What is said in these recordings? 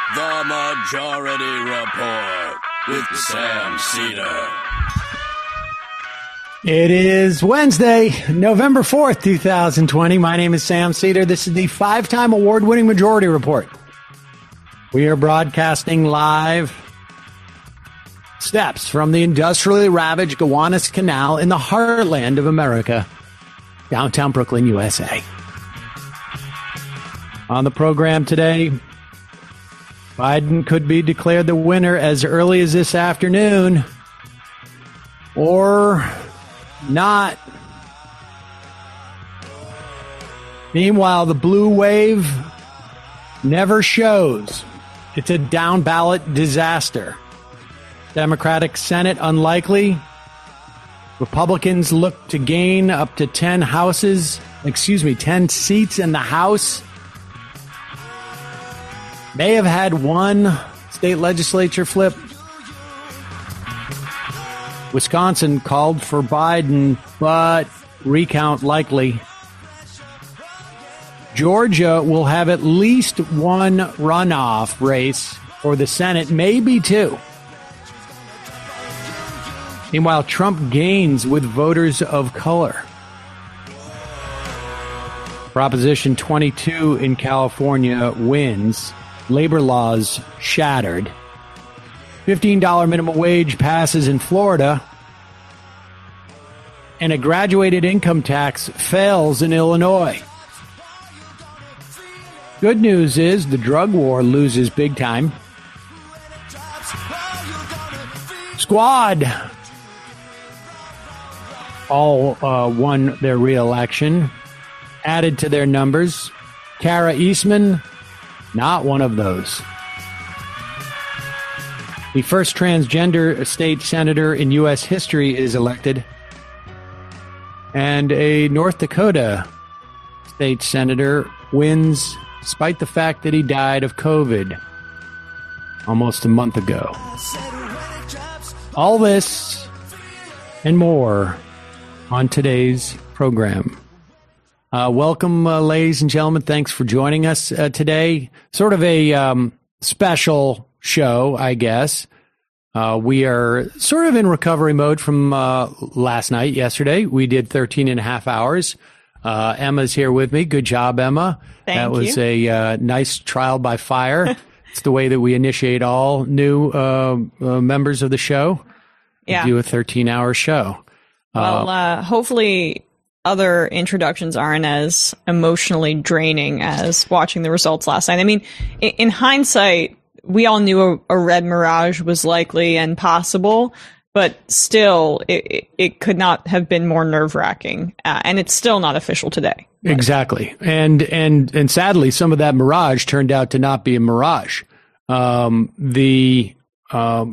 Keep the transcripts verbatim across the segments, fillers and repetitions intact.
The Majority Report with Sam Seder. It is Wednesday, November fourth, twenty twenty. My name is Sam Seder. This is the five-time award-winning Majority Report. We are broadcasting live steps from the industrially ravaged Gowanus Canal in the heartland of America, downtown Brooklyn, U S A. On the program today, Biden could be declared the winner as early as this afternoon, or not. Meanwhile, the blue wave never shows. It's a down ballot disaster. Democratic Senate unlikely. Republicans look to gain up to ten houses, excuse me, ten seats in the House. May have had one state legislature flip. Wisconsin called for Biden, but recount likely. Georgia will have at least one runoff race for the Senate, maybe two. Meanwhile, Trump gains with voters of color. Proposition twenty-two in California wins. Labor laws shattered. fifteen dollars minimum wage passes in Florida. And a graduated income tax fails in Illinois. Good news is the drug war loses big time. Squad all uh, won their re-election. Added to their numbers. Kara Eastman, not one of those. The first transgender state senator in U S history is elected. And a North Dakota state senator wins despite the fact that he died of COVID almost a month ago. All this and more on today's program. Uh, welcome, uh, ladies and gentlemen. Thanks for joining us uh, today. Sort of a um, special show, I guess. Uh, we are sort of in recovery mode from uh, last night, yesterday. We did thirteen and a half hours. Uh, Emma's here with me. Good job, Emma. Thank that was you. a uh, nice trial by fire. It's the way that we initiate all new uh, uh, members of the show. Yeah. We do a thirteen-hour show. Well, uh, uh, hopefully other introductions aren't as emotionally draining as watching the results last night. I mean, in, in hindsight, we all knew a, a red mirage was likely and possible, but still, it, it, it could not have been more nerve-wracking, uh, and it's still not official today. But. Exactly, and and and sadly, some of that mirage turned out to not be a mirage. Um, the um,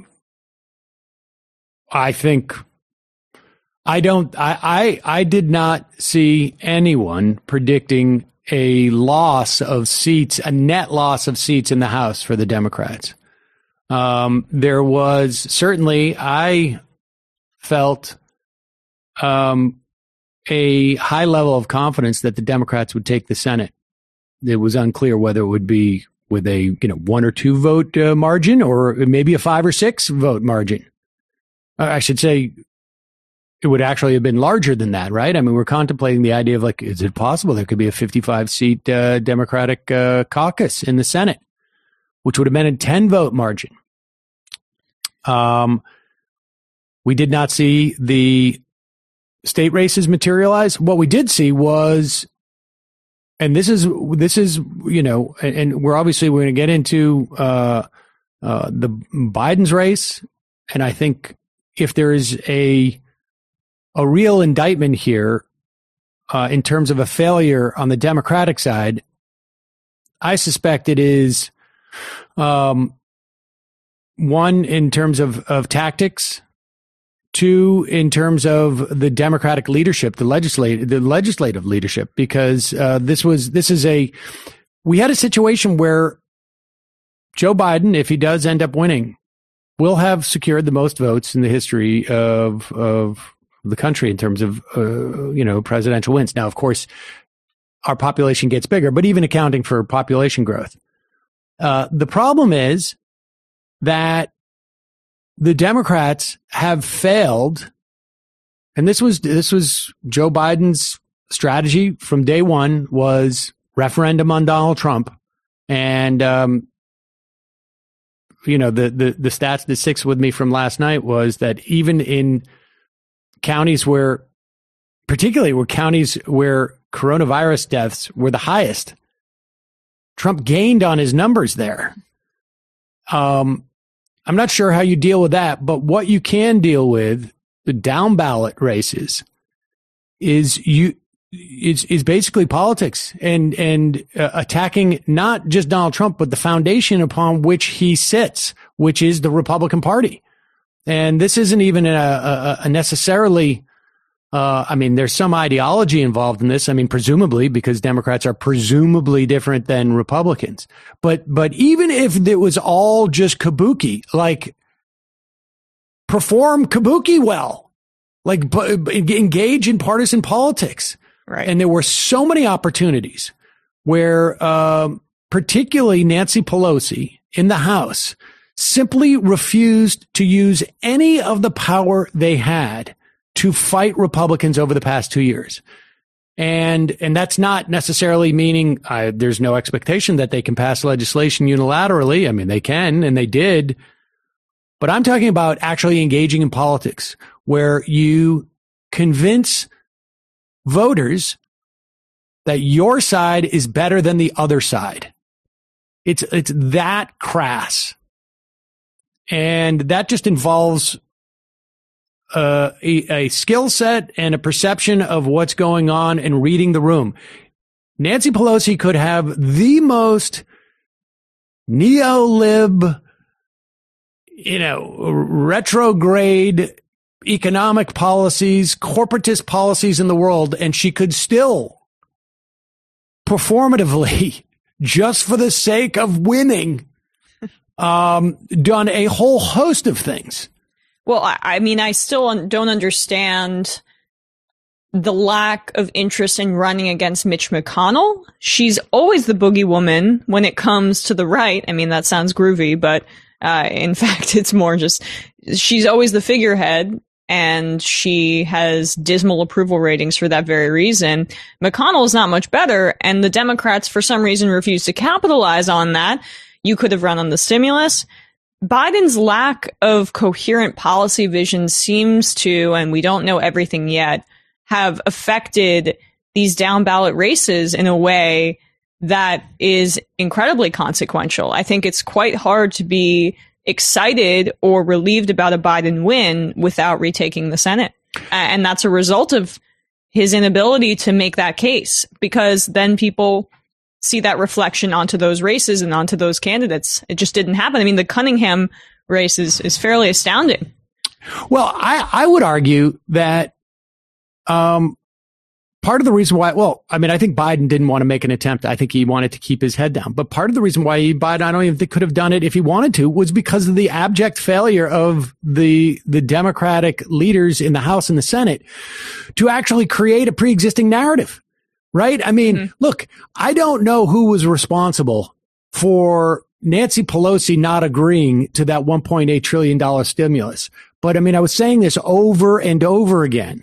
I think I don't I, I I did not see anyone predicting a loss of seats, a net loss of seats in the House for the Democrats. Um, there was certainly, I felt um, a high level of confidence that the Democrats would take the Senate. It was unclear whether it would be with a you know one or two vote uh, margin or maybe a five or six vote margin. Uh, I should say it would actually have been larger than that, right? I mean, we're contemplating the idea of like, is it possible there could be a fifty-five seat uh, Democratic uh, caucus in the Senate, which would have been a ten vote margin. Um, we did not see the state races materialize. What we did see was, and this is, this is, you know, and, and we're obviously, we're going to get into uh, uh, the Biden's race. And I think if there is a, a real indictment here uh, in terms of a failure on the Democratic side, I suspect it is um, one in terms of, of tactics, two in terms of the Democratic leadership, the legislative, the legislative leadership, because uh, this was this is a we had a situation where Joe Biden, if he does end up winning, will have secured the most votes in the history of of the country in terms of uh, you know presidential wins. Now, of course, our population gets bigger, but even accounting for population growth, Uh, the problem is that the Democrats have failed. And this was, this was Joe Biden's strategy from day one, was referendum on Donald Trump. And, um, you know, the, the, the stats that sticks with me from last night was that even in counties where, particularly where counties where coronavirus deaths were the highest, Trump gained on his numbers there. Um, I'm not sure how you deal with that, but what you can deal with, the down ballot races, is you is is basically politics and and uh, attacking not just Donald Trump, but the foundation upon which he sits, which is the Republican Party. And this isn't even a, a, a necessarily. Uh, I mean, there's some ideology involved in this. I mean, presumably, because Democrats are presumably different than Republicans. But but even if it was all just kabuki, like perform kabuki well, like b- engage in partisan politics. Right. And there were so many opportunities where, um, particularly Nancy Pelosi in the House simply refused to use any of the power they had to fight Republicans over the past two years. And, and that's not necessarily meaning uh, there's no expectation that they can pass legislation unilaterally. I mean, they can, and they did. But I'm talking about actually engaging in politics where you convince voters that your side is better than the other side. It's, it's that crass. And that just involves Uh, a, a skill set and a perception of what's going on and reading the room. Nancy Pelosi could have the most neo-lib, you know, retrograde economic policies, corporatist policies in the world, and she could still performatively, just for the sake of winning, um, done a whole host of things. Well, I, I mean, I still un- don't understand the lack of interest in running against Mitch McConnell. She's always the boogie woman when it comes to the right. I mean, that sounds groovy, but uh, in fact, it's more just she's always the figurehead, and she has dismal approval ratings for that very reason. McConnell is not much better, and the Democrats, for some reason, refuse to capitalize on that. You could have run on the stimulus. Biden's lack of coherent policy vision seems to, and we don't know everything yet, have affected these down ballot races in a way that is incredibly consequential. I think it's quite hard to be excited or relieved about a Biden win without retaking the Senate. And that's a result of his inability to make that case, because then people see that reflection onto those races and onto those candidates. It just didn't happen. I mean, the Cunningham race is, is fairly astounding. Well, I, I would argue that um, part of the reason why, well, I mean, I think Biden didn't want to make an attempt. I think he wanted to keep his head down. But part of the reason why he, Biden, I don't even think could have done it if he wanted to, was because of the abject failure of the the Democratic leaders in the House and the Senate to actually create a pre-existing narrative. Right? I mean, mm-hmm. Look, I don't know who was responsible for Nancy Pelosi not agreeing to that one point eight trillion dollars stimulus. But I mean, I was saying this over and over again,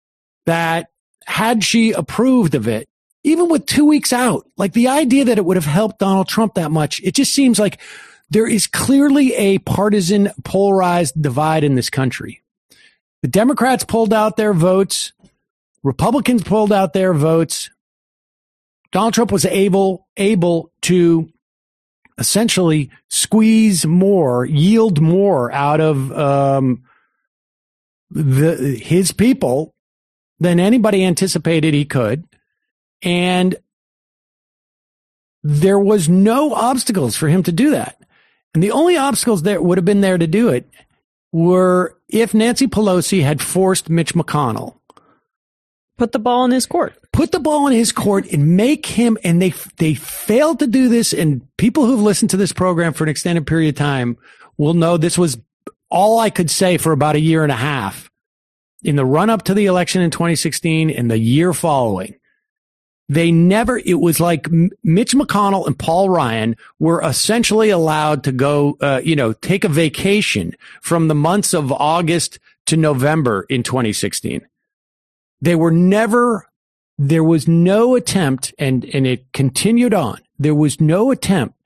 that had she approved of it, even with two weeks out, like the idea that it would have helped Donald Trump that much, it just seems like there is clearly a partisan polarized divide in this country. The Democrats pulled out their votes. Republicans pulled out their votes. Donald Trump was able, able to essentially squeeze more, yield more out of, um, the, his people than anybody anticipated he could. And there was no obstacles for him to do that. And the only obstacles that would have been there to do it were if Nancy Pelosi had forced Mitch McConnell. Put the ball in his court. Put the ball in his court and make him, and they they failed to do this, and people who've listened to this program for an extended period of time will know this was all I could say for about a year and a half in the run-up to the election in twenty sixteen and the year following. They never, it was like Mitch McConnell and Paul Ryan were essentially allowed to go, uh, you know, take a vacation from the months of August to November in twenty sixteen. They were never, there was no attempt, and, and it continued on. There was no attempt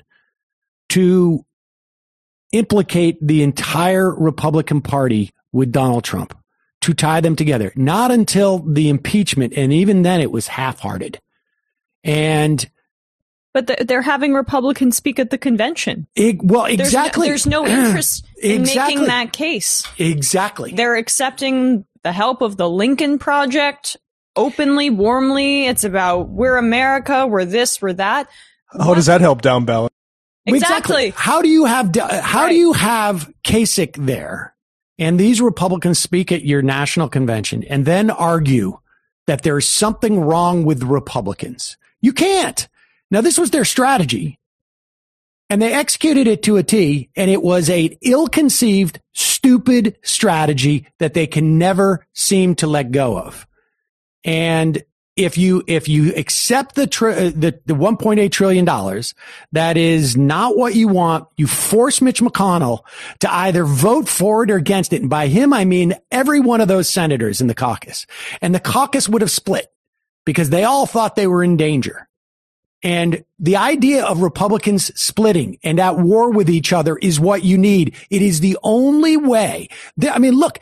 to implicate the entire Republican Party with Donald Trump, to tie them together. Not until the impeachment, and even then it was half-hearted. And but they're having Republicans speak at the convention. It, well, exactly. There's no, there's no interest in exactly. making that case. Exactly. They're accepting the help of the Lincoln Project openly, warmly. It's about we're America, we're this, we're that. How what? does that help down ballot? Exactly. exactly. How do you have how right. do you have Kasich there, and these Republicans speak at your national convention, and then argue that there's something wrong with Republicans? You can't. Now, this was their strategy, and they executed it to a T, and it was a ill-conceived, stupid strategy that they can never seem to let go of. And if you if you accept the tri- the, the one point eight trillion dollars, that is not what you want. You force Mitch McConnell to either vote for it or against it. And by him, I mean every one of those senators in the caucus. And the caucus would have split, because they all thought they were in danger. And the idea of Republicans splitting and at war with each other is what you need. It is the only way. I mean, look,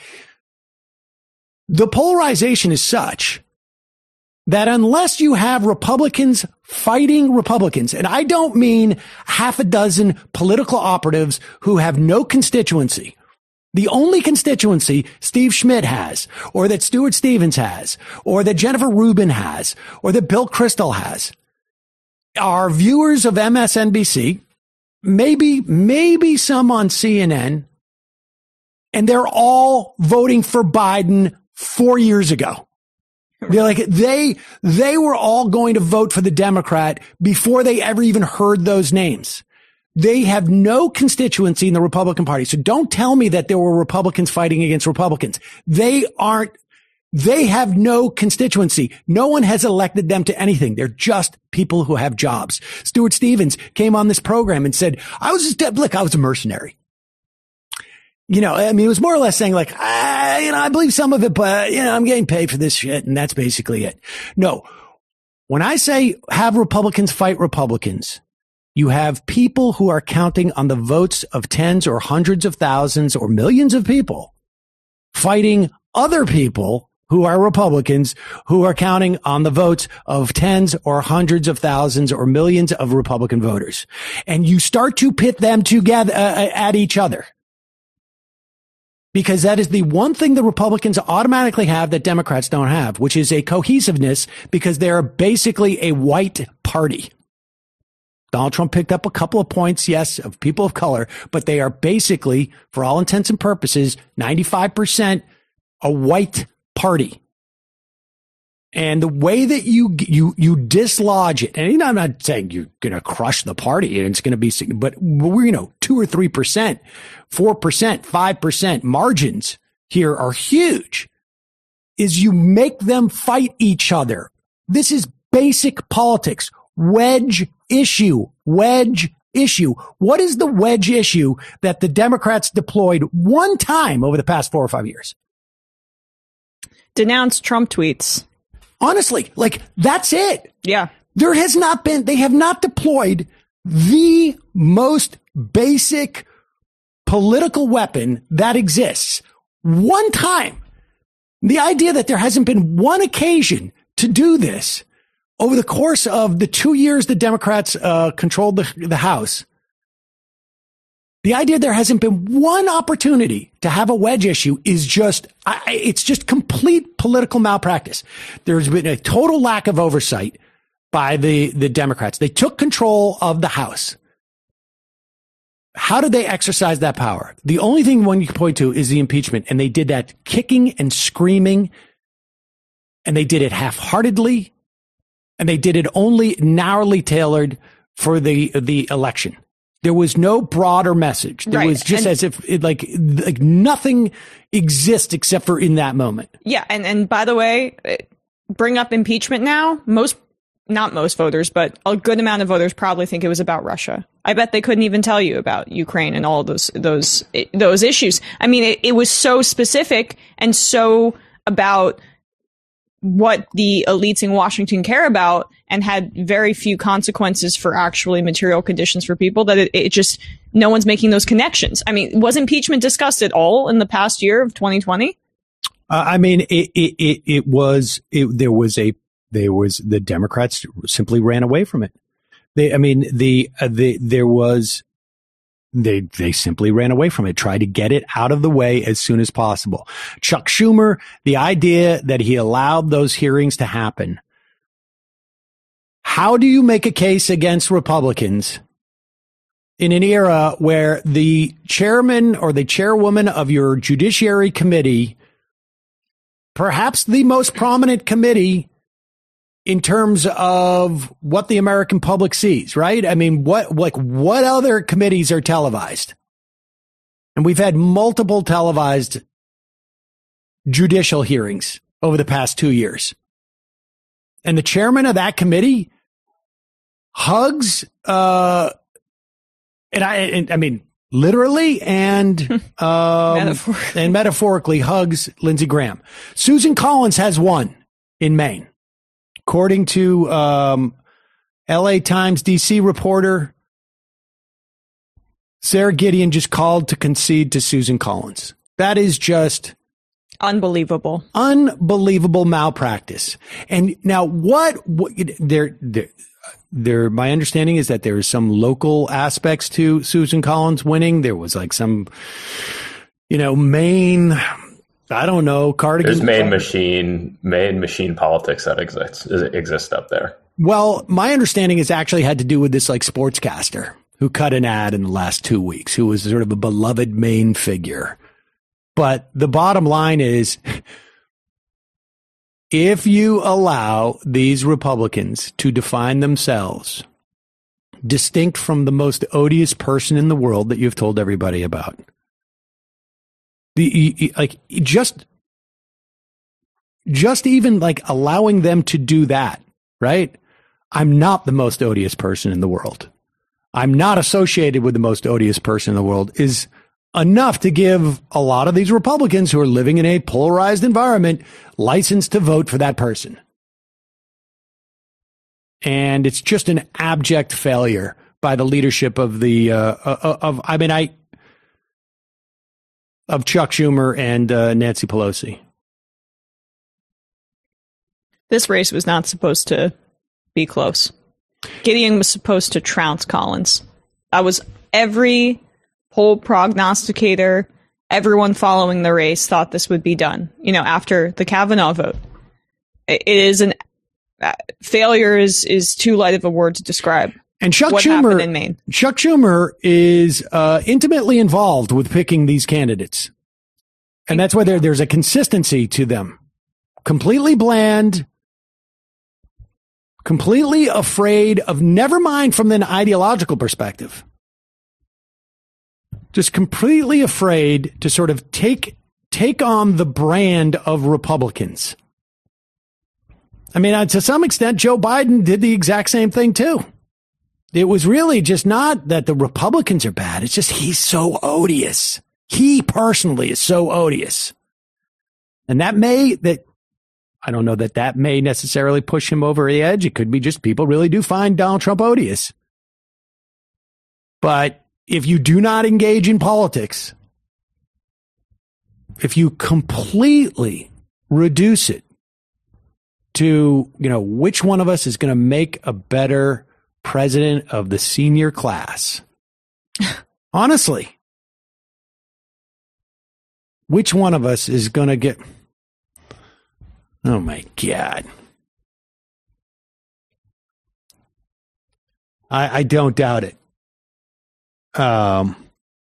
the polarization is such that unless you have Republicans fighting Republicans, and I don't mean half a dozen political operatives who have no constituency. The only constituency Steve Schmidt has, or that Stuart Stevens has, or that Jennifer Rubin has, or that Bill Kristol has, are viewers of M S N B C, maybe, maybe some on C N N, and they're all voting for Biden four years ago. They're like, they, they were all going to vote for the Democrat before they ever even heard those names. They have no constituency in the Republican Party. So don't tell me that there were Republicans fighting against Republicans. They aren't, they have no constituency. No one has elected them to anything. They're just people who have jobs. Stuart Stevens came on this program and said, I was just, look, I was a mercenary. You know, I mean, it was more or less saying like, ah, you know, I believe some of it, but, you know, I'm getting paid for this shit. And that's basically it. No, when I say have Republicans fight Republicans, you have people who are counting on the votes of tens or hundreds of thousands or millions of people fighting other people who are Republicans who are counting on the votes of tens or hundreds of thousands or millions of Republican voters. And you start to pit them together uh, at each other. Because that is the one thing the Republicans automatically have that Democrats don't have, which is a cohesiveness, because they're basically a white party. Donald Trump picked up a couple of points, yes, of people of color, but they are basically, for all intents and purposes, ninety-five percent a white party. And the way that you you you dislodge it, and you know, I'm not saying you're going to crush the party and it's going to be, but we're, you know, two or three percent, four percent, five percent margins here are huge, is you make them fight each other. This is basic politics. Wedge issue, wedge issue. What is the wedge issue that the Democrats deployed one time over the past four or five years? Denounce Trump tweets. Honestly, like, that's it. Yeah. There has not been, they have not deployed the most basic political weapon that exists one time. The idea that there hasn't been one occasion to do this over the course of the two years the Democrats uh, controlled the, the House. The idea there hasn't been one opportunity to have a wedge issue is just, I, it's just complete political malpractice. There's been a total lack of oversight by the, the Democrats. They took control of the House. How did they exercise that power? The only thing one you can point to is the impeachment, and they did that kicking and screaming, and they did it half-heartedly, and they did it only narrowly tailored for the the election. There was no broader message. There right. was just and, as if it, like like nothing exists except for in that moment. Yeah, and and by the way, bring up impeachment now. Most not most voters, but a good amount of voters probably think it was about Russia. I bet they couldn't even tell you about Ukraine and all those those those issues. I mean, it, it was so specific and so about what the elites in Washington care about, and had very few consequences for actually material conditions for people, that it, it just, no one's making those connections. I mean, was impeachment discussed at all in the past year of twenty twenty? Uh, I mean, it, it, it, it was, it, there was a, there was, the Democrats simply ran away from it. They, I mean, the, uh, the, there was, They they simply ran away from it, tried to get it out of the way as soon as possible. Chuck Schumer, the idea that he allowed those hearings to happen. How do you make a case against Republicans in an era where the chairman or the chairwoman of your Judiciary Committee, perhaps the most prominent committee in terms of what the American public sees, right? I mean, what, like, what other committees are televised? And we've had multiple televised judicial hearings over the past two years. And the chairman of that committee hugs, uh, and I, and, I mean, literally and, um, metaphorically. and metaphorically hugs Lindsey Graham. Susan Collins has won in Maine. According to um, L A Times D C reporter, Sarah Gideon just called to concede to Susan Collins. That is just unbelievable, unbelievable malpractice. And now, what? what there, there, there. My understanding is that there is some local aspects to Susan Collins winning. There was like some, you know, Maine. I don't know, cardigan. There's Maine machine, Maine machine politics that exists exist up there. Well, my understanding is actually had to do with this like sportscaster who cut an ad in the last two weeks, who was sort of a beloved Maine figure. But the bottom line is, if you allow these Republicans to define themselves distinct from the most odious person in the world that you've told everybody about, The, like, just, just even like allowing them to do that, right? I'm not the most odious person in the world. I'm not associated with the most odious person in the world is enough to give a lot of these Republicans who are living in a polarized environment license to vote for that person. And it's just an abject failure by the leadership of the, uh, of, I mean, I, of Chuck Schumer and uh, Nancy Pelosi. This race was not supposed to be close. Gideon was supposed to trounce Collins. I was every poll prognosticator, everyone following the race thought this would be done. You know, after the Kavanaugh vote, it is an uh, failure is is too light of a word to describe. And Chuck what Schumer, happened in Maine. Chuck Schumer is uh, intimately involved with picking these candidates. And that's why there, there's a consistency to them. Completely bland, completely afraid of, never mind from an ideological perspective, just completely afraid to sort of take, take on the brand of Republicans. I mean, uh, to some extent, Joe Biden did the exact same thing too. It was really just not that the Republicans are bad. It's just he's so odious. He personally is so odious. And that may, that I don't know that that may necessarily push him over the edge. It could be just people really do find Donald Trump odious. But if you do not engage in politics, if you completely reduce it to, you know, which one of us is going to make a better president of the senior class. Honestly, which one of us is going to get, oh my God. I, I don't doubt it. Um,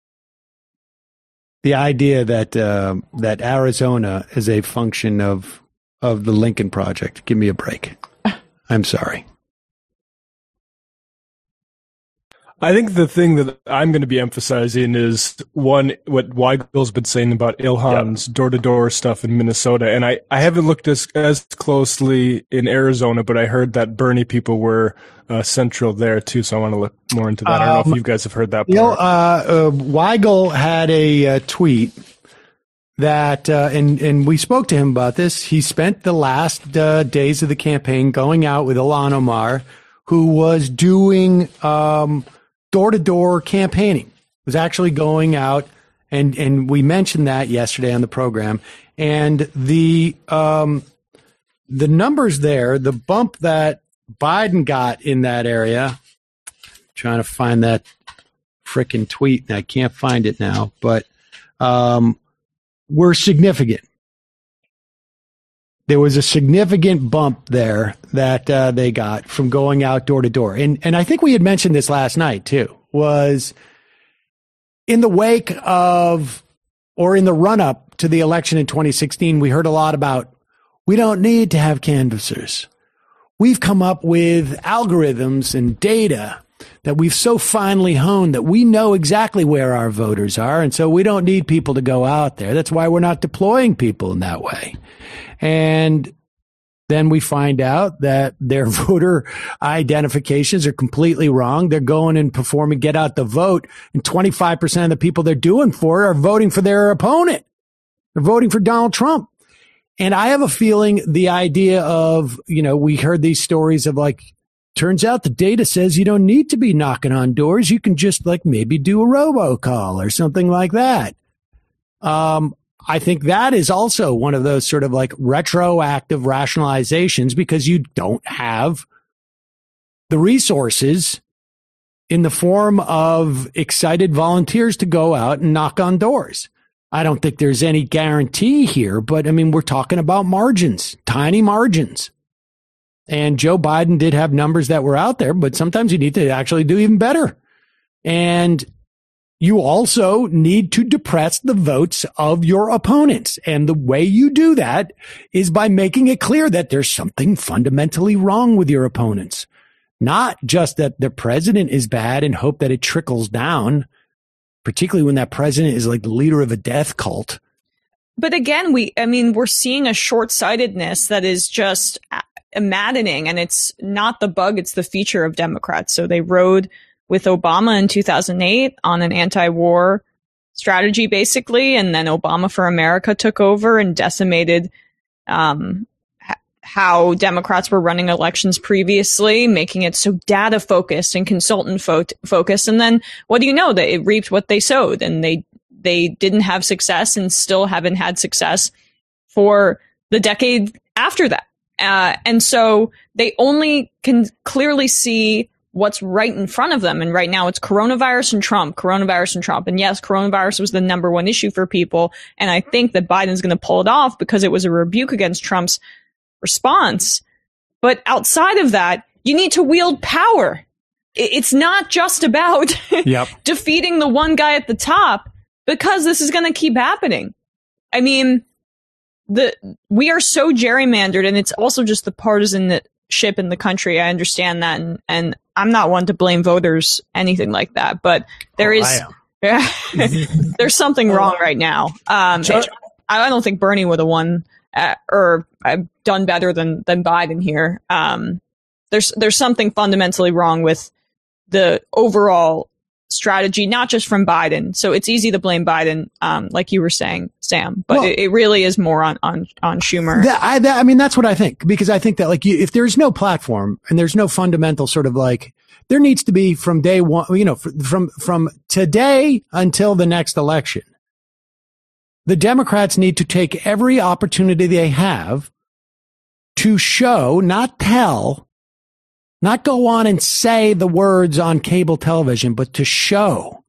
the idea that, uh, that Arizona is a function of, of the Lincoln Project. Give me a break. I'm sorry. I think the thing that I'm going to be emphasizing is, one, what Weigel's been saying about Ilhan's yep. door-to-door stuff in Minnesota. And I, I haven't looked as, as closely in Arizona, but I heard that Bernie people were uh, central there too. So I want to look more into that. I don't um, know if you guys have heard that part. You know, uh, uh, Weigel had a uh, tweet that, uh, and, and we spoke to him about this. He spent the last uh, days of the campaign going out with Ilhan Omar, who was doing um, door-to-door campaigning, was actually going out, and, and we mentioned that yesterday on the program. And the um, the numbers there, the bump that Biden got in that area, trying to find that frickin' tweet, and I can't find it now, but um, were significant. There was a significant bump there that uh, they got from going out door to door. And and I think we had mentioned this last night too, was in the wake of, or in the run up to the election in twenty sixteen, we heard a lot about, we don't need to have canvassers. We've come up with algorithms and data that we've so finely honed that we know exactly where our voters are. And so we don't need people to go out there. That's why we're not deploying people in that way. And then we find out that their voter identifications are completely wrong. They're going and performing Get Out the Vote, and twenty-five percent of the people they're doing for are voting for their opponent. They're voting for Donald Trump. And I have a feeling the idea of, you know, we heard these stories of like, turns out the data says you don't need to be knocking on doors. You can just like maybe do a robocall or something like that. Um, I think that is also one of those sort of like retroactive rationalizations, because you don't have the resources in the form of excited volunteers to go out and knock on doors. I don't think there's any guarantee here, but I mean, we're talking about margins, tiny margins. And Joe Biden did have numbers that were out there, but sometimes you need to actually do even better. And you also need to depress the votes of your opponents. And the way you do that is by making it clear that there's something fundamentally wrong with your opponents. Not just that the president is bad and hope that it trickles down, particularly when that president is like the leader of a death cult. But again, we, I mean, we're seeing a short-sightedness that is just maddening, and it's not the bug, it's the feature of Democrats. So they rode with Obama in two thousand eight on an anti-war strategy, basically, and then Obama for America took over and decimated um, h- how Democrats were running elections previously, making it so data-focused and consultant-focused. And then what do you know? That it reaped what they sowed, and they they didn't have success and still haven't had success for the decade after that. Uh, and so they only can clearly see what's right in front of them. And right now it's coronavirus and Trump, coronavirus and Trump. And yes, coronavirus was the number one issue for people. And I think that Biden's going to pull it off because it was a rebuke against Trump's response. But outside of that, you need to wield power. It's not just about yep. defeating the one guy at the top, because this is going to keep happening. I mean, the we are so gerrymandered, and it's also just the partisanship in the country. I understand that, and, and I'm not one to blame voters, anything like that. But there oh, is yeah, there's something wrong right now. Um, it, I don't think Bernie would have won uh, or uh, done better than than Biden here. Um, there's there's something fundamentally wrong with the overall strategy, not just from Biden. So it's easy to blame Biden, um, like you were saying, Sam, but well, it, it really is more on, on, on Schumer. That, I, that, I mean, that's what I think, because I think that like you, if there's no platform and there's no fundamental sort of like, there needs to be from day one, you know, from, from today until the next election, the Democrats need to take every opportunity they have to show, not tell, not go on and say the words on cable television, but to show.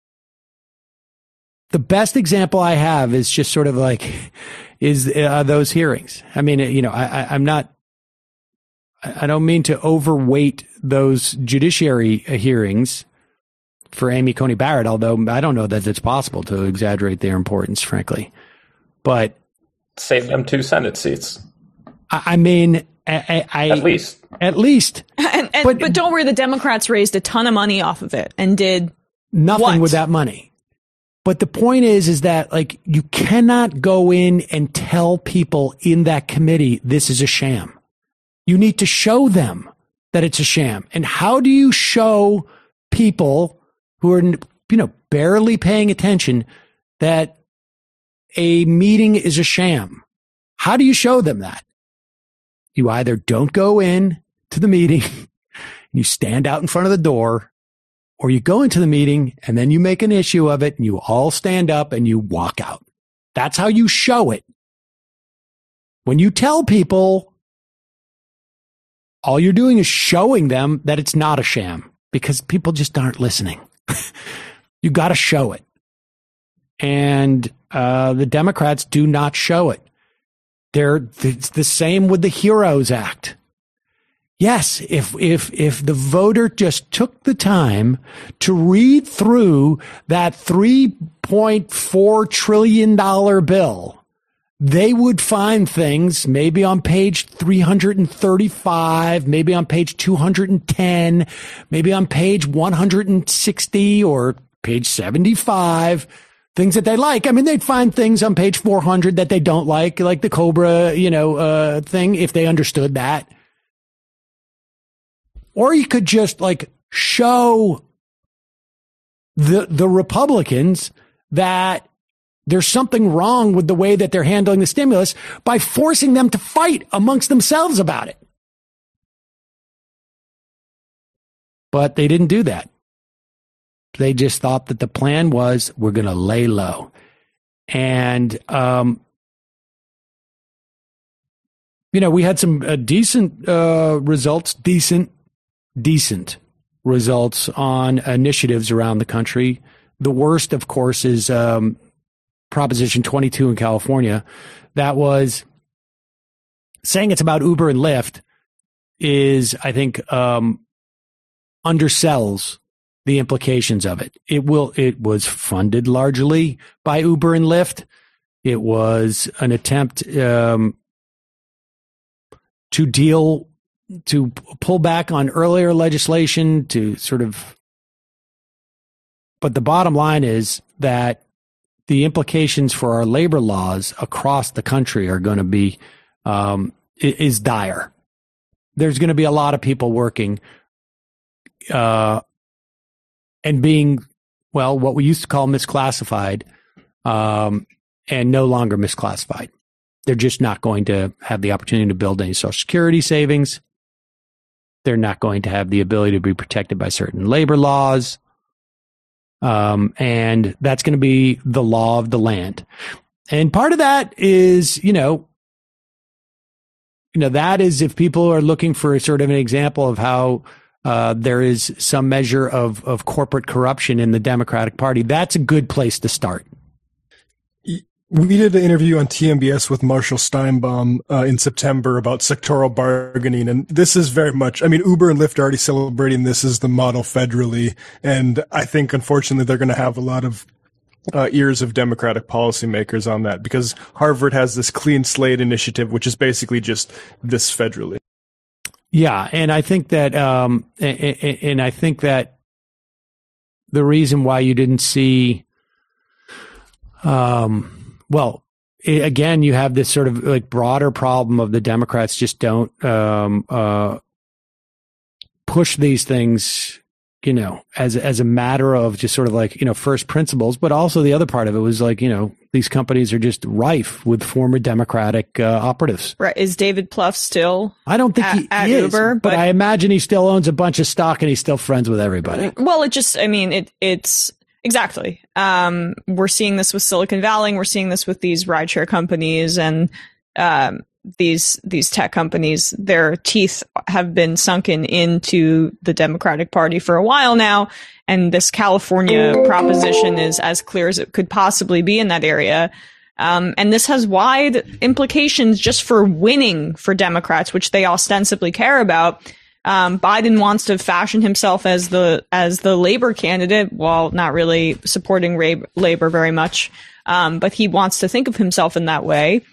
The best example I have is just sort of like, is uh, those hearings. I mean, you know, I, I, I'm not, I don't mean to overweight those judiciary hearings for Amy Coney Barrett, although I don't know that it's possible to exaggerate their importance, frankly. But save them two Senate seats. I, I mean, I, I, At least. At least. And, and, But- but, don't worry, the Democrats raised a ton of money off of it and did Nothing What? with that money. But the point is, is that like you cannot go in and tell people in that committee, this is a sham. You need to show them that it's a sham. And how do you show people who are, you know, barely paying attention that a meeting is a sham? How do you show them that? You either don't go in to the meeting, you stand out in front of the door, or you go into the meeting and then you make an issue of it and you all stand up and you walk out. That's how you show it. When you tell people, all you're doing is showing them that it's not a sham because people just aren't listening. You got to show it. And uh, the Democrats do not show it. They're it's the same with the HEROES Act. Yes, if if if the voter just took the time to read through that three point four trillion dollars bill, they would find things maybe on page three hundred thirty-five, maybe on page two hundred ten, maybe on page one hundred sixty or page seventy-five. Things that they like. I mean, they'd find things on page four hundred that they don't like, like the Cobra, you know, uh, thing, if they understood that. Or you could just like show the, the Republicans that there's something wrong with the way that they're handling the stimulus by forcing them to fight amongst themselves about it. But they didn't do that. They just thought that the plan was we're going to lay low. And, um, you know, we had some uh, decent uh, results, decent, decent results on initiatives around the country. The worst, of course, is um, Proposition twenty-two in California. That was saying it's about Uber and Lyft is, I think, um, undersells the implications of it. It will, it was funded largely by Uber and Lyft. It was an attempt um, to deal, to pull back on earlier legislation to sort of, but the bottom line is that the implications for our labor laws across the country are going to be, um, is dire. There's going to be a lot of people working, uh, and being, well, what we used to call misclassified, um, and no longer misclassified. They're just not going to have the opportunity to build any Social Security savings. They're not going to have the ability to be protected by certain labor laws. Um, and that's going to be the law of the land. And part of that is, you know, you know, that is if people are looking for a sort of an example of how Uh, there is some measure of, of corporate corruption in the Democratic Party. That's a good place to start. We did an interview on T M B S with Marshall Steinbaum uh, in September about sectoral bargaining, and this is very much, I mean, Uber and Lyft are already celebrating this as the model federally, and I think, unfortunately, they're going to have a lot of uh, ears of Democratic policymakers on that, because Harvard has this clean slate initiative, which is basically just this federally. Yeah, and I think that, um, and, and I think that the reason why you didn't see, um, well, it, again, you have this sort of like broader problem of the Democrats just don't um, uh, push these things, you know, as as a matter of just sort of like, you know, first principles. But also the other part of it was like, you know, these companies are just rife with former Democratic uh, operatives. Right. Is David Plouffe still? I don't think at, he at is, Uber, but, but I imagine he still owns a bunch of stock and he's still friends with everybody. Well, it just, I mean, it it's exactly. Um, we're seeing this with Silicon Valley. We're seeing this with these rideshare companies and um, these these tech companies. Their teeth have been sunken into the Democratic Party for a while now. And this California proposition is as clear as it could possibly be in that area. Um, and this has wide implications just for winning for Democrats, which they ostensibly care about. Um, Biden wants to fashion himself as the as the labor candidate, while not really supporting ra- labor very much. Um, but he wants to think of himself in that way.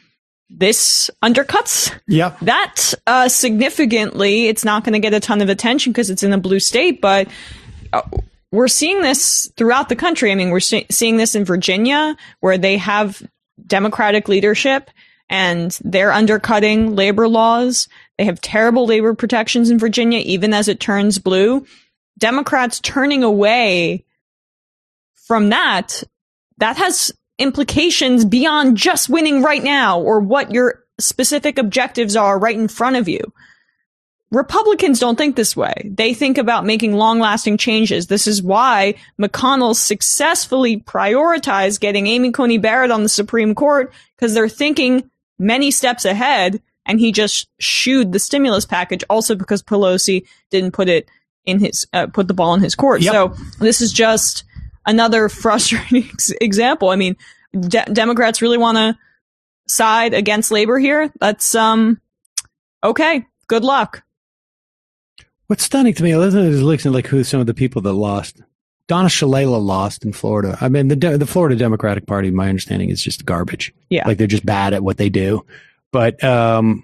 this undercuts Yep. that uh, significantly. It's not going to get a ton of attention because it's in a blue state, but uh, we're seeing this throughout the country. I mean, we're see- seeing this in Virginia, where they have Democratic leadership and they're undercutting labor laws. They have terrible labor protections in Virginia, even as it turns blue. Democrats turning away from that, that has implications beyond just winning right now or what your specific objectives are right in front of you. Republicans don't think this way. They think about making long-lasting changes. This is why McConnell successfully prioritized getting Amy Coney Barrett on the Supreme Court, because they're thinking many steps ahead, and he just shooed the stimulus package also because Pelosi didn't put it in his, uh, put the ball in his court. Yep. So this is just another frustrating ex- example. I mean, de- Democrats really want to side against labor here. That's, um, okay. Good luck. What's stunning to me, I was looking at like who some of the people that lost. Donna Shalala lost in Florida. I mean, the the Florida Democratic Party, my understanding, is just garbage. Yeah. Like they're just bad at what they do. But um,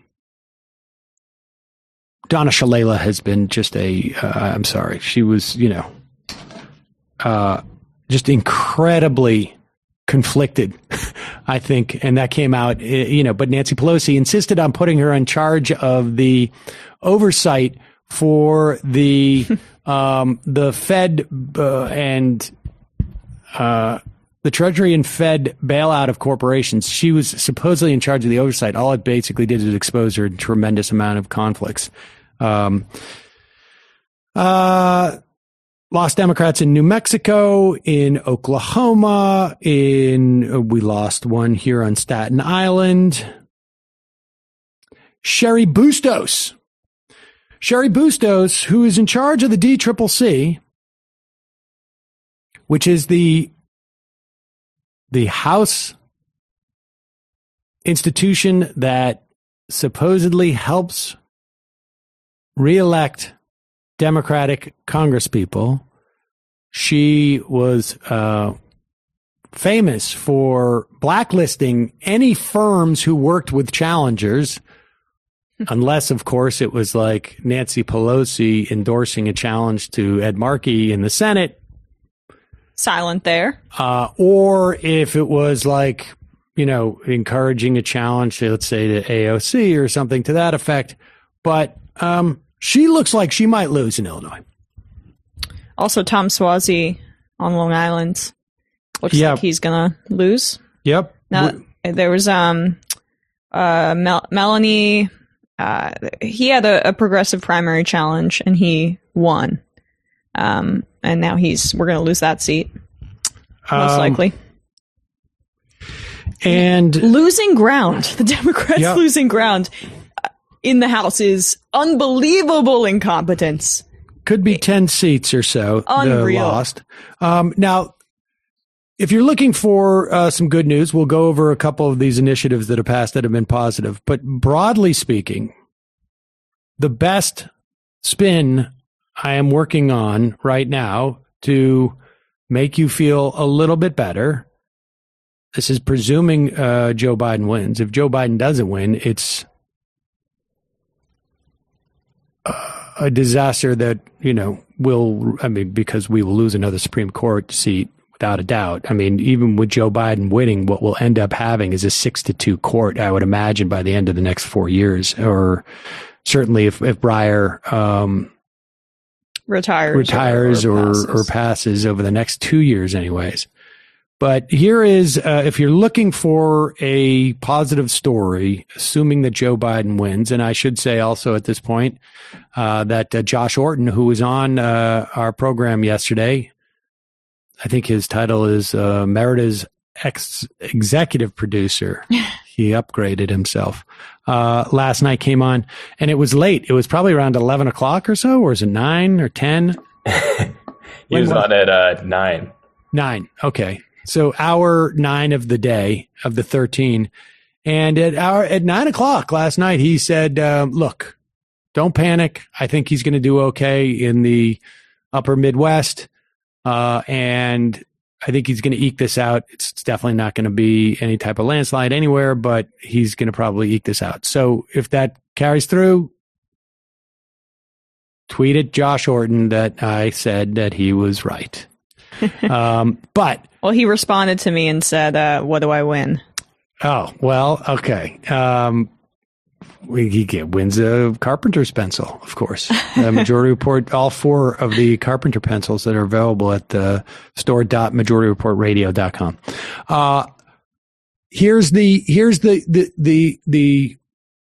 Donna Shalala has been just a, uh, I'm sorry, she was, you know, uh, just incredibly conflicted, I think. And that came out, you know, but Nancy Pelosi insisted on putting her in charge of the oversight for the um, the Fed uh, and uh, the Treasury and Fed bailout of corporations. She was supposedly in charge of the oversight. All it basically did is expose her to a tremendous amount of conflicts. Um, uh, lost Democrats in New Mexico, in Oklahoma, in uh, we lost one here on Staten Island. Cheri Bustos. Cheri Bustos, who is in charge of the D C C C, which is the the House institution that supposedly helps reelect Democratic congresspeople. She was uh, famous for blacklisting any firms who worked with challengers, unless, of course, it was like Nancy Pelosi endorsing a challenge to Ed Markey in the Senate. Silent there. Uh, or if it was like, you know, encouraging a challenge to, let's say, to A O C or something to that effect. But um, she looks like she might lose in Illinois. Also, Tom Suozzi on Long Island looks Yep. like he's gonna lose. Yep. Now, there was um, uh, Mel- Melanie. Uh, he had a, a progressive primary challenge and he won. Um, and now he's we're gonna lose that seat most Um, likely. And Losing ground. The Democrats Yep. losing ground in the House is unbelievable incompetence. could be ten seats or so that are Unreal. lost. Um, now, if you're looking for uh, some good news, we'll go over a couple of these initiatives that have passed that have been positive. But broadly speaking, the best spin I am working on right now to make you feel a little bit better. This is presuming uh, Joe Biden wins. If Joe Biden doesn't win, it's a disaster that, you know, will, I mean, because we will lose another Supreme Court seat without a doubt. I mean, even with Joe Biden winning, what we'll end up having is a six to two court, I would imagine, by the end of the next four years, or certainly if, if Breyer um, Retires. retires or, or, passes. or passes over the next two years anyways. But here is, uh, if you're looking for a positive story, assuming that Joe Biden wins, and I should say also at this point uh, that uh, Josh Orton, who was on uh, our program yesterday, I think his title is uh, Merida's ex- executive producer. He upgraded himself. Uh, last night came on, and it was late. It was probably around eleven o'clock or so, or is it nine or ten? He When was was- on at uh, nine. Nine. Okay. So hour nine of the day of the thirteen. And at hour, at nine o'clock last night, he said, uh, look, don't panic. I think he's going to do okay in the upper Midwest. Uh, and I think he's going to eke this out. It's definitely not going to be any type of landslide anywhere, but he's going to probably eke this out. So if that carries through, tweet at Josh Orton that I said that he was right. um, but well, he responded to me and said, uh, "What do I win?" Oh well, okay. Um, he get, wins a Carpenter's pencil, of course. The Majority Report, all four of the Carpenter pencils that are available at the store dot majority report radio dot com. Uh, here's the here's the the the the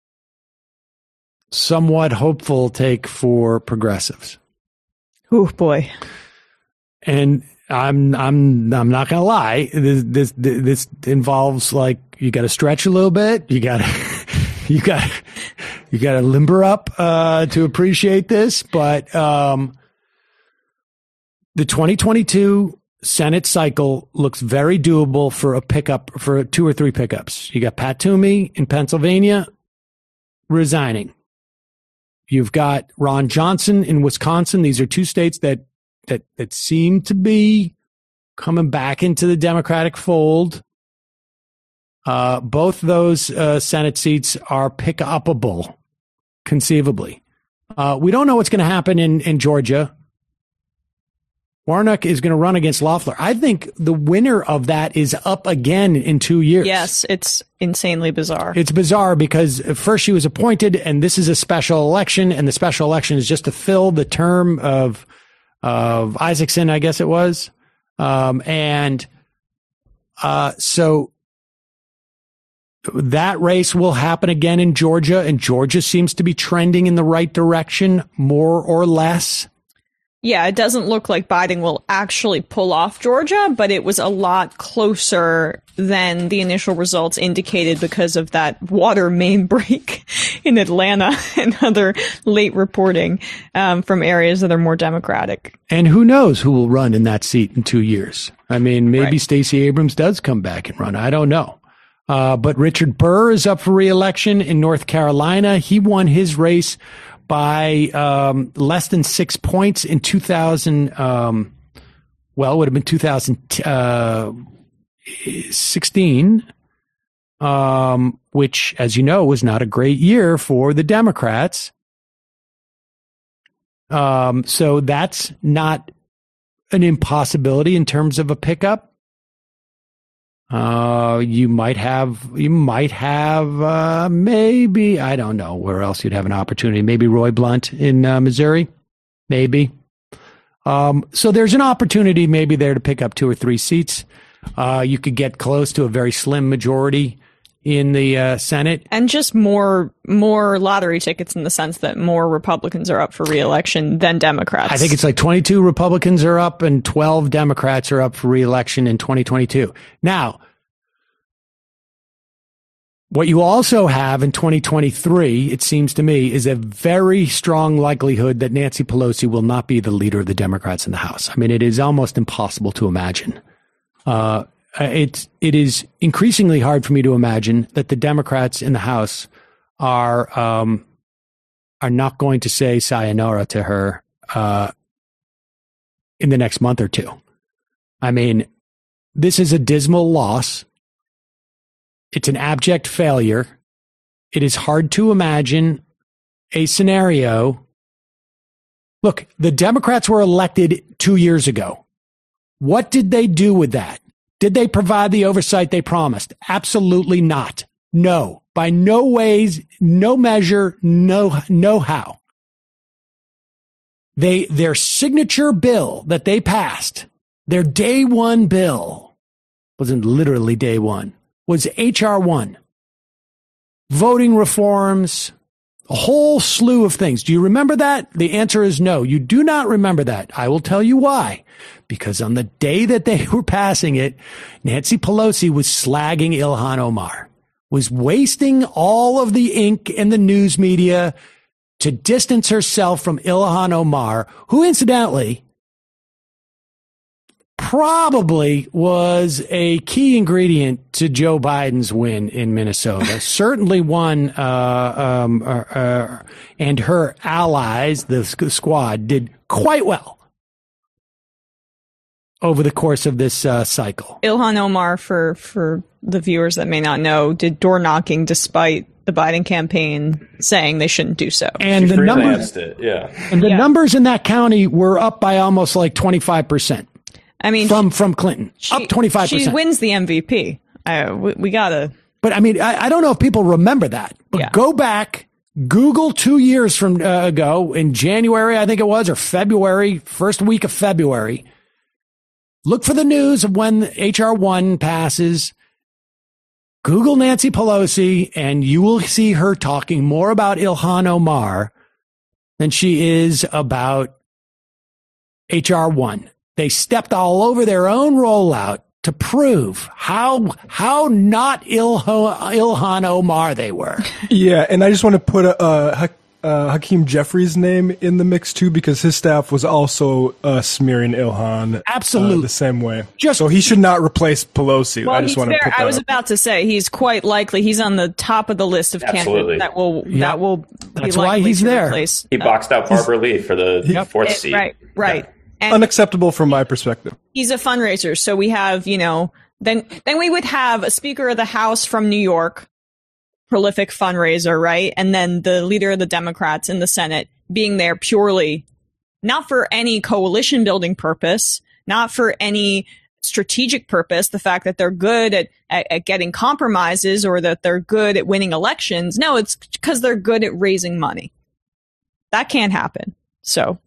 somewhat hopeful take for progressives. Oh boy. And I'm I'm I'm not gonna lie. This this this involves, like, you got to stretch a little bit. You got to you got you got to limber up uh, to appreciate this. But um, the twenty twenty-two Senate cycle looks very doable for a pickup, for two or three pickups. You got Pat Toomey in Pennsylvania resigning. You've got Ron Johnson in Wisconsin. These are two states that that that seem to be coming back into the Democratic fold. Uh, both those uh, Senate seats are pick-upable, conceivably. Uh, we don't know what's going to happen in, in Georgia. Warnock is going to run against Loeffler. I think the winner of that is up again in two years. Yes, it's insanely bizarre. It's bizarre because first she was appointed, and this is a special election, and the special election is just to fill the term of of Isaacson, I guess it was. Um, and uh, so that race will happen again in Georgia, and Georgia seems to be trending in the right direction, more or less. Yeah, it doesn't look like Biden will actually pull off Georgia, but it was a lot closer than the initial results indicated because of that water main break in Atlanta and other late reporting um, from areas that are more Democratic. And who knows who will run in that seat in two years? I mean, maybe Right. Stacey Abrams does come back and run. I don't know. Uh, but Richard Burr is up for re-election in North Carolina. He won his race by um, less than six points in two thousand. Um, well, it would have been two thousand sixteen, um, which, as you know, was not a great year for the Democrats. Um, so that's not an impossibility in terms of a pickup. Uh, you might have, you might have, uh, maybe, I don't know where else you'd have an opportunity. Maybe Roy Blunt in uh, Missouri. Maybe. Um, so there's an opportunity maybe there to pick up two or three seats. Uh, you could get close to a very slim majority in the uh, Senate. And just more more lottery tickets in the sense that more Republicans are up for re-election than Democrats. I think it's like twenty-two Republicans are up and twelve Democrats are up for re-election in twenty twenty-two. Now, what you also have in twenty twenty-three, it seems to me, is a very strong likelihood that Nancy Pelosi will not be the leader of the Democrats in the House. I mean, it is almost impossible to imagine. Uh, it, it is increasingly hard for me to imagine that the Democrats in the House are um, are not going to say sayonara to her uh, in the next month or two. I mean, this is a dismal loss. It's an abject failure. It is hard to imagine a scenario. Look, the Democrats were elected two years ago. What did they do with that? Did they provide the oversight they promised? Absolutely not. No, by no ways, no measure, no, no how. They, their signature bill that they passed, their day one bill, wasn't literally day one, was H R one. Voting reforms, a whole slew of things. Do you remember that? The answer is no. You do not remember that. I will tell you why. Because on the day that they were passing it, Nancy Pelosi was slagging Ilhan Omar, was wasting all of the ink in the news media to distance herself from Ilhan Omar, who incidentally probably was a key ingredient to Joe Biden's win in Minnesota. Certainly one, uh, um, uh, uh, and her allies, the squad, did quite well. over the course of this uh, cycle. Ilhan Omar, for for the viewers that may not know, did door knocking despite the Biden campaign saying they shouldn't do so. And She the numbers, freelanced it, yeah. and the Yeah. numbers in that county were up by almost like twenty-five percent I mean, from from Clinton, she, up twenty-five she percent. wins the M V P. Uh, we, we gotta. But I mean, I, I don't know if people remember that. But Yeah. go back, Google two years from uh, ago in January, I think it was, or February, first week of February. Look for the news of when H R one passes. Google Nancy Pelosi, and you will see her talking more about Ilhan Omar than she is about H R one. They stepped all over their own rollout to prove how how not Ilho, Ilhan Omar they were. Yeah, and I just want to put a, uh, Ha- uh, Hakeem Jeffries' name in the mix too, because his staff was also uh, smearing Ilhan Absolutely. uh, the same way. Just- so he should not replace Pelosi. Well, I just he's want to there. put that I was up. about to say he's quite likely. He's on the top of the list of Absolutely. candidates that will Yep. that will. That's be why likely he's to there. Replace, He uh, boxed out Barbara Lee for the fourth it- seat. Right, right. And Unacceptable from my perspective. he's a fundraiser, so we have, you know, then then we would have a Speaker of the House from New York, prolific fundraiser, right? And then the leader of the Democrats in the Senate being there purely not for any coalition building purpose, not for any strategic purpose, the fact that they're good at, at, at getting compromises or that they're good at winning elections. No, it's because they're good at raising money. That can't happen. So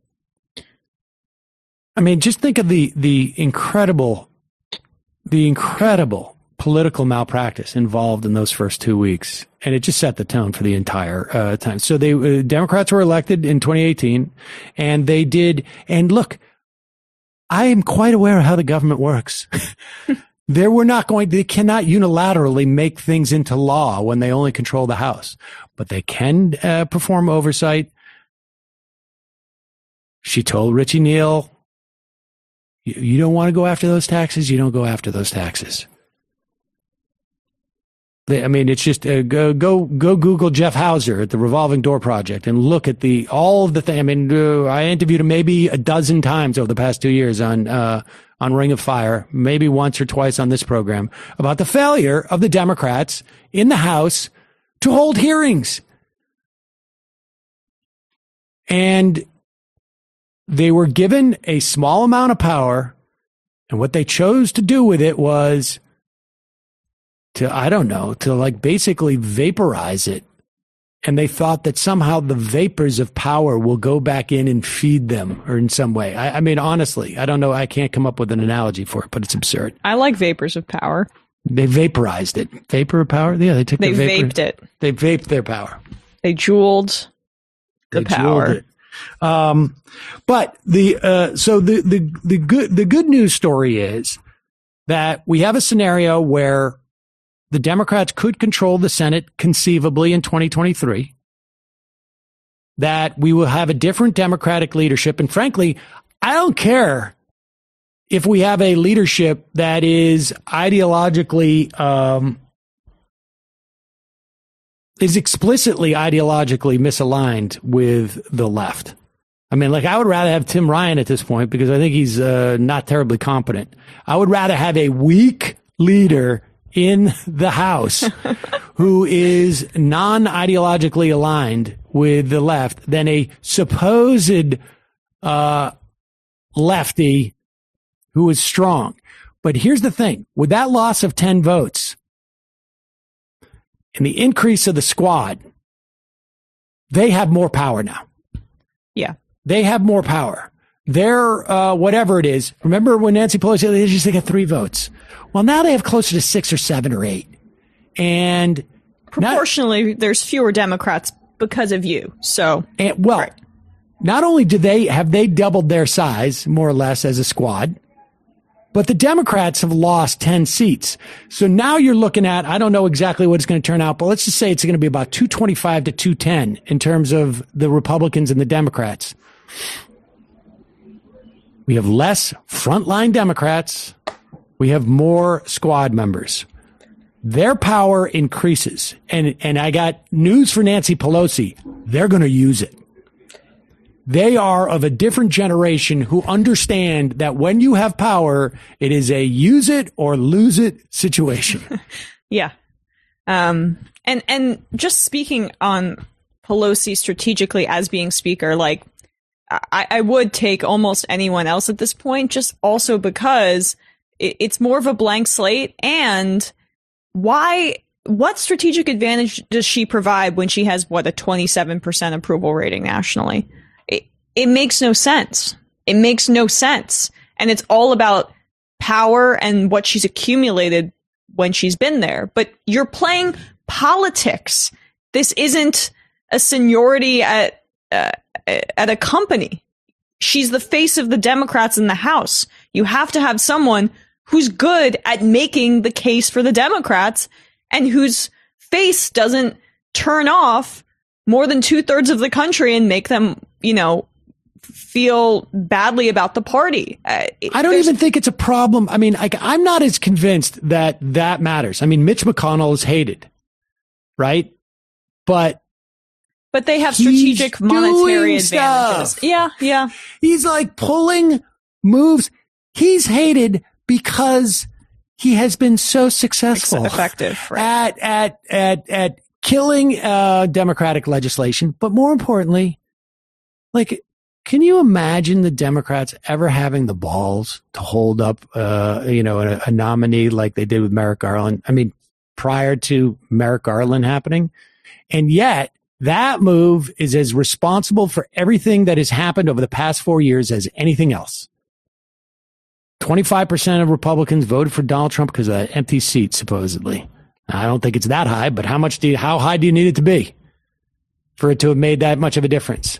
I mean, just think of the the incredible, the incredible political malpractice involved in those first two weeks, and it just set the tone for the entire uh, time. So they uh, Democrats were elected in twenty eighteen, and they did. And look, I am quite aware of how the government works. There were not going. They cannot unilaterally make things into law when they only control the House, but they can uh, perform oversight. She told Richie Neal, You, you don't want to go after those taxes? You don't go after those taxes. They, I mean, it's just uh, go go go Google Jeff Hauser at the Revolving Door Project and look at the all of the thing. I mean, uh, I interviewed him maybe a dozen times over the past two years on uh, on Ring of Fire, maybe once or twice on this program about the failure of the Democrats in the House to hold hearings. And they were given a small amount of power, and what they chose to do with it was to, I don't know, to like basically vaporize it. And they thought that somehow the vapors of power will go back in and feed them or in some way. I, I mean, honestly, I don't know. I can't come up with an analogy for it, but it's absurd. I like vapors of power. They vaporized it. Vapor of power? Yeah, they took They the vapor. vaped it. They vaped their power. They jeweled the They power. jeweled it. Um, but the, uh, so the, the, the good, the good news story is that we have a scenario where the Democrats could control the Senate conceivably in twenty twenty-three, that we will have a different Democratic leadership. And frankly, I don't care if we have a leadership that is ideologically, um, is explicitly ideologically misaligned with the left. I mean, like, I would rather have Tim Ryan at this point because I think he's uh, not terribly competent. I would rather have a weak leader in the House who is non-ideologically aligned with the left than a supposed uh, lefty who is strong. But here's the thing. With that loss of ten votes and the increase of the squad, they have more power now. Yeah. They have more power. They're, uh, whatever it is. Remember when Nancy Pelosi, they just got three votes. Well, now they have closer to six or seven or eight. And Proportionally, not, there's fewer Democrats because of you. So, and, well, right. Not only do they have they doubled their size, more or less, as a squad, but the Democrats have lost ten seats. So now you're looking at, I don't know exactly what it's going to turn out, but let's just say it's going to be about two twenty-five to two ten in terms of the Republicans and the Democrats. We have less frontline Democrats. We have more squad members. Their power increases. And, and I got news for Nancy Pelosi. They're going to use it. They are of a different generation who understand that when you have power, it is a use it or lose it situation. Yeah. Um, and, and just speaking on Pelosi strategically as being speaker, like I, I would take almost anyone else at this point, just also because it, it's more of a blank slate. And why, what strategic advantage does she provide when she has what, a twenty-seven percent approval rating nationally? It, it makes no sense. It makes no sense. And it's all about power and what she's accumulated when she's been there. But you're playing politics. This isn't a seniority at uh, at a company. She's the face of the Democrats in the House. You have to have someone who's good at making the case for the Democrats and whose face doesn't turn off more than two thirds of the country and make them, you know, feel badly about the party. Uh, I don't even think it's a problem. I mean, I, I'm not as convinced that that matters. I mean, Mitch McConnell is hated, right? But but they have strategic monetary advantages. Stuff. Yeah, yeah. He's like pulling moves. He's hated because he has been so successful, effective right. at at at at killing uh, Democratic legislation. But more importantly, like, can you imagine the Democrats ever having the balls to hold up, uh, you know, a, a nominee like they did with Merrick Garland? I mean, prior to Merrick Garland happening, and yet that move is as responsible for everything that has happened over the past four years as anything else. twenty-five percent of Republicans voted for Donald Trump because of that empty seat, supposedly. I don't think it's that high, but how much do you, how high do you need it to be for it to have made that much of a difference?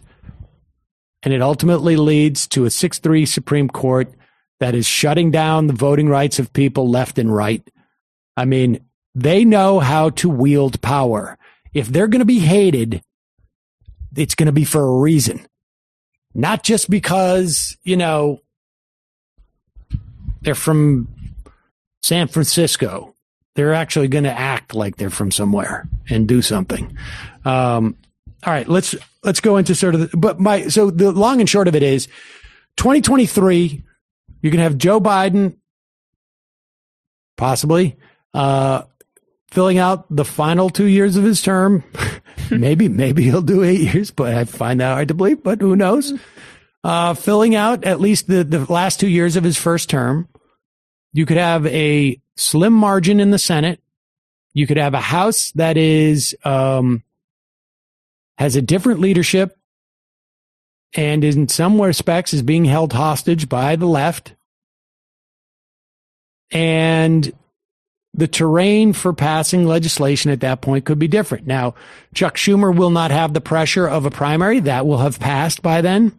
And it ultimately leads to a six three Supreme Court that is shutting down the voting rights of people left and right. I mean, they know how to wield power. If they're going to be hated, it's going to be for a reason. Not just because, you know, they're from San Francisco. They're actually going to act like they're from somewhere and do something. Um, all right, let's let's go into sort of the, but my so the long and short of it is twenty twenty-three, you can have Joe Biden possibly uh, filling out the final two years of his term. maybe maybe he'll do eight years, but I find that hard to believe, but who knows? Uh, filling out at least the, the last two years of his first term. You could have a slim margin in the Senate. You could have a House that is um, has a different leadership and in some respects is being held hostage by the left. And the terrain for passing legislation at that point could be different. Now, Chuck Schumer will not have the pressure of a primary. That will have passed by then.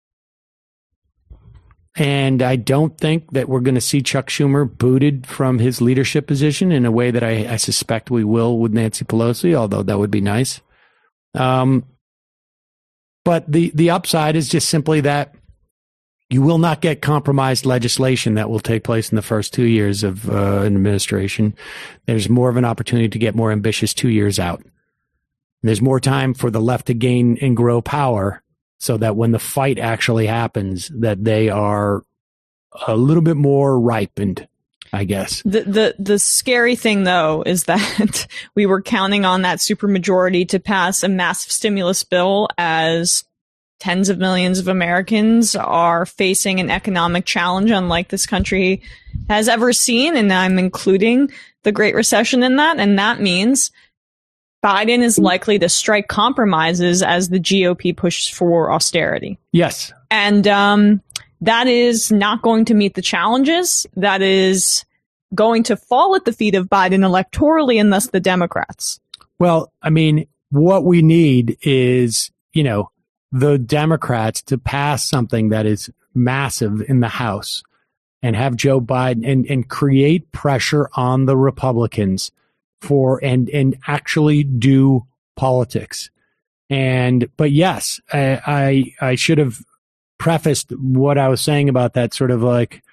And I don't think that we're going to see Chuck Schumer booted from his leadership position in a way that I, I suspect we will with Nancy Pelosi, although that would be nice. Um, but the, the upside is just simply that you will not get compromised legislation that will take place in the first two years of uh, an administration. There's more of an opportunity to get more ambitious two years out. And there's more time for the left to gain and grow power, so that when the fight actually happens, that they are a little bit more ripened, I guess. The the the scary thing, though, is that we were counting on that supermajority to pass a massive stimulus bill as tens of millions of Americans are facing an economic challenge unlike this country has ever seen, and I'm including the Great Recession in that, and that means Biden is likely to strike compromises as the G O P pushes for austerity. Yes. And um, that is not going to meet the challenges. That is going to fall at the feet of Biden electorally and thus the Democrats. Well, I mean, what we need is, you know, the Democrats to pass something that is massive in the House and have Joe Biden and, and create pressure on the Republicans for and and actually do politics. And but yes, I, I I should have prefaced what I was saying about that sort of like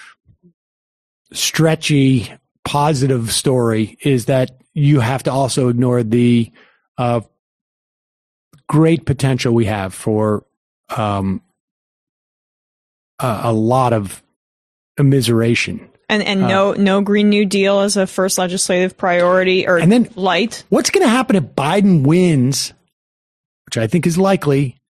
stretchy positive story is that you have to also ignore the uh, great potential we have for um, a, a lot of immiseration. And and no uh, no Green New Deal as a first legislative priority or and then light. What's going to happen if Biden wins, which I think is likely,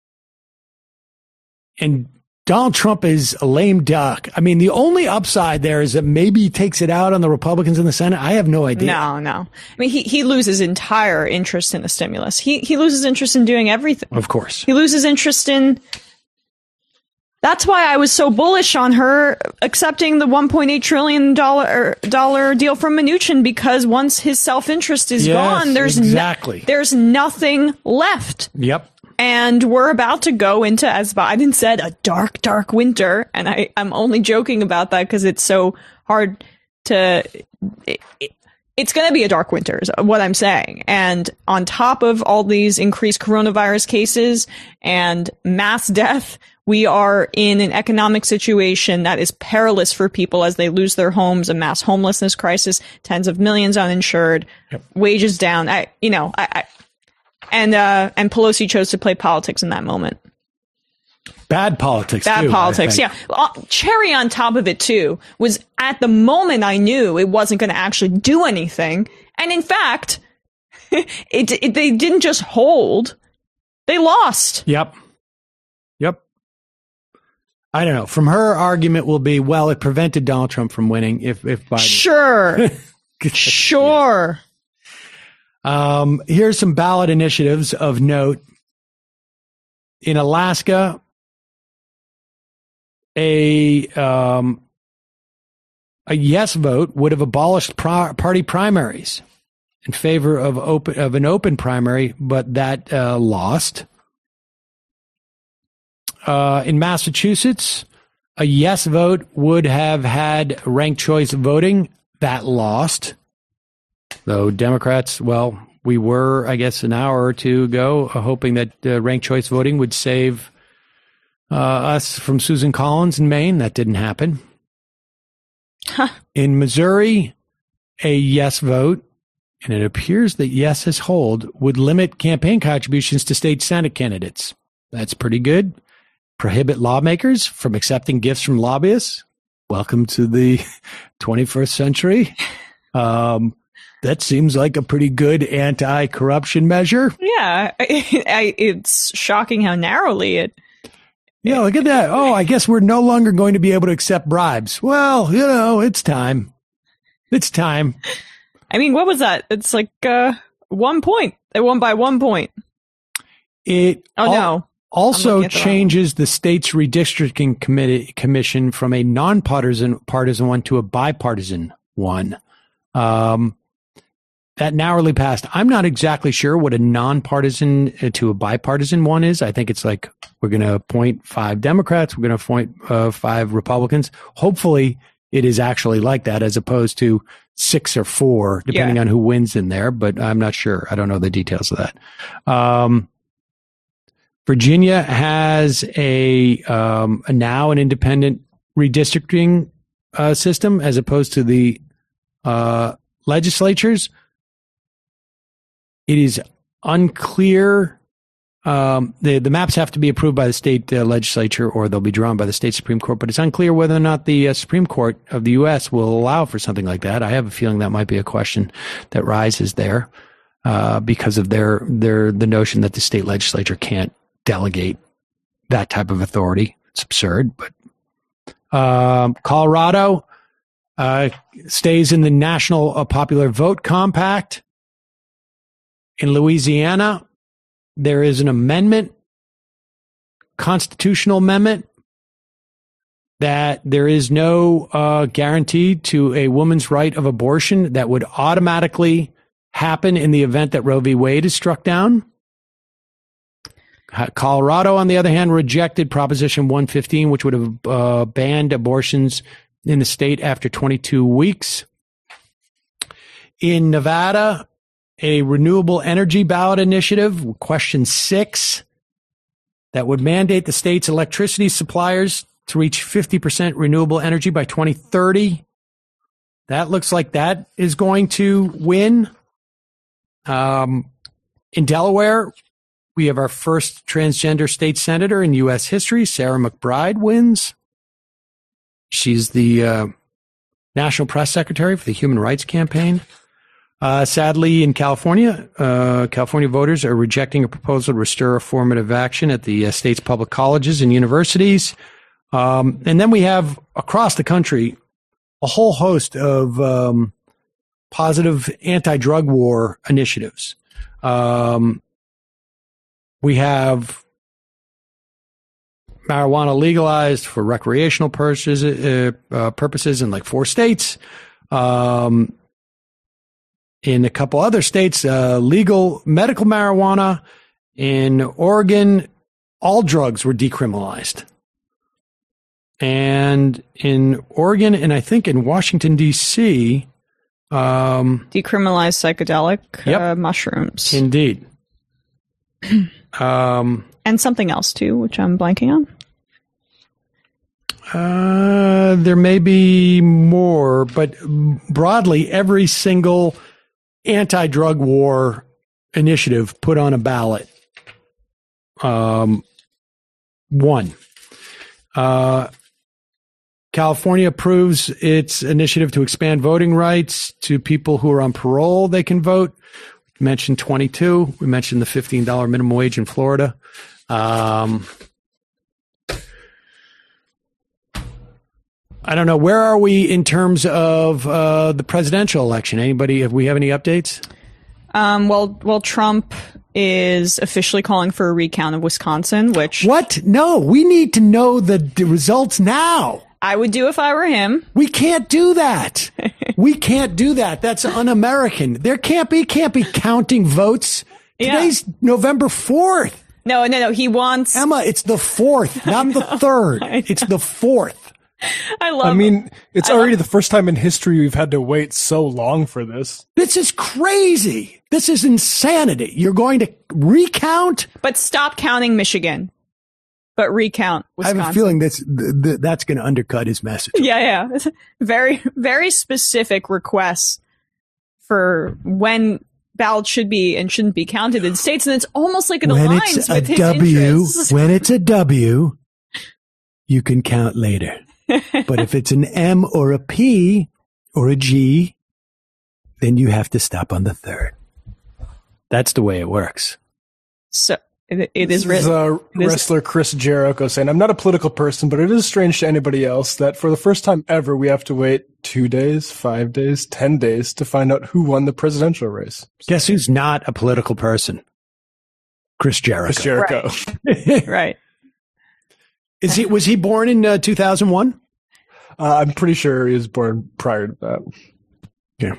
and Donald Trump is a lame duck? I mean, the only upside there is that maybe he takes it out on the Republicans in the Senate. I have no idea. No, no. I mean, he, he loses entire interest in the stimulus. He he loses interest in doing everything. Of course. He loses interest in... That's why I was so bullish on her accepting the one point eight trillion dollars dollar deal from Mnuchin, because once his self-interest is yes, gone, there's exactly. no, there's nothing left. Yep. And we're about to go into, as Biden said, a dark, dark winter. And I, I'm only joking about that because it's so hard to... It, it, it's going to be a dark winter, is what I'm saying. And on top of all these increased coronavirus cases and mass death, we are in an economic situation that is perilous for people as they lose their homes, a mass homelessness crisis, tens of millions uninsured, yep. wages down. I, you know, I, I and uh, and Pelosi chose to play politics in that moment. Bad politics. Bad too, politics. Yeah. Uh, cherry on top of it too was at the moment I knew it wasn't going to actually do anything, and in fact, it, it they didn't just hold; they lost. Yep. Yep. I don't know. From her argument will be, well, it prevented Donald Trump from winning if, if Biden. Sure. Sure. Um, here's some ballot initiatives of note. In Alaska, a, um, a yes vote would have abolished pro- party primaries in favor of open, of an open primary, but that, uh, lost. Uh, in Massachusetts, a yes vote would have had ranked choice voting. That lost. Though Democrats, well, we were, I guess, an hour or two ago, uh, hoping that uh, ranked choice voting would save uh, us from Susan Collins in Maine. That didn't happen. Huh. In Missouri, a yes vote, and it appears that yeses hold, would limit campaign contributions to state Senate candidates. That's pretty good. Prohibit lawmakers from accepting gifts from lobbyists. Welcome to the twenty-first century. Um, that seems like a pretty good anti-corruption measure. Yeah, I, I, it's shocking how narrowly it. Yeah, look at that. Oh, I guess we're no longer going to be able to accept bribes. Well, you know, it's time. It's time. I mean, what was that? It's like uh, one point. They won by one point. It. Oh, all- no. Also changes the state's redistricting committee commission from a nonpartisan partisan one to a bipartisan one. Um, that narrowly passed. I'm not exactly sure what a nonpartisan to a bipartisan one is. I think it's like we're going to appoint five Democrats, we're going to appoint uh, five Republicans. Hopefully, it is actually like that, as opposed to six or four, depending yeah. on who wins in there. But I'm not sure. I don't know the details of that. Um, Virginia has a, um, a now an independent redistricting uh, system as opposed to the uh, legislatures. It is unclear. Um, the the maps have to be approved by the state uh, legislature, or they'll be drawn by the state Supreme Court. But it's unclear whether or not the uh, Supreme Court of the U S will allow for something like that. I have a feeling that might be a question that rises there uh, because of their their the notion that the state legislature can't delegate that type of authority. It's absurd. But um, Colorado uh, stays in the National uh, Popular Vote Compact. In Louisiana, there is an amendment, constitutional amendment, that there is no uh, guarantee to a woman's right of abortion that would automatically happen in the event that Roe v. Wade is struck down. Colorado, on the other hand, rejected Proposition one fifteen, which would have uh, banned abortions in the state after twenty-two weeks. In Nevada, a renewable energy ballot initiative, question six, that would mandate the state's electricity suppliers to reach fifty percent renewable energy by twenty thirty. That looks like that is going to win. Um, in Delaware, We have our first transgender state senator in U S history. Sarah McBride wins. She's the uh, National Press Secretary for the Human Rights Campaign. Uh, sadly, in California, uh, California voters are rejecting a proposal to restore affirmative action at the uh, state's public colleges and universities. Um, and then we have across the country a whole host of um, positive anti-drug war initiatives. Um, we have marijuana legalized for recreational purposes, uh, uh, purposes in like four states. Um, in a couple other states, uh, legal medical marijuana. In Oregon, all drugs were decriminalized. And in Oregon, and I think in Washington, D C, um, decriminalized psychedelic yep. uh, mushrooms. Indeed. um, and something else, too, which I'm blanking on. Uh, there may be more, but broadly, every single anti-drug war initiative put on a ballot um, won. Uh, California approves its initiative to expand voting rights to people who are on parole. They can vote. We mentioned twenty-two. We mentioned the fifteen dollars minimum wage in Florida. Um, I don't know. Where are we in terms of uh, the presidential election? Anybody? Have we have any updates? Um, well, well, Trump is officially calling for a recount of Wisconsin, which what? No, we need to know the, the results now. I would do if I were him. We can't do that. We can't do that. That's un-American. There can't be can't be counting votes. Today's yeah. November fourth. No, no, no. He wants Emma. It's the fourth, not the third. It's the fourth. I love. I mean, it's I already love, the first time in history we've had to wait so long for this. This is crazy. This is insanity. You're going to recount, but stop counting Michigan. But recount Wisconsin. I have a feeling that's th- th- that's going to undercut his message. Yeah, yeah. Very, very specific requests for when ballots should be and shouldn't be counted in states, and it's almost like it when aligns it's with a his W, interests. When it's a W, you can count later. But if it's an M or a P or a G, then you have to stop on the third. That's the way it works. So it, it is written. Uh, it is, wrestler Chris Jericho saying, "I'm not a political person, but it is strange to anybody else that for the first time ever, we have to wait two days, five days, ten days to find out who won the presidential race." Guess who's not a political person? Chris Jericho. Chris Jericho. Right. Right. Is he? Was he born in uh, two thousand one? Uh, I'm pretty sure he was born prior to that. Yeah.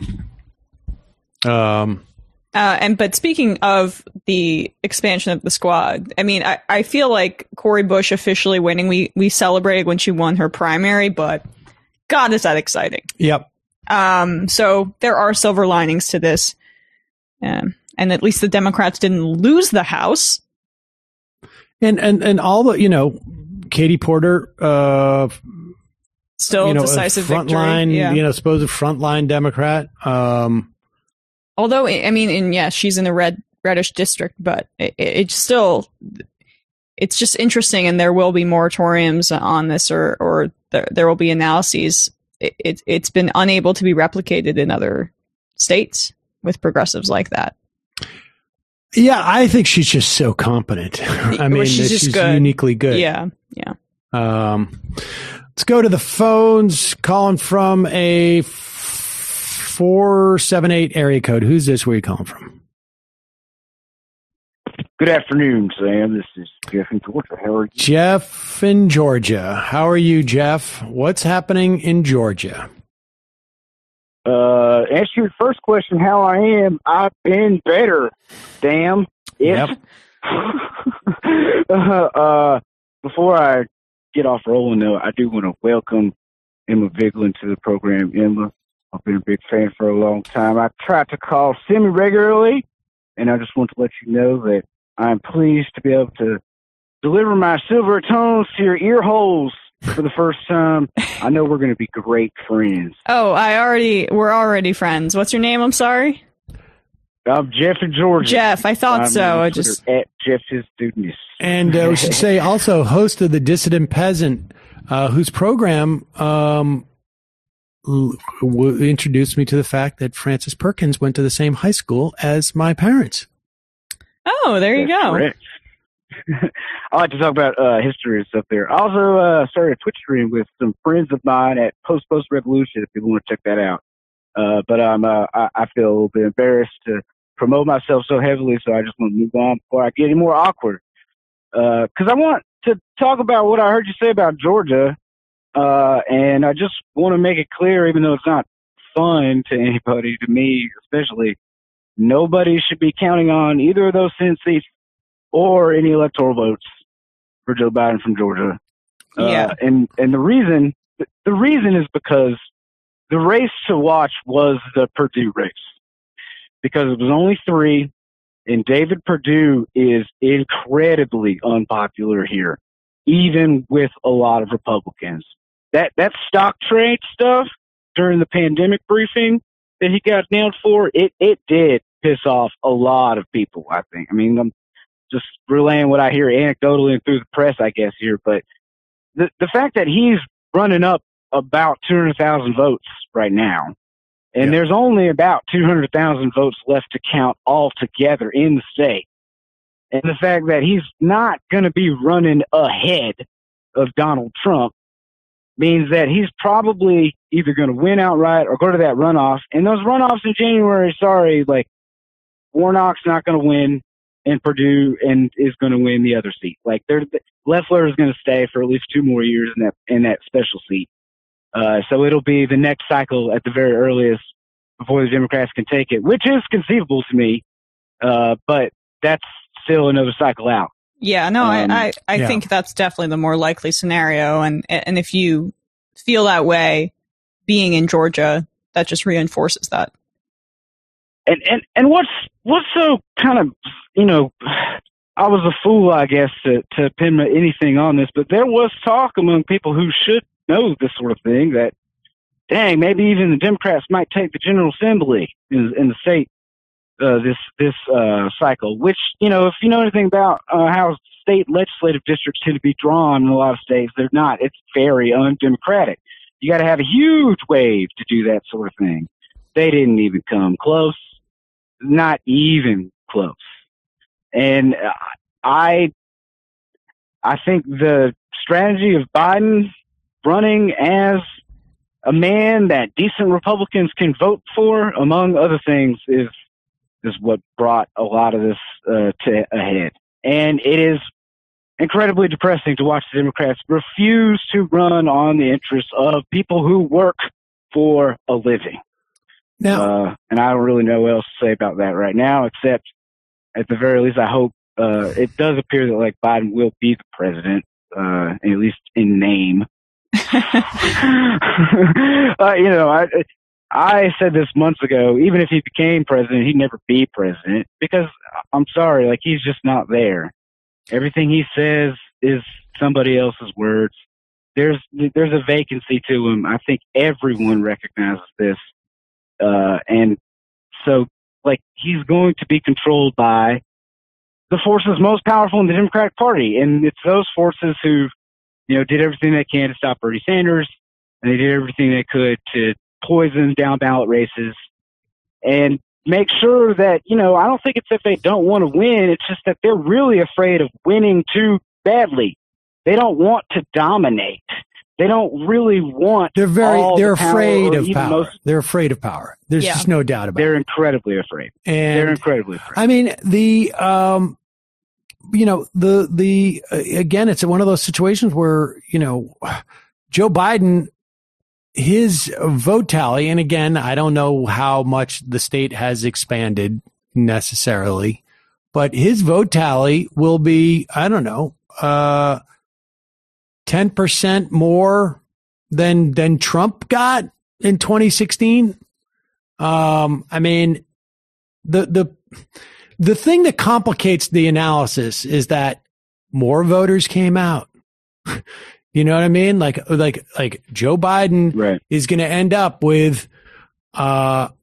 Um. Uh, and but speaking of the expansion of the squad, I mean, I, I feel like Cori Bush officially winning. We we celebrated when she won her primary, but God, is that exciting! Yep. Um. So there are silver linings to this, um, and at least the Democrats didn't lose the House. And and and all the you know, Katie Porter, uh, still you know, decisive front victory. line, Yeah. you know, supposed frontline Democrat. Um. Although, I mean, and yeah, she's in the red reddish district, but it, it's still, it's just interesting, and there will be moratoriums on this, or or there, there will be analyses. It, it, it's been unable to be replicated in other states with progressives like that. Yeah, I think she's just so competent. I mean, well, she's, she's just good. uniquely good. Yeah, yeah. Um, let's go to the phones. Calling from a four seven eight area code. Who's this? Where are you calling from? Good afternoon, Sam. This is Jeff in Georgia. How are you? Jeff in Georgia. How are you, Jeff? What's happening in Georgia? Uh, answer your first question, how I am. I've been better. Damn it. Yep. uh, uh, before I get off rolling, though, I do want to welcome Emma Vigeland to the program. Emma, I've been a big fan for a long time. I try to call semi-regularly, and I just want to let you know that I'm pleased to be able to deliver my silver tones to your ear holes for the first time. I know we're going to be great friends. Oh, I already, we're already friends. What's your name? I'm sorry. I'm Jeff in Georgia. Jeff, I thought I'm so. I Twitter just at Jeff his student. And uh, we should say also host of the Dissident Peasant, uh, whose program um, l- w- introduced me to the fact that Francis Perkins went to the same high school as my parents. Oh, there you That's go. correct. I like to talk about uh, history and stuff there. I also uh, started a Twitch stream with some friends of mine at Post Post Revolution if people want to check that out. Uh, but um, uh, I, I feel a little bit embarrassed to promote myself so heavily, so I just want to move on before I get any more awkward. Because uh, I want to talk about what I heard you say about Georgia, uh, and I just want to make it clear, even though it's not fun to anybody, to me especially, nobody should be counting on either of those Senate seats or any electoral votes for Joe Biden from Georgia. Uh, Yeah. And, and the reason, the reason is because the race to watch was the Purdue race, because it was only three, and David Perdue is incredibly unpopular here, even with a lot of Republicans. That that stock trade stuff during the pandemic briefing that he got nailed for, it, it did piss off a lot of people, I think. I mean, I'm just relaying what I hear anecdotally and through the press, I guess, here, but the the fact that he's running up about two hundred thousand votes right now, and Yeah. there's only about two hundred thousand votes left to count altogether in the state. And the fact that he's not going to be running ahead of Donald Trump means that he's probably either going to win outright or go to that runoff. And those runoffs in January, sorry, like Warnock's not going to win, and Purdue and is going to win the other seat. Like they're, Loeffler is going to stay for at least two more years in that in that special seat. Uh, so it'll be the next cycle at the very earliest before the Democrats can take it, which is conceivable to me. Uh, but that's still another cycle out. Yeah, no, Um, I, I, I yeah. think that's definitely the more likely scenario. And, and if you feel that way, being in Georgia, that just reinforces that. And, and, and what's, what's so kind of, you know, I was a fool, I guess, to, to pin anything on this, but there was talk among people who should know this sort of thing that, dang, maybe even the Democrats might take the General Assembly in, in the state uh, this this uh, cycle. Which, you know, if you know anything about uh, how state legislative districts tend to be drawn in a lot of states, they're not. It's very undemocratic. You got to have a huge wave to do that sort of thing. They didn't even come close, not even close. And uh, I, I think the strategy of Biden running as a man that decent Republicans can vote for, among other things, is is what brought a lot of this uh, to a head. And it is incredibly depressing to watch the Democrats refuse to run on the interests of people who work for a living. Now, Uh, and I don't really know what else to say about that right now, except at the very least, I hope uh, it does appear that like Biden will be the president, uh, at least in name. uh, you know, I I said this months ago. Even if he became president, he'd never be president because I'm sorry, like he's just not there. Everything he says is somebody else's words. There's there's a vacancy to him. I think everyone recognizes this, uh, and so like he's going to be controlled by the forces most powerful in the Democratic Party, and it's those forces who, you know, did everything they can to stop Bernie Sanders, and they did everything they could to poison down ballot races and make sure that, you know, I don't think it's that they don't want to win. It's just that they're really afraid of winning too badly. They don't want to dominate. They don't really want. they're very all they're the power, afraid or of even power. most- They're afraid of power. There's Yeah. just no doubt about They're it. incredibly afraid. And They're incredibly afraid. I mean, the, um, you know, the, the, uh, again, it's one of those situations where, you know, Joe Biden, his vote tally, and again, I don't know how much the state has expanded necessarily, but his vote tally will be, I don't know, uh, ten percent more than, than Trump got in twenty sixteen. Um, I mean, the, the, the thing that complicates the analysis is that more voters came out. You know what I mean? Like, like, like Joe Biden Right. is going to end up with, uh,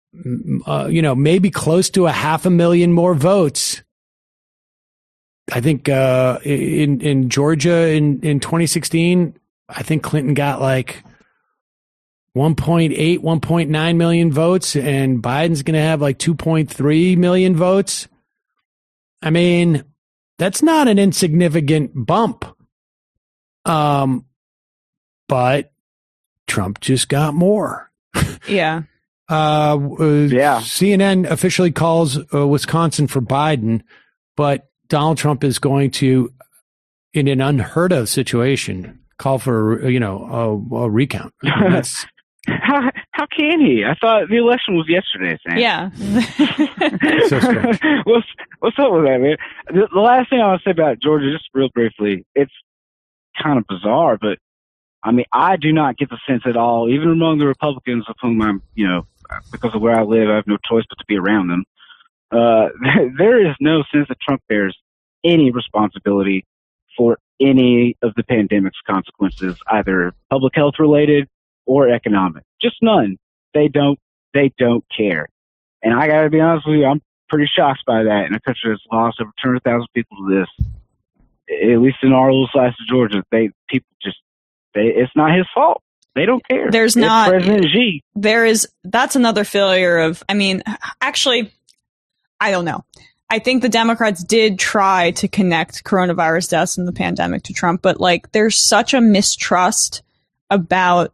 uh, you know, maybe close to a half a million more votes. I think uh, in in Georgia in, in twenty sixteen, I think Clinton got like one point eight, one point nine million votes, and Biden's going to have like two point three million votes. I mean, that's not an insignificant bump. Um, but Trump just got more. Yeah. Uh, uh, Yeah. C N N officially calls uh, Wisconsin for Biden, but Donald Trump is going to, in an unheard of situation, call for, you know, a, a recount. I mean, that's How how can he? I thought the election was yesterday, Sam. Yeah. so strange. what's what's up with that, man? The, the last thing I want to say about Georgia, just real briefly, it's kind of bizarre, but I mean, I do not get the sense at all, even among the Republicans of whom I'm, you know, because of where I live, I have no choice but to be around them. Uh, there is no sense that Trump bears any responsibility for any of the pandemic's consequences, either public health related or economic. Just none. They don't. They don't care. And I got to be honest with you, I'm pretty shocked by that. In a country that's lost over two hundred thousand people to this, at least in our little slice of Georgia, they people just they. It's not his fault. They don't care. There's It's not. President Xi. There is. That's another failure of. I mean, actually, I don't know. I think the Democrats did try to connect coronavirus deaths and the pandemic to Trump, but like, there's such a mistrust about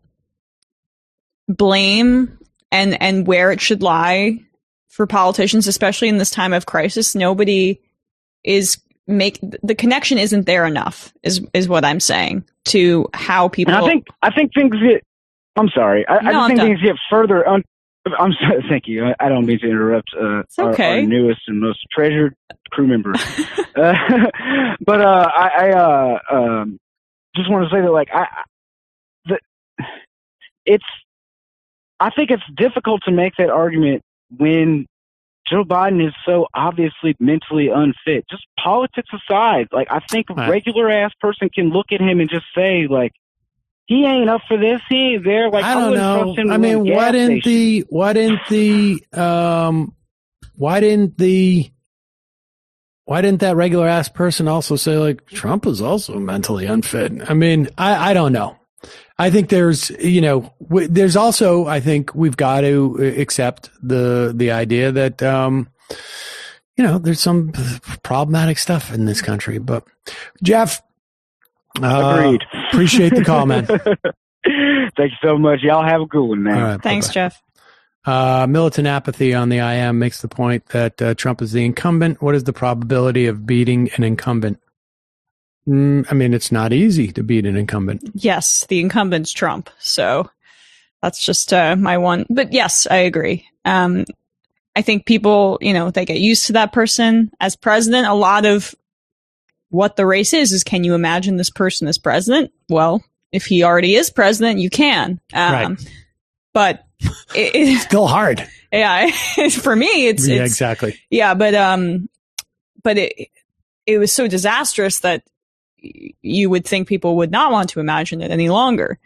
blame and and where it should lie for politicians, especially in this time of crisis. Nobody is make the connection isn't there enough. Is is what I'm saying to how people. And I think I think things get. I'm sorry. I, No, I just I'm think done. thing get further. Un, I'm sorry. Thank you. I, I don't mean to interrupt. Uh, It's our, okay. our newest and most treasured crew member. uh, but uh, I, I uh, um, just want to say that, like, I, the, it's. I think it's difficult to make that argument when Joe Biden is so obviously mentally unfit. Just politics aside, like, I think a Right. regular ass person can look at him and just say, like, he ain't up for this. He ain't there. Like, I don't wouldn't know. trust him to I run a mean, gas why didn't station. the why didn't the um why didn't the why didn't that regular ass person also say, like, Trump is also mentally unfit? I mean, I I don't know. I think there's, you know, w- there's also, I think we've got to accept the the idea that um you know, there's some problematic stuff in this country. But Jeff, uh, Agreed. appreciate the call, man. Thank you so much. Y'all have a good one, man. All right, Thanks, bye-bye. Jeff. Uh, militant apathy on the I M makes the point that uh, Trump is the incumbent. What is the probability of beating an incumbent? Mm, I mean, it's not easy to beat an incumbent. Yes, the incumbent's Trump. So that's just uh, my one. But yes, I agree. Um, I think people, you know, they get used to that person as president. A lot of what the race is, is can you imagine this person as president? Well, if he already is president, you can. Um, Right. But it, it, Still hard. yeah, for me, it's, Yeah, it's exactly. yeah, but um, but it it was so disastrous that y- you would think people would not want to imagine it any longer.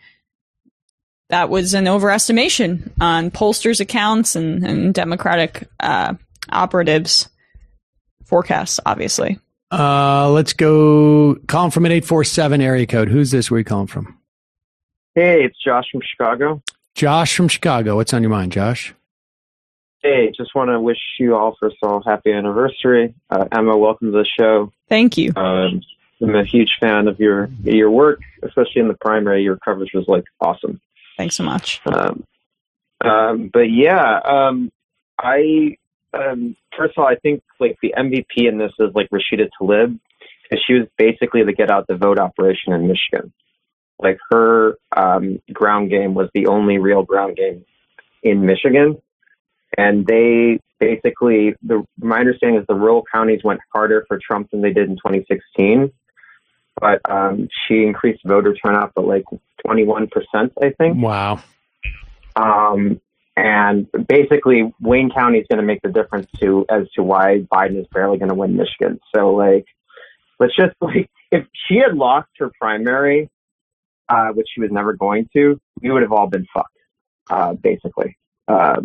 That was an overestimation on pollsters' accounts and, and Democratic uh, operatives' forecasts, obviously. Uh, let's go. Calling from an eight four seven area code. Who's this? Where are you calling from? Hey, it's Josh from Chicago. Josh from Chicago. What's on your mind, Josh? Hey, just want to wish you all, first of all, happy anniversary. Uh, Emma, welcome to the show. Thank you. Um, I'm a huge fan of your your work, especially in the primary. Your coverage was like awesome. Thanks so much. Um, um, but yeah, um, I um, first of all, I think like the M V P in this is like Rashida Tlaib, because she was basically the get out the vote operation in Michigan. Like her um, ground game was the only real ground game in Michigan, and they basically the my understanding is the rural counties went harder for Trump than they did in twenty sixteen. But um, she increased voter turnout by like twenty-one percent, I think. Wow. Um, and basically, Wayne County is going to make the difference to as to why Biden is barely going to win Michigan. So, like, let's just like if she had lost her primary, uh, which she was never going to, we would have all been fucked, uh, basically. Um,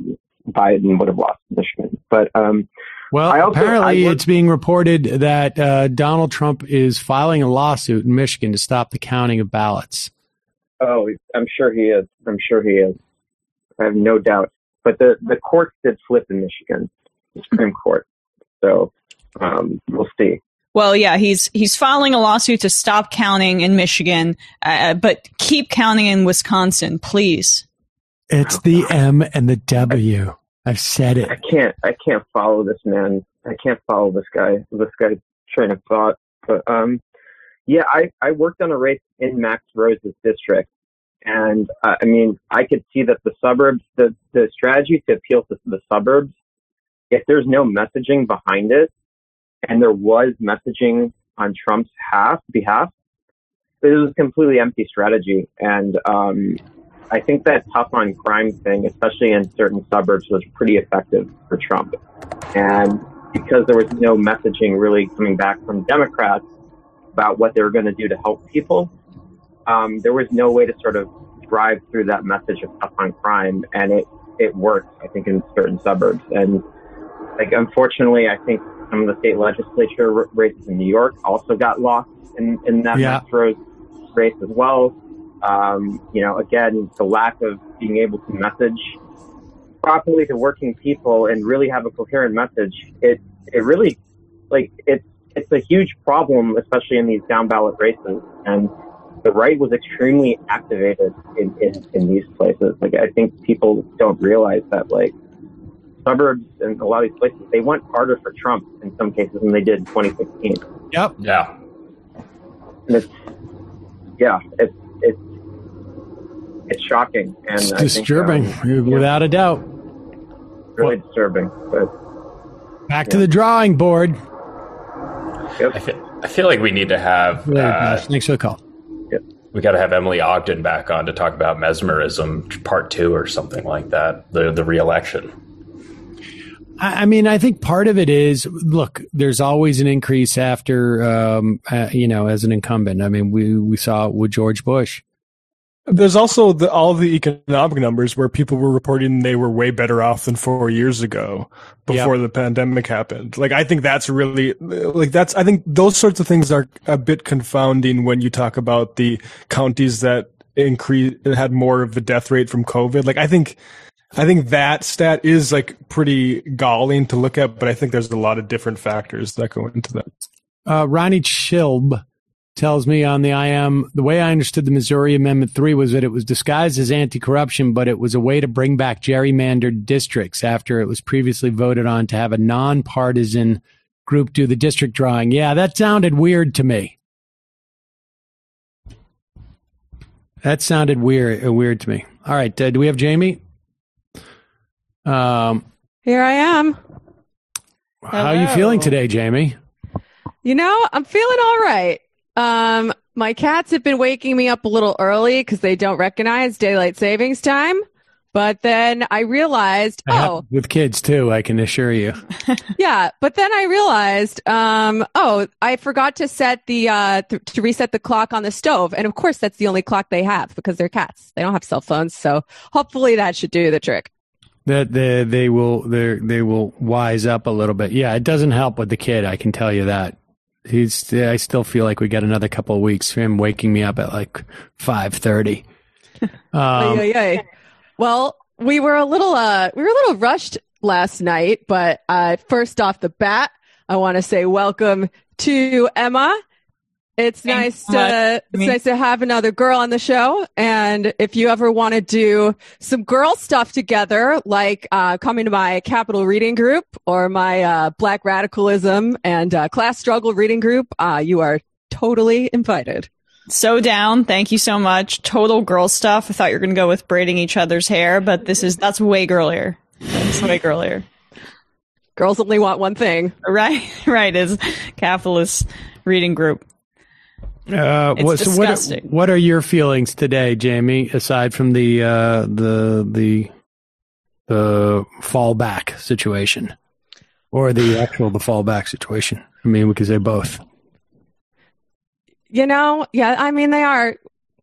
Biden would have lost Michigan. But um, well, I also, apparently I it's being reported that uh, Donald Trump is filing a lawsuit in Michigan to stop the counting of ballots. Oh, I'm sure he is. I'm sure he is. I have no doubt. But the, the courts did flip in Michigan, the Supreme Court. So um, we'll see. Well, yeah, he's he's filing a lawsuit to stop counting in Michigan, uh, but keep counting in Wisconsin, please. It's the M and the W. I've said it. I can't. I can't follow this man. I can't follow this guy. This guy's train of thought. But um, yeah, I I worked on a race in Max Rose's district, and uh, I mean, I could see that the suburbs, the the strategy to appeal to the suburbs, if there's no messaging behind it, and there was messaging on Trump's half behalf, it was a completely empty strategy. And um, I think that tough on crime thing, especially in certain suburbs, was pretty effective for Trump. And because there was no messaging really coming back from Democrats about what they were going to do to help people, um, there was no way to sort of drive through that message of tough on crime. And it, it worked, I think, in certain suburbs. And like, unfortunately, I think some of the state legislature races in New York also got lost in, in that yeah. Max Rose race as well. Um, you know, again, the lack of being able to message properly to working people and really have a coherent message. It, it really, like, it's, it's a huge problem, especially in these down ballot races. And the right was extremely activated in, in, in these places. Like, I think people don't realize that, like, suburbs and a lot of these places, they went harder for Trump in some cases than they did in twenty sixteen. Yep. Yeah. And it's, yeah, it's, it's, it's shocking. And It's I disturbing, think, um, without yeah, a doubt. really well, disturbing. But back yeah. to the drawing board. Yep. I feel, I feel like we need to have. Uh, Thanks for the call. Yep. We got to have Emily Ogden back on to talk about mesmerism, part two or something like that. The the re-election. I mean, I think part of it is, look, there's always an increase after, um, uh, you know, as an incumbent. I mean, we, we saw it with George Bush. There's also the, all the economic numbers where people were reporting they were way better off than four years ago before yep. the pandemic happened. Like, I think that's really, like, that's, I think those sorts of things are a bit confounding when you talk about the counties that increase, had more of the death rate from COVID. Like, I think, I think that stat is like pretty galling to look at, but I think there's a lot of different factors that go into that. Uh, Ronnie Schilb tells me on the I M, the way I understood the Missouri Amendment three was that it was disguised as anti-corruption, but it was a way to bring back gerrymandered districts after it was previously voted on to have a nonpartisan group do the district drawing. Yeah, that sounded weird to me. That sounded weird, uh, weird to me. All right, uh, do we have Jamie? Um, Here I am. How are you feeling today, Jamie? You know, I'm feeling all right. Um, my cats have been waking me up a little early because they don't recognize daylight savings time. But then I realized, I oh, with kids too, I can assure you. Yeah, but then I realized, um, oh, I forgot to set the uh, th- to reset the clock on the stove, and of course that's the only clock they have because they're cats. They don't have cell phones, so hopefully that should do the trick. That they they will they they will wise up a little bit. Yeah, it doesn't help with the kid. I can tell you that. He's. I still feel like we got another couple of weeks for him waking me up at like five thirty. Um, yeah, yeah. Well, we were a little uh we were a little rushed last night, but uh, first off the bat, I want to say welcome to Emma. It's Thanks nice to it's me. nice to have another girl on the show. And if you ever want to do some girl stuff together, like uh, coming to my Capital Reading Group or my uh, Black Radicalism and uh, Class Struggle Reading Group, uh, you are totally invited. So down. Thank you so much. Total girl stuff. I thought you were going to go with braiding each other's hair, but this is that's way girlier. That's way girlier. Girls only want one thing. Right, right. Is Capitalist Reading Group. Uh, it's what, so disgusting. what, what are your feelings today, Jamie? Aside from the uh, the the the fallback situation, or the actual the fallback situation? I mean, we could say both. You know, yeah. I mean, they are.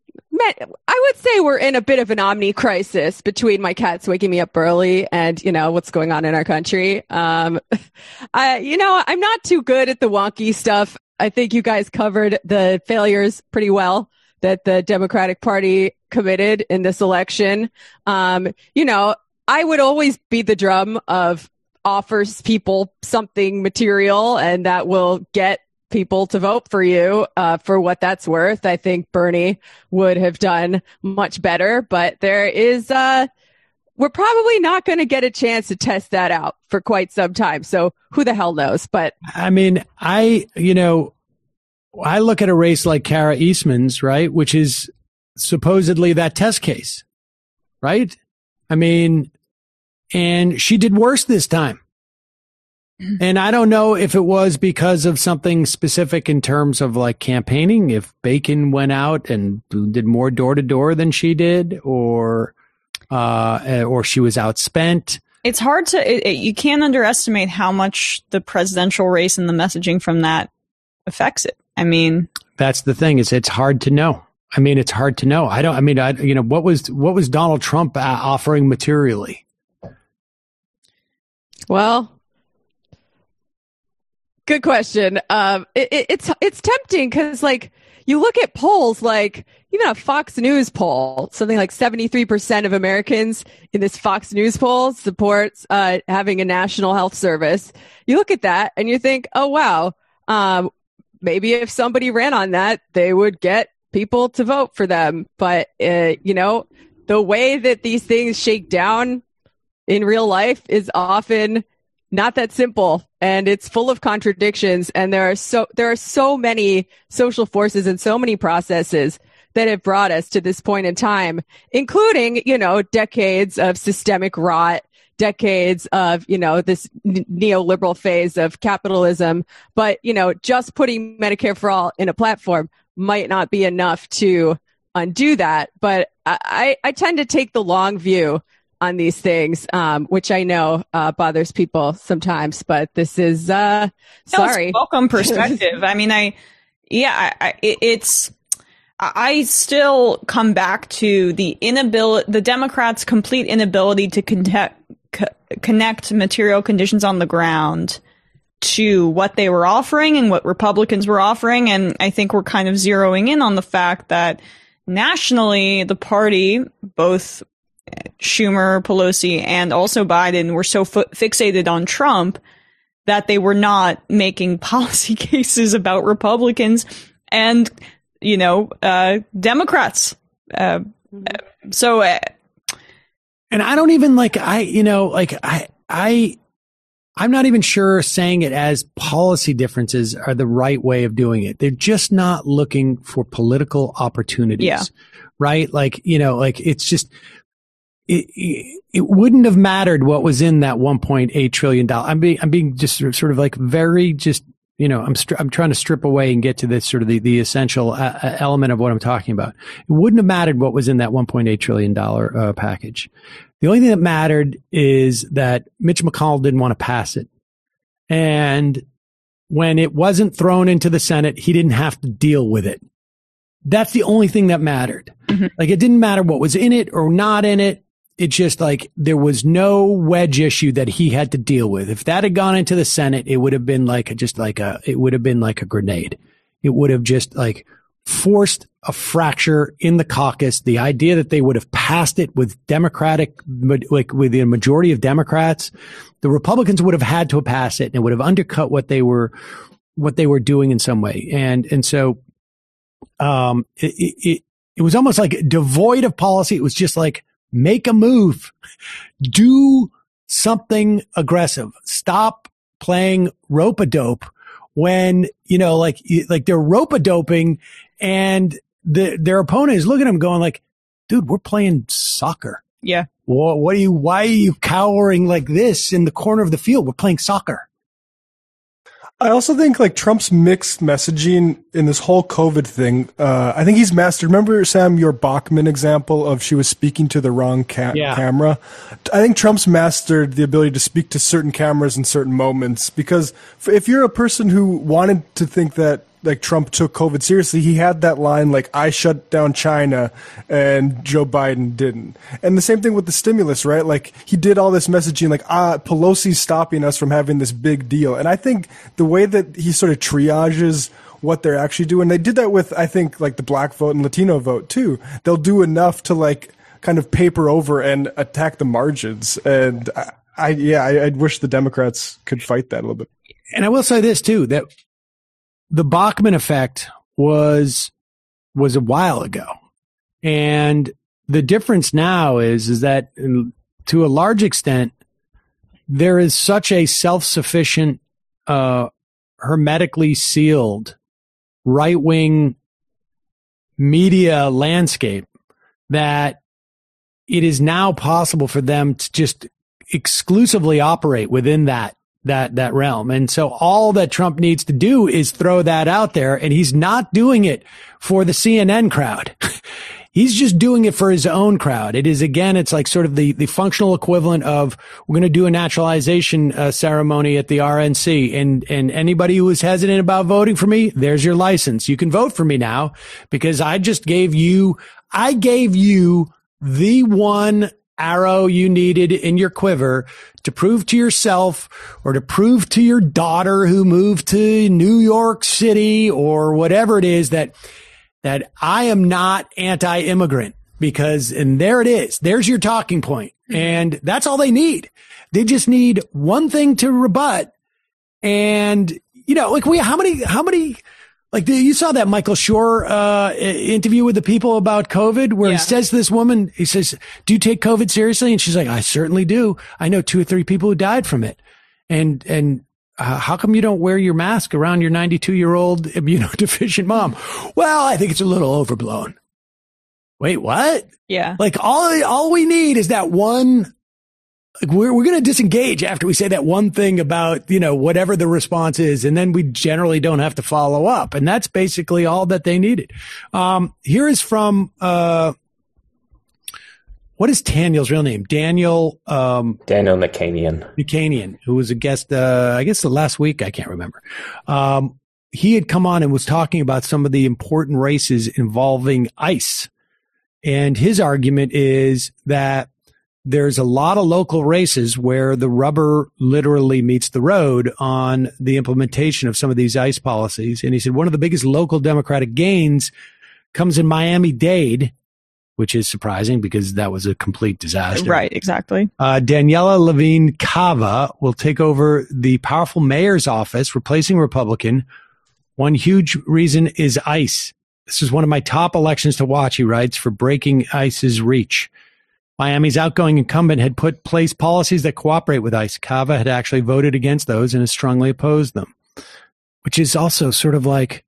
I would say we're in a bit of an omni crisis between my cats waking me up early and, you know, what's going on in our country. Um, I, you know, I'm not too good at the wonky stuff. I think you guys covered the failures pretty well that the Democratic Party committed in this election. Um, you know, I would always beat the drum of offers people something material and that will get people to vote for you uh, for what that's worth. I think Bernie would have done much better, but there is, uh, we're probably not going to get a chance to test that out for quite some time. So who the hell knows? But I mean, I, you know, I look at a race like Kara Eastman's, right, which is supposedly that test case, right? I mean, and she did worse this time. And I don't know if it was because of something specific in terms of like campaigning, if Bacon went out and did more door to door than she did, or uh, or she was outspent. It's hard to, it, it, you can't underestimate how much the presidential race and the messaging from that affects it. I mean, that's the thing, is it's hard to know. I mean, it's hard to know. I don't, I mean, I, you know, what was, what was Donald Trump offering materially? Well, good question. Um, it, it, it's it's tempting because, like, you look at polls, like even a Fox News poll, something like seventy-three percent of Americans in this Fox News poll supports uh, having a national health service. You look at that and you think, oh, wow, um, maybe if somebody ran on that, they would get people to vote for them. But, uh, you know, the way that these things shake down in real life is often not that simple, and it's full of contradictions. And there are so there are so many social forces and so many processes that have brought us to this point in time, including, you know, decades of systemic rot, decades of, you know, this n- neoliberal phase of capitalism. But, you know, just putting Medicare for all in a platform might not be enough to undo that. But I, I tend to take the long view on these things, um, which I know uh, bothers people sometimes, but this is uh, sorry. No, it's welcome perspective. I mean, I yeah, I, I, it's I still come back to the inability, the Democrats' complete inability to connect, co- connect material conditions on the ground to what they were offering and what Republicans were offering, and I think we're kind of zeroing in on the fact that nationally, the party, both Schumer, Pelosi, and also Biden, were so f- fixated on Trump that they were not making policy cases about Republicans and, you know, uh, Democrats. Uh, so, uh, and I don't even like, I, you know, like I, I, I'm not even sure saying it as policy differences are the right way of doing it. They're just not looking for political opportunities, yeah. right? Like, you know, like it's just, It, it, it wouldn't have mattered what was in that one point eight trillion dollars. I'm being, I'm being just sort of like very just, you know, I'm, stri- I'm trying to strip away and get to this sort of the, the essential uh, element of what I'm talking about. It wouldn't have mattered what was in that one point eight trillion dollars uh, package. The only thing that mattered is that Mitch McConnell didn't want to pass it. And when it wasn't thrown into the Senate, he didn't have to deal with it. That's the only thing that mattered. Mm-hmm. Like, it didn't matter what was in it or not in it. It's just like there was no wedge issue that he had to deal with. If that had gone into the Senate, it would have been like a, just like a, it would have been like a grenade. It would have just like forced a fracture in the caucus. The idea that they would have passed it with Democratic, like with the majority of Democrats, the Republicans would have had to pass it, and it would have undercut what they were, what they were doing in some way. And, and so, um, it, it, it was almost like devoid of policy. It was just like, make a move, do something aggressive, stop playing rope-a-dope when, you know, like, like they're rope-a-doping and the, their opponent is looking at them going like, dude, we're playing soccer. Yeah. Well, what are you, why are you cowering like this in the corner of the field? We're playing soccer. I also think like Trump's mixed messaging in this whole COVID thing. Uh, I think he's mastered. Remember, Sam, your Bachmann example of she was speaking to the wrong ca- yeah. camera? I think Trump's mastered the ability to speak to certain cameras in certain moments, because if you're a person who wanted to think that like Trump took COVID seriously, he had that line like, I shut down China and Joe Biden didn't. And the same thing with the stimulus, right? Like he did all this messaging like, ah, Pelosi's stopping us from having this big deal. And I think the way that he sort of triages what they're actually doing, they did that with, I think, like the black vote and Latino vote too. They'll do enough to like kind of paper over and attack the margins. And I, I yeah, I, I wish the Democrats could fight that a little bit. And I will say this too, that the Bachmann effect was was a while ago. And the difference now is, is that in, to a large extent, there is such a self-sufficient, uh, hermetically sealed right-wing media landscape that it is now possible for them to just exclusively operate within that that that realm. And so all that Trump needs to do is throw that out there, and he's not doing it for the C N N crowd. He's just doing it for his own crowd. It is, again, it's like sort of the, the functional equivalent of, we're going to do a naturalization uh, ceremony at the R N C. And, and anybody who is hesitant about voting for me, there's your license. You can vote for me now because I just gave you, I gave you the one arrow you needed in your quiver to prove to yourself or to prove to your daughter who moved to New York City or whatever it is that that I am not anti-immigrant, because, and there it is. There's your talking point. And that's all they need. They just need one thing to rebut. And, you know, like we, how many, how many, like the, you saw that Michael Schur, uh, interview with the people about COVID where Yeah. he says to this woman, he says, do you take COVID seriously? And she's like, I certainly do. I know two or three people who died from it. And, and, Uh, how come you don't wear your mask around your ninety-two year old immunodeficient mom? Well, I think it's a little overblown. Wait, what? Yeah. Like all, all we need is that one, like we're, we're going to disengage after we say that one thing about, you know, whatever the response is. And then we generally don't have to follow up. And that's basically all that they needed. Um, here is from, uh, what is Daniel's real name? Daniel, um, Daniel Nickanian. Nickanian, who was a guest, uh, I guess the last week, I can't remember. Um, he had come on and was talking about some of the important races involving ICE. And his argument is that there's a lot of local races where the rubber literally meets the road on the implementation of some of these ICE policies. And he said one of the biggest local Democratic gains comes in Miami-Dade, which is surprising because that was a complete disaster. Right, exactly. Uh, Daniela Levine Cava will take over the powerful mayor's office, replacing a Republican. One huge reason is ICE. This is one of my top elections to watch, he writes, for breaking ICE's reach. Miami's outgoing incumbent had put place policies that cooperate with ICE. Cava had actually voted against those and has strongly opposed them, which is also sort of like,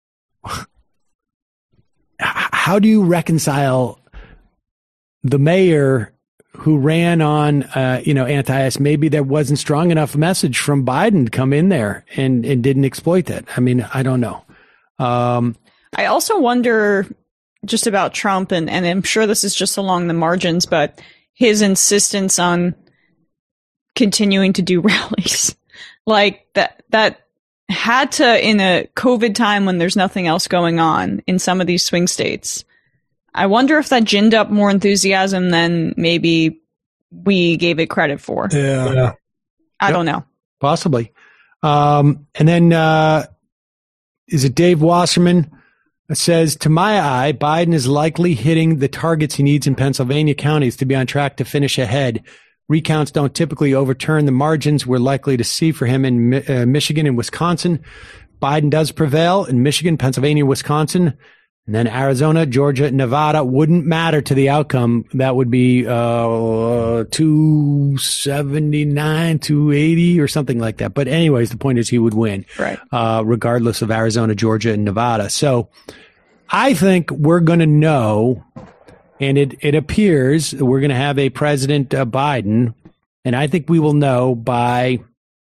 how do you reconcile the mayor who ran on, uh, you know, anti-ICE? Maybe there wasn't strong enough message from Biden to come in there and, and didn't exploit that. I mean, I don't know. Um, I also wonder just about Trump, and, and I'm sure this is just along the margins, but his insistence on continuing to do rallies. Like that, that had to, in a COVID time when there's nothing else going on in some of these swing states. I wonder if that ginned up more enthusiasm than maybe we gave it credit for. Yeah. yeah. I Yep. don't know. Possibly. Um, and then, uh, is it Dave Wasserman says, to my eye, Biden is likely hitting the targets he needs in Pennsylvania counties to be on track to finish ahead. Recounts don't typically overturn the margins we're likely to see for him in uh, Michigan and Wisconsin. Biden does prevail in Michigan, Pennsylvania, Wisconsin. And then Arizona, Georgia, Nevada wouldn't matter to the outcome. That would be uh, two seventy-nine, two eighty or something like that. But anyways, the point is he would win, Right. uh, regardless of Arizona, Georgia, and Nevada. So I think we're going to know, and it, it appears we're going to have a President uh, Biden, and I think we will know by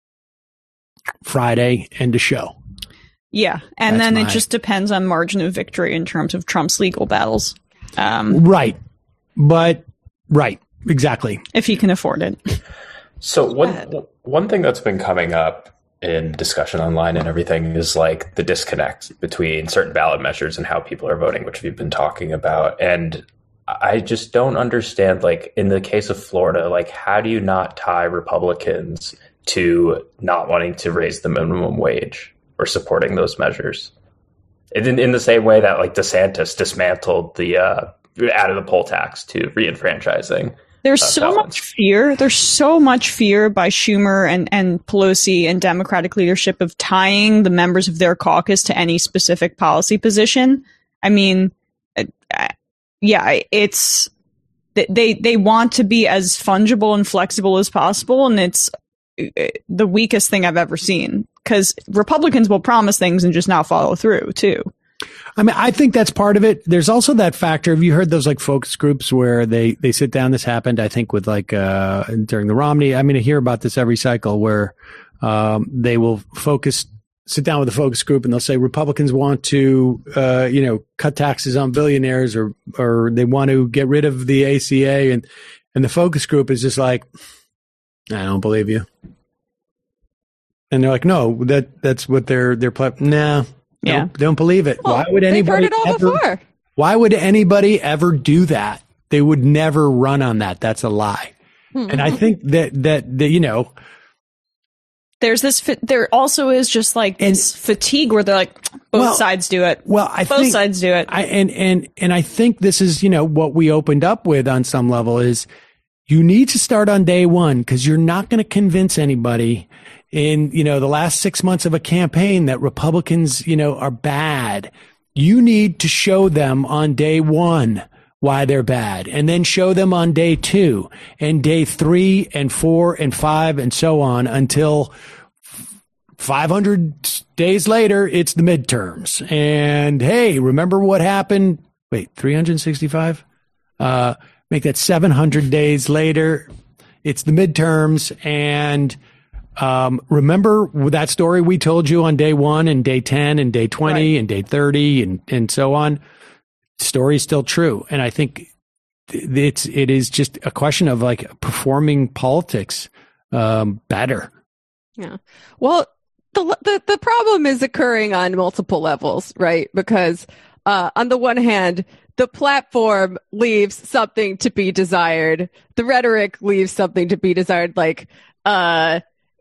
Friday end of show. Yeah. And That's then it my- just depends on margin of victory in terms of Trump's legal battles. Um, Right. But, right. Exactly. if he can afford it. So one one thing that's been coming up in discussion online and everything is like the disconnect between certain ballot measures and how people are voting, which we've been talking about. And I just don't understand, like in the case of Florida, like how do you not tie Republicans to not wanting to raise the minimum wage or supporting those measures? In, in the same way that like DeSantis dismantled the uh, added the poll tax to reenfranchising. There's uh, so felons. much fear. There's so much fear by Schumer and, and Pelosi and Democratic leadership of tying the members of their caucus to any specific policy position. I mean, uh, yeah, it's they they want to be as fungible and flexible as possible, and it's the weakest thing I've ever seen, because Republicans will promise things and just not follow through too. I mean, I think that's part of it. There's also that factor. Have you heard those like focus groups where they, they sit down? This happened, I think, with like, uh, during the Romney. I mean, I hear about this every cycle where, um, they will focus, sit down with a focus group and they'll say Republicans want to, uh, you know, cut taxes on billionaires, or, or they want to get rid of the A C A. And, and the focus group is just like, I don't believe you. And they're like, no, that, that's what they're, they're, pl- nah. Yeah. Don't, don't believe it. Well, why would anybody they've heard it all ever, before. Why would anybody ever do that? They would never run on that. That's a lie. Mm-hmm. And I think that, that, that, you know, there's this, there also is just like and, this fatigue where they're like, both well, sides do it. Well, I both think, sides do it. I, and, and, and I think this is, you know, what we opened up with on some level is you need to start on day one, because you're not going to convince anybody in, you know, the last six months of a campaign that Republicans, you know, are bad. You need to show them on day one why they're bad, and then show them on day two and day three and four and five and so on until five hundred days later, it's the midterms. And hey, remember what happened? Wait, three hundred sixty-five? Uh, make that seven hundred days later. It's the midterms. And Um, remember that story we told you on day one and day ten and day twenty right. and day thirty and, and so on? Story's still true. And I think it's, it is just a question of like performing politics, um, better. Yeah. Well, the, the, the problem is occurring on multiple levels, right? Because, uh, on the one hand, the platform leaves something to be desired. The rhetoric leaves something to be desired. Like, uh,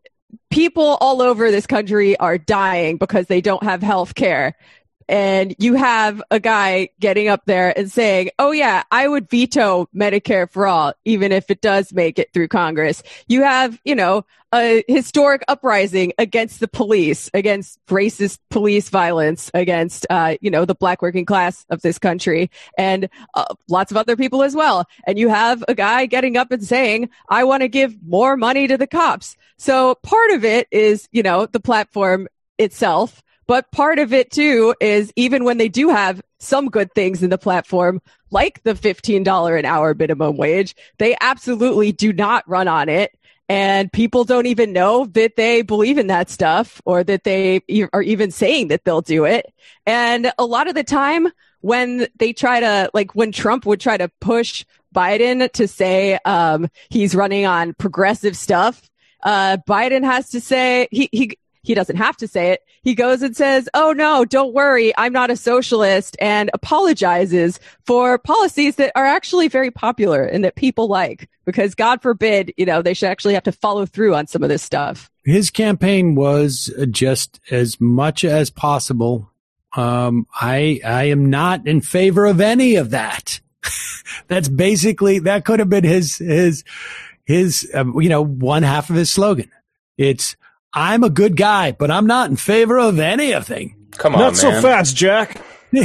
people all over this country are dying because they don't have health care. And you have a guy getting up there and saying, oh, yeah, I would veto Medicare for all, even if it does make it through Congress. You have, you know, a historic uprising against the police, against racist police violence, against, uh, you know, the black working class of this country, and uh, lots of other people as well. And you have a guy getting up and saying, I want to give more money to the cops. So part of it is, you know, the platform itself. But part of it, too, is even when they do have some good things in the platform, like the fifteen dollars an hour minimum wage, they absolutely do not run on it. And people don't even know that they believe in that stuff, or that they are even saying that they'll do it. And a lot of the time when they try to, like when Trump would try to push Biden to say um, he's running on progressive stuff, uh, Biden has to say he he. He doesn't have to say it. He goes and says, oh, no, don't worry, I'm not a socialist, and apologizes for policies that are actually very popular and that people like, because God forbid, you know, they should actually have to follow through on some of this stuff. His campaign was just as much as possible. Um, I, I am not in favor of any of that. That's basically, that could have been his, his, his, uh, you know, one half of his slogan. It's, I'm a good guy, but I'm not in favor of anything. Come on, not man. so fast, Jack.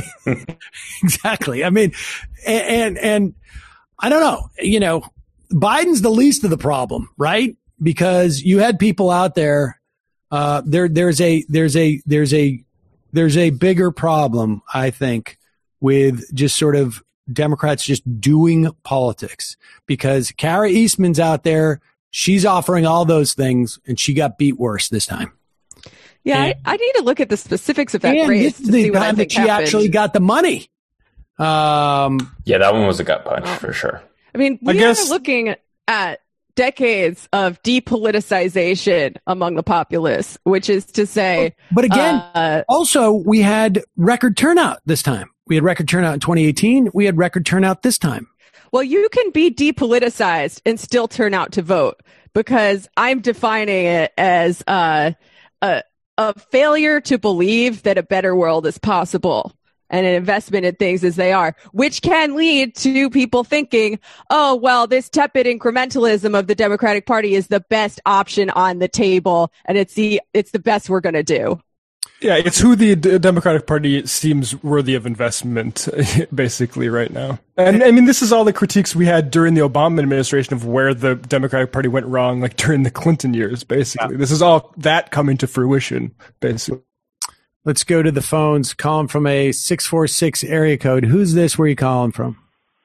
Exactly. I mean, and, and, and I don't know, you know, Biden's the least of the problem, right? Because you had people out there, uh, there, there's a, there's a, there's a, there's a bigger problem, I think, with just sort of Democrats just doing politics, because Kara Eastman's out there. She's offering all those things, and she got beat worse this time. Yeah, and, I, I need to look at the specifics of that and race to to the see what I time think that she happened. actually got the money. Um, yeah, that one was a gut punch oh. for sure. I mean, we I guess, are looking at decades of depoliticization among the populace, which is to say, but again, uh, also we had record turnout this time. We had record turnout in twenty eighteen. We had record turnout this time. well, you can be depoliticized and still turn out to vote, because I'm defining it as uh, a a failure to believe that a better world is possible, and an investment in things as they are, which can lead to people thinking, oh, well, this tepid incrementalism of the Democratic Party is the best option on the table, and it's the it's the best we're going to do. Yeah, it's who the D- Democratic Party seems worthy of investment, basically, right now. And I mean, this is all the critiques we had during the Obama administration of where the Democratic Party went wrong, like during the Clinton years, basically. Yeah. This is all that coming to fruition, basically. Let's go to the phones. Calling from a six four six area code. Who's this? Where are you calling from?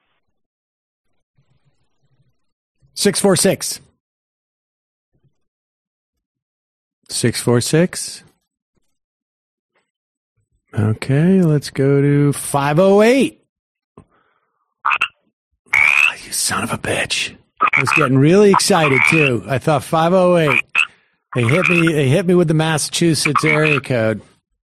six four six. six four six. Okay, let's go to five oh eight. Ah, you son of a bitch. I was getting really excited, too. I thought five oh eight. They hit me, they hit me with the Massachusetts area code.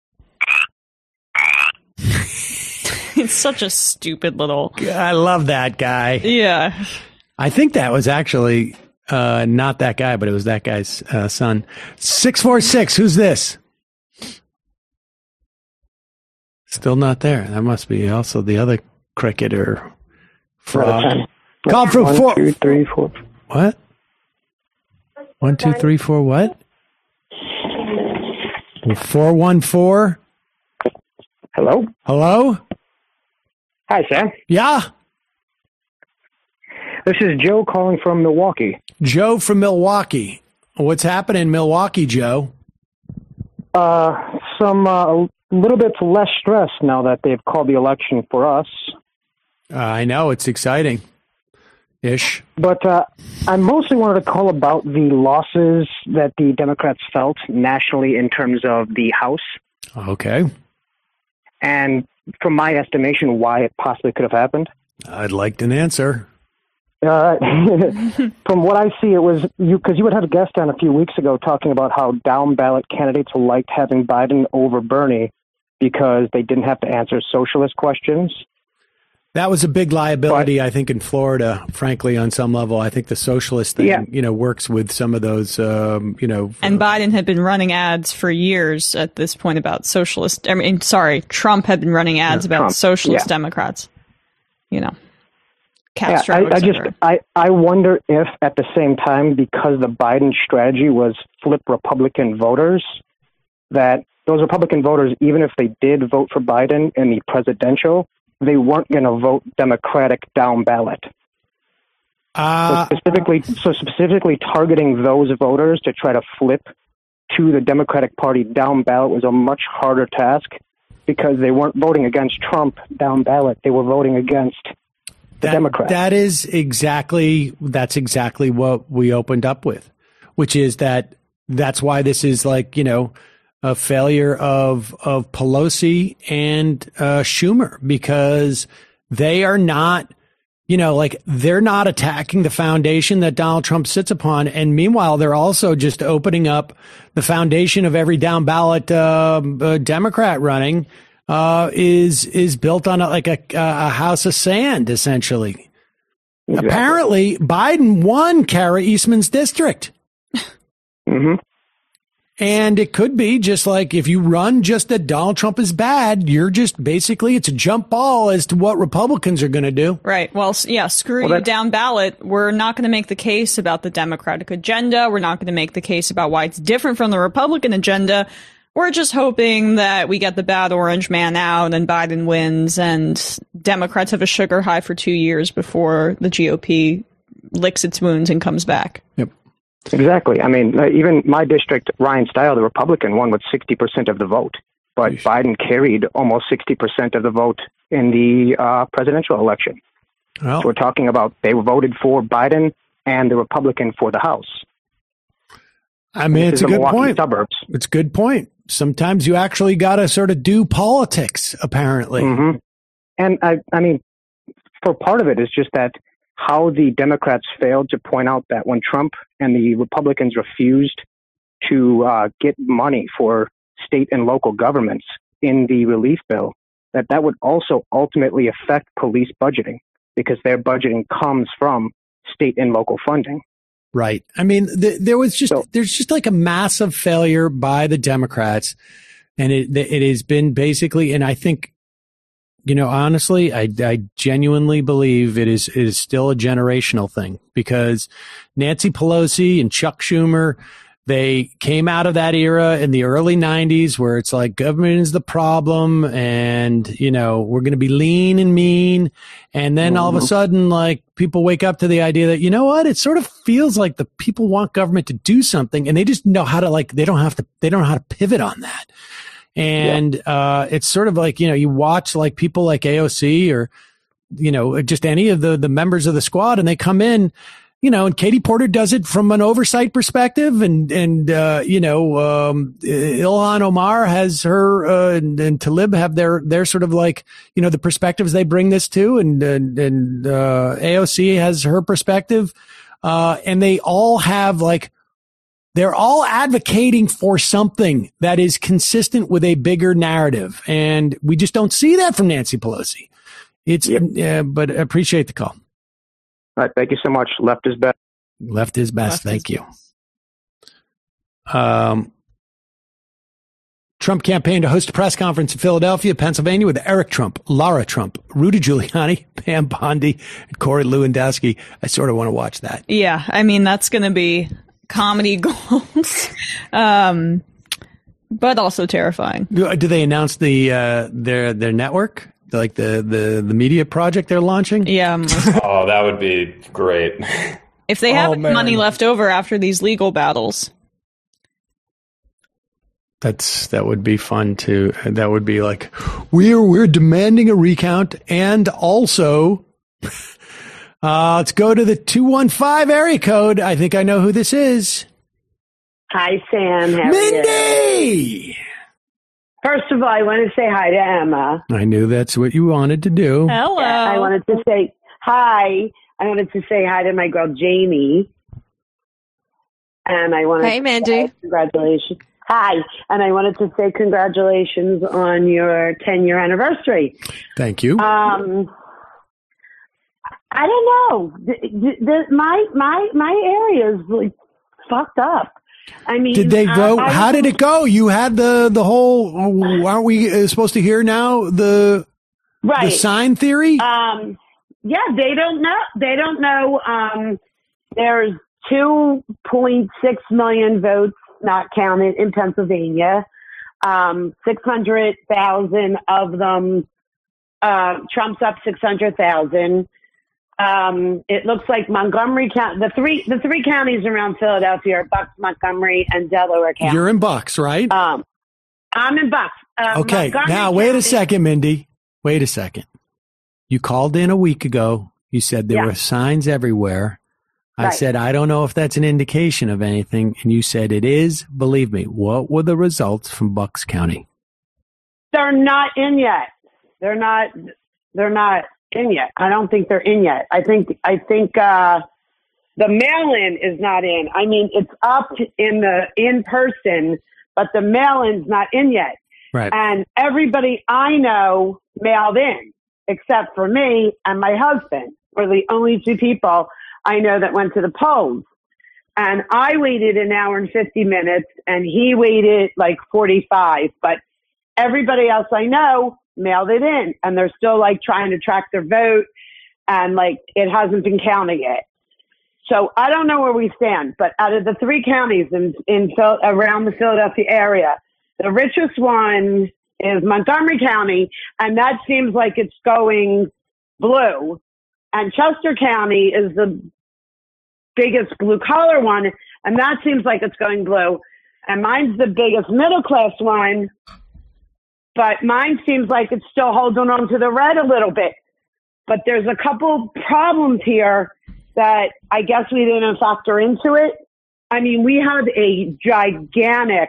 It's such a stupid little... I love that guy. Yeah. I think that was actually uh, not that guy, but it was that guy's uh, son. six four six, who's this? Still not there. That must be also the other cricketer frog. Call from One, four. two, three, four. What? One, two, three, four, what? Four, one, four. Hello? Hello? Hi, Sam. Yeah? This is Joe calling from Milwaukee. Joe from Milwaukee. What's happening in Milwaukee, Joe? Uh, some, uh, a little bit less stress now that they've called the election for us. Uh, I know, it's exciting. Ish. But uh, I mostly wanted to call about the losses that the Democrats felt nationally in terms of the House. Okay. And from my estimation, why it possibly could have happened. I'd like an answer. Uh, from what I see, it was you because you had had a guest on a few weeks ago talking about how down ballot candidates liked having Biden over Bernie because they didn't have to answer socialist questions. That was a big liability, but, I think, in Florida, frankly, on some level. I think the socialist thing, yeah. you know, works with some of those, um, you know. And uh, Biden had been running ads for years at this point about socialist. I mean, sorry, Trump had been running ads yeah, about Trump. socialist yeah. Democrats. You know, Castro. Yeah, I, I just, I, I wonder if at the same time, because the Biden strategy was flip Republican voters, that those Republican voters, even if they did vote for Biden in the presidential, they weren't going to vote Democratic down ballot. Uh, so specifically, so specifically targeting those voters to try to flip to the Democratic Party down ballot was a much harder task because they weren't voting against Trump down ballot. They were voting against the that, Democrats. That is exactly, that's exactly what we opened up with, which is that that's why this is like, you know, a failure of of Pelosi and uh, Schumer, because they are not, you know, like they're not attacking the foundation that Donald Trump sits upon. And meanwhile, they're also just opening up the foundation of every down ballot uh, uh, Democrat running uh, is is built on a, like a, a house of sand, essentially. Exactly. Apparently, Biden won Kara Eastman's district. Mm-hmm. And it could be just like if you run just that Donald Trump is bad, you're just basically it's a jump ball as to what Republicans are going to do. Right. Well, yeah, screw well, you down ballot. We're not going to make the case about the Democratic agenda. We're not going to make the case about why it's different from the Republican agenda. We're just hoping that we get the bad orange man out and Biden wins and Democrats have a sugar high for two years before the G O P licks its wounds and comes back. Yep. Exactly. I mean, uh, even my district, Ryan Style, the Republican, won with sixty percent of the vote. But Yeesh. Biden carried almost sixty percent of the vote in the uh, presidential election. Well, so we're talking about they voted for Biden and the Republican for the House. I mean, it's a good Milwaukee point. Suburbs. It's a good point. Sometimes you actually got to sort of do politics, apparently. Mm-hmm. And I, I mean, for part of it is just that how the Democrats failed to point out that when Trump and the Republicans refused to uh, get money for state and local governments in the relief bill, that that would also ultimately affect police budgeting, because their budgeting comes from state and local funding. Right. I mean, th- there was just, so, there's just like a massive failure by the Democrats. And it, it has been basically, and I think, you know, honestly, I, I genuinely believe it is, it is still a generational thing, because Nancy Pelosi and Chuck Schumer, they came out of that era in the early nineties where it's like government is the problem and, you know, we're going to be lean and mean. And then mm-hmm. all of a sudden, like, people wake up to the idea that, you know what, it sort of feels like the people want government to do something and they just know how to, like, they don't have to, they don't know how to pivot on that. And, yeah. uh, it's sort of like, you know, you watch like people like A O C or, you know, just any of the, the members of the squad, and they come in, you know, and Katie Porter does it from an oversight perspective, and, and, uh, you know, um, Ilhan Omar has her, uh, and, and Tlaib have their, their sort of like, you know, the perspectives they bring this to, and, and, and, uh, A O C has her perspective, uh, and they all have like, they're all advocating for something that is consistent with a bigger narrative. And we just don't see that from Nancy Pelosi. It's, yep. uh, but I appreciate the call. All right. Thank you so much. Left is best. Left is best. Left thank is you. Best. Um, Trump campaigned to host a press conference in Philadelphia, Pennsylvania, with Eric Trump, Lara Trump, Rudy Giuliani, Pam Bondi, and Corey Lewandowski. I sort of want to watch that. Yeah. I mean, that's going to be comedy gold, um, but also terrifying. Do, do they announce the uh, their their network? Like the, the, the media project they're launching? Yeah. Oh, that would be great. If they have oh, money left over after these legal battles. That's, that would be fun too. That would be like, we're, we're demanding a recount, and also, uh, let's go to the two one five area code. I think I know who this is. Hi, Sam. How Mindy! Are First of all, I want to say hi to Emma. I knew that's what you wanted to do. Hello. Yeah, I wanted to say hi. I wanted to say hi to my girl, Jamie. And I wanted hey, to Mandy. say congratulations. Hi. And I wanted to say congratulations on your ten-year anniversary. Thank you. Um, I don't know. The, the, the, my, my, my area is like fucked up. I mean, did they vote? I, I How did it go? You had the the whole. Aren't we uh, supposed to hear now the right. the sign theory? Um, yeah, they don't know. They don't know. Um, there's two point six million votes not counted in Pennsylvania. Um, six hundred thousand of them. Uh, Trump's up six hundred thousand. Um, it looks like Montgomery County, the three, the three counties around Philadelphia are Bucks, Montgomery, and Delaware County. You're in Bucks, right? Um, I'm in Bucks. Uh, okay. Montgomery now, wait County, a second, Mindy. Wait a second. You called in a week ago. You said there yeah. were signs everywhere. I right. said, I don't know if that's an indication of anything. And you said it is. Believe me. What were the results from Bucks County? They're not in yet. They're not, they're not. in yet. I don't think they're in yet. I think I think uh, the mail-in is not in. I mean, it's up in the in person, but the mail-in's not in yet. Right. And everybody I know mailed in, except for me and my husband. We're the only two people I know that went to the polls. And I waited an hour and fifty minutes, and he waited like forty-five. But everybody else I know mailed it in, and they're still like trying to track their vote, and like it hasn't been counted yet. So I don't know where we stand, but out of the three counties in, in around the Philadelphia area, the richest one is Montgomery County, and that seems like it's going blue. And Chester County is the biggest blue collar one, and that seems like it's going blue. And mine's the biggest middle class one, but mine seems like it's still holding on to the red a little bit. But there's a couple problems here that I guess we didn't factor into it. I mean, we have a gigantic,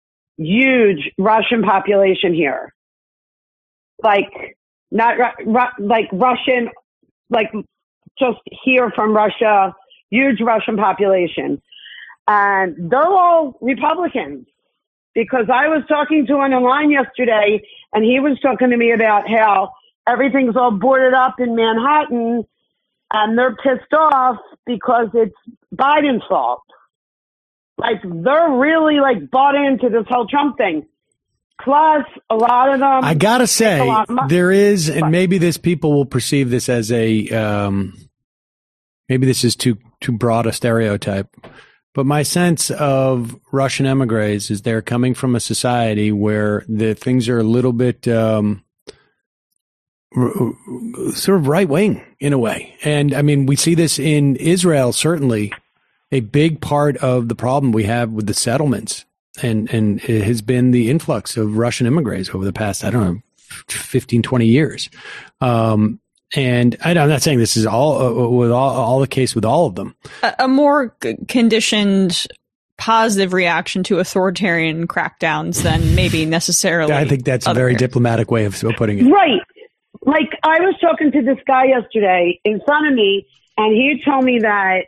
huge Russian population here. Like, not, like Russian, like just hear from Russia, huge Russian population. And they're all Republicans. Because I was talking to him online yesterday, and he was talking to me about how everything's all boarded up in Manhattan, and they're pissed off because it's Biden's fault. Like, they're really, like, bought into this whole Trump thing. Plus, a lot of them... I gotta say, there is, and maybe this people will perceive this as a, um, maybe this is too too broad a stereotype, but my sense of Russian emigres is they're coming from a society where the things are a little bit um, r- sort of right-wing in a way. And, I mean, we see this in Israel, certainly. A big part of the problem we have with the settlements and, and it has been the influx of Russian immigrants over the past, I don't know, fifteen, twenty years. Um, and I, I'm not saying this is all uh, with all, all the case with all of them. A, a more c- conditioned positive reaction to authoritarian crackdowns than maybe necessarily. I think that's a very areas. diplomatic way of putting it. Right. Like, I was talking to this guy yesterday in front of me, and he told me that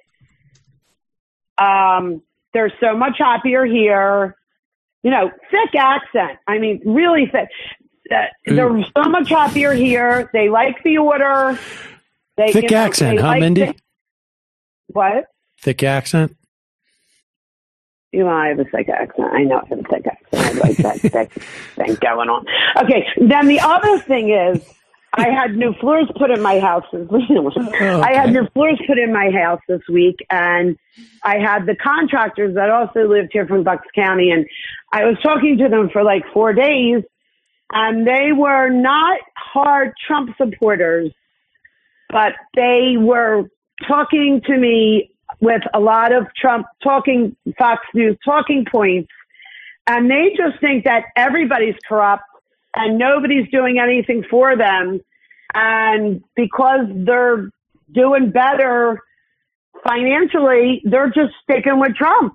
Um, they're so much happier here. You know, thick accent. I mean, really thick. Uh, they're so much happier here. They like the order. They, Thick you know, accent, they huh, like Mindy? the- what? Thick accent? You know, I have a thick accent. I know I have a thick accent. I like that thick thing going on. Okay, then the other thing is, I had new floors put in my house this week. okay. I had new floors put in my house this week, and I had the contractors that also lived here from Bucks County, and I was talking to them for like four days, and they were not hard Trump supporters, but they were talking to me with a lot of Trump talking, Fox News talking points, and they just think that everybody's corrupt and nobody's doing anything for them. And because they're doing better financially, they're just sticking with Trump.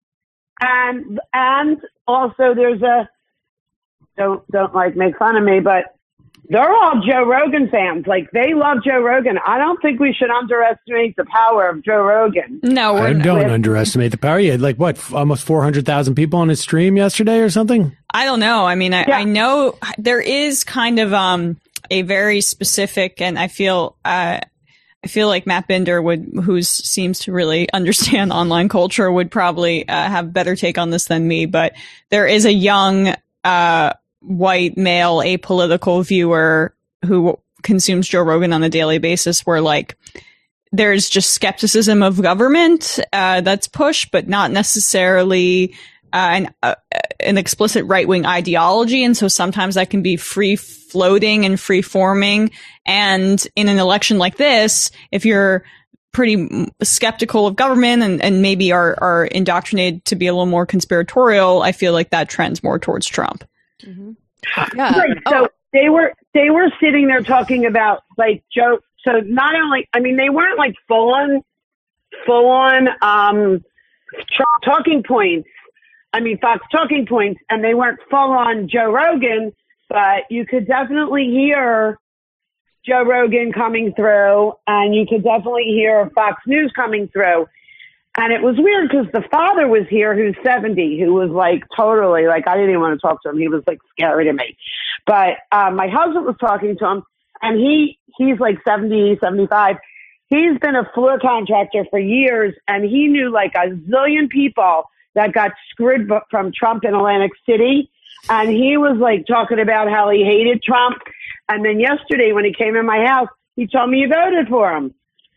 And and also there's a, don't, don't like make fun of me, but they're all Joe Rogan fans. Like, they love Joe Rogan. I don't think we should underestimate the power of Joe Rogan. No, we're I not. don't underestimate the power. He had like what, almost four hundred thousand people on his stream yesterday or something? I don't know. I mean, I, Yeah. I know there is kind of um, a very specific, and I feel uh, I feel like Matt Binder would, who seems to really understand online culture, would probably uh, have a better take on this than me. But there is a young uh, white male apolitical viewer who consumes Joe Rogan on a daily basis, where like there's just skepticism of government uh, that's pushed, but not necessarily uh, an uh, an explicit right wing ideology, and so sometimes that can be free floating and free forming. And in an election like this, if you're pretty skeptical of government and, and maybe are are indoctrinated to be a little more conspiratorial, I feel like that trends more towards Trump. Mm-hmm. Yeah. Right. So they were they were sitting there talking about like Joe. So not only, I mean, they weren't like full on, full on um, Trump talking points. I mean, Fox talking points, and they weren't full on Joe Rogan, but you could definitely hear Joe Rogan coming through, and you could definitely hear Fox News coming through. And it was weird because the father was here, who's seventy, who was like totally like, I didn't even want to talk to him. He was like scary to me. But uh, my husband was talking to him, and he he's like seventy, seventy-five. He's been a floor contractor for years, and he knew like a zillion people that got screwed from Trump in Atlantic City. And he was like talking about how he hated Trump. And then yesterday when he came in my house, he told me he voted for him.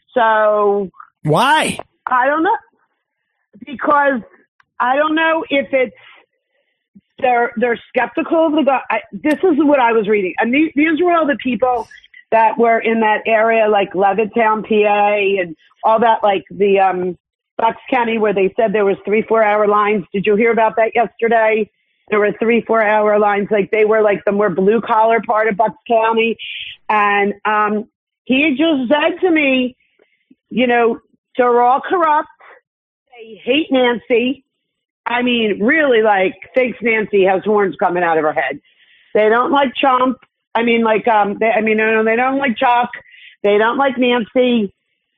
So why? I don't know. Because I don't know if it's they're they're skeptical of the guy. I, this is what I was reading, and these, these were all the people that were in that area, like Levittown, P A, and all that, like the um, Bucks County, where they said there was three four hour lines. Did you hear about that yesterday? There were three four hour lines, like they were like the more blue collar part of Bucks County, and um, he just said to me, you know, they're all corrupt. They hate Nancy. I mean, really, like, thinks Nancy has horns coming out of her head. They don't like Trump. I mean, like, um, they, I mean, no, no, they don't like Chuck. They don't like Nancy.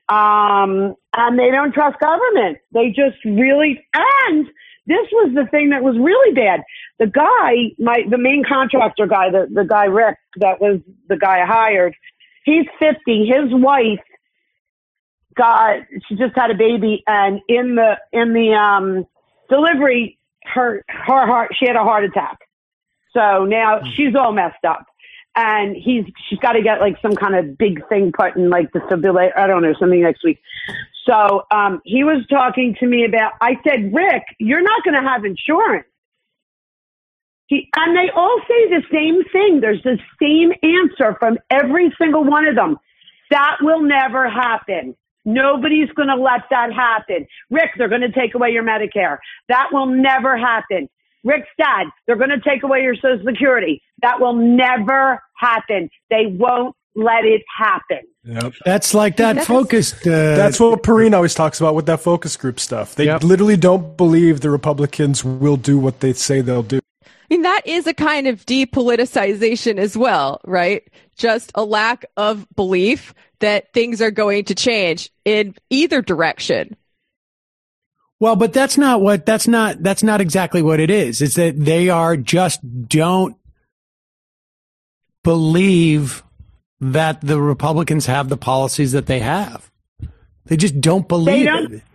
Um, and they don't trust government. They just really, and this was the thing that was really bad. The guy, my, the main contractor guy, the, the guy, Rick, that was the guy I hired, he's fifty. His wife got, she just had a baby, and in the, in the, um, delivery, her, her heart, she had a heart attack. So now she's all messed up. And he's, she's got to get like some kind of big thing put in like the defibrillator. I don't know, something next week. So, um, he was talking to me about, I said, Rick, you're not going to have insurance. He, and they all say the same thing. There's the same answer from every single one of them. That will never happen. Nobody's going to let that happen. Rick, they're going to take away your Medicare. That will never happen. Rick's dad, they're going to take away your Social Security. That will never happen. They won't let it happen. Yep. That's like that that's, focused. Uh, that's what Perrine always talks about with that focus group stuff. They yep. literally don't believe the Republicans will do what they say they'll do. I mean, that is a kind of depoliticization as well, right? Just a lack of belief that things are going to change in either direction. Well, but that's not what, that's not, that's not exactly what it is. It's that they are just don't believe that the Republicans have the policies that they have. They just don't believe they don't, it.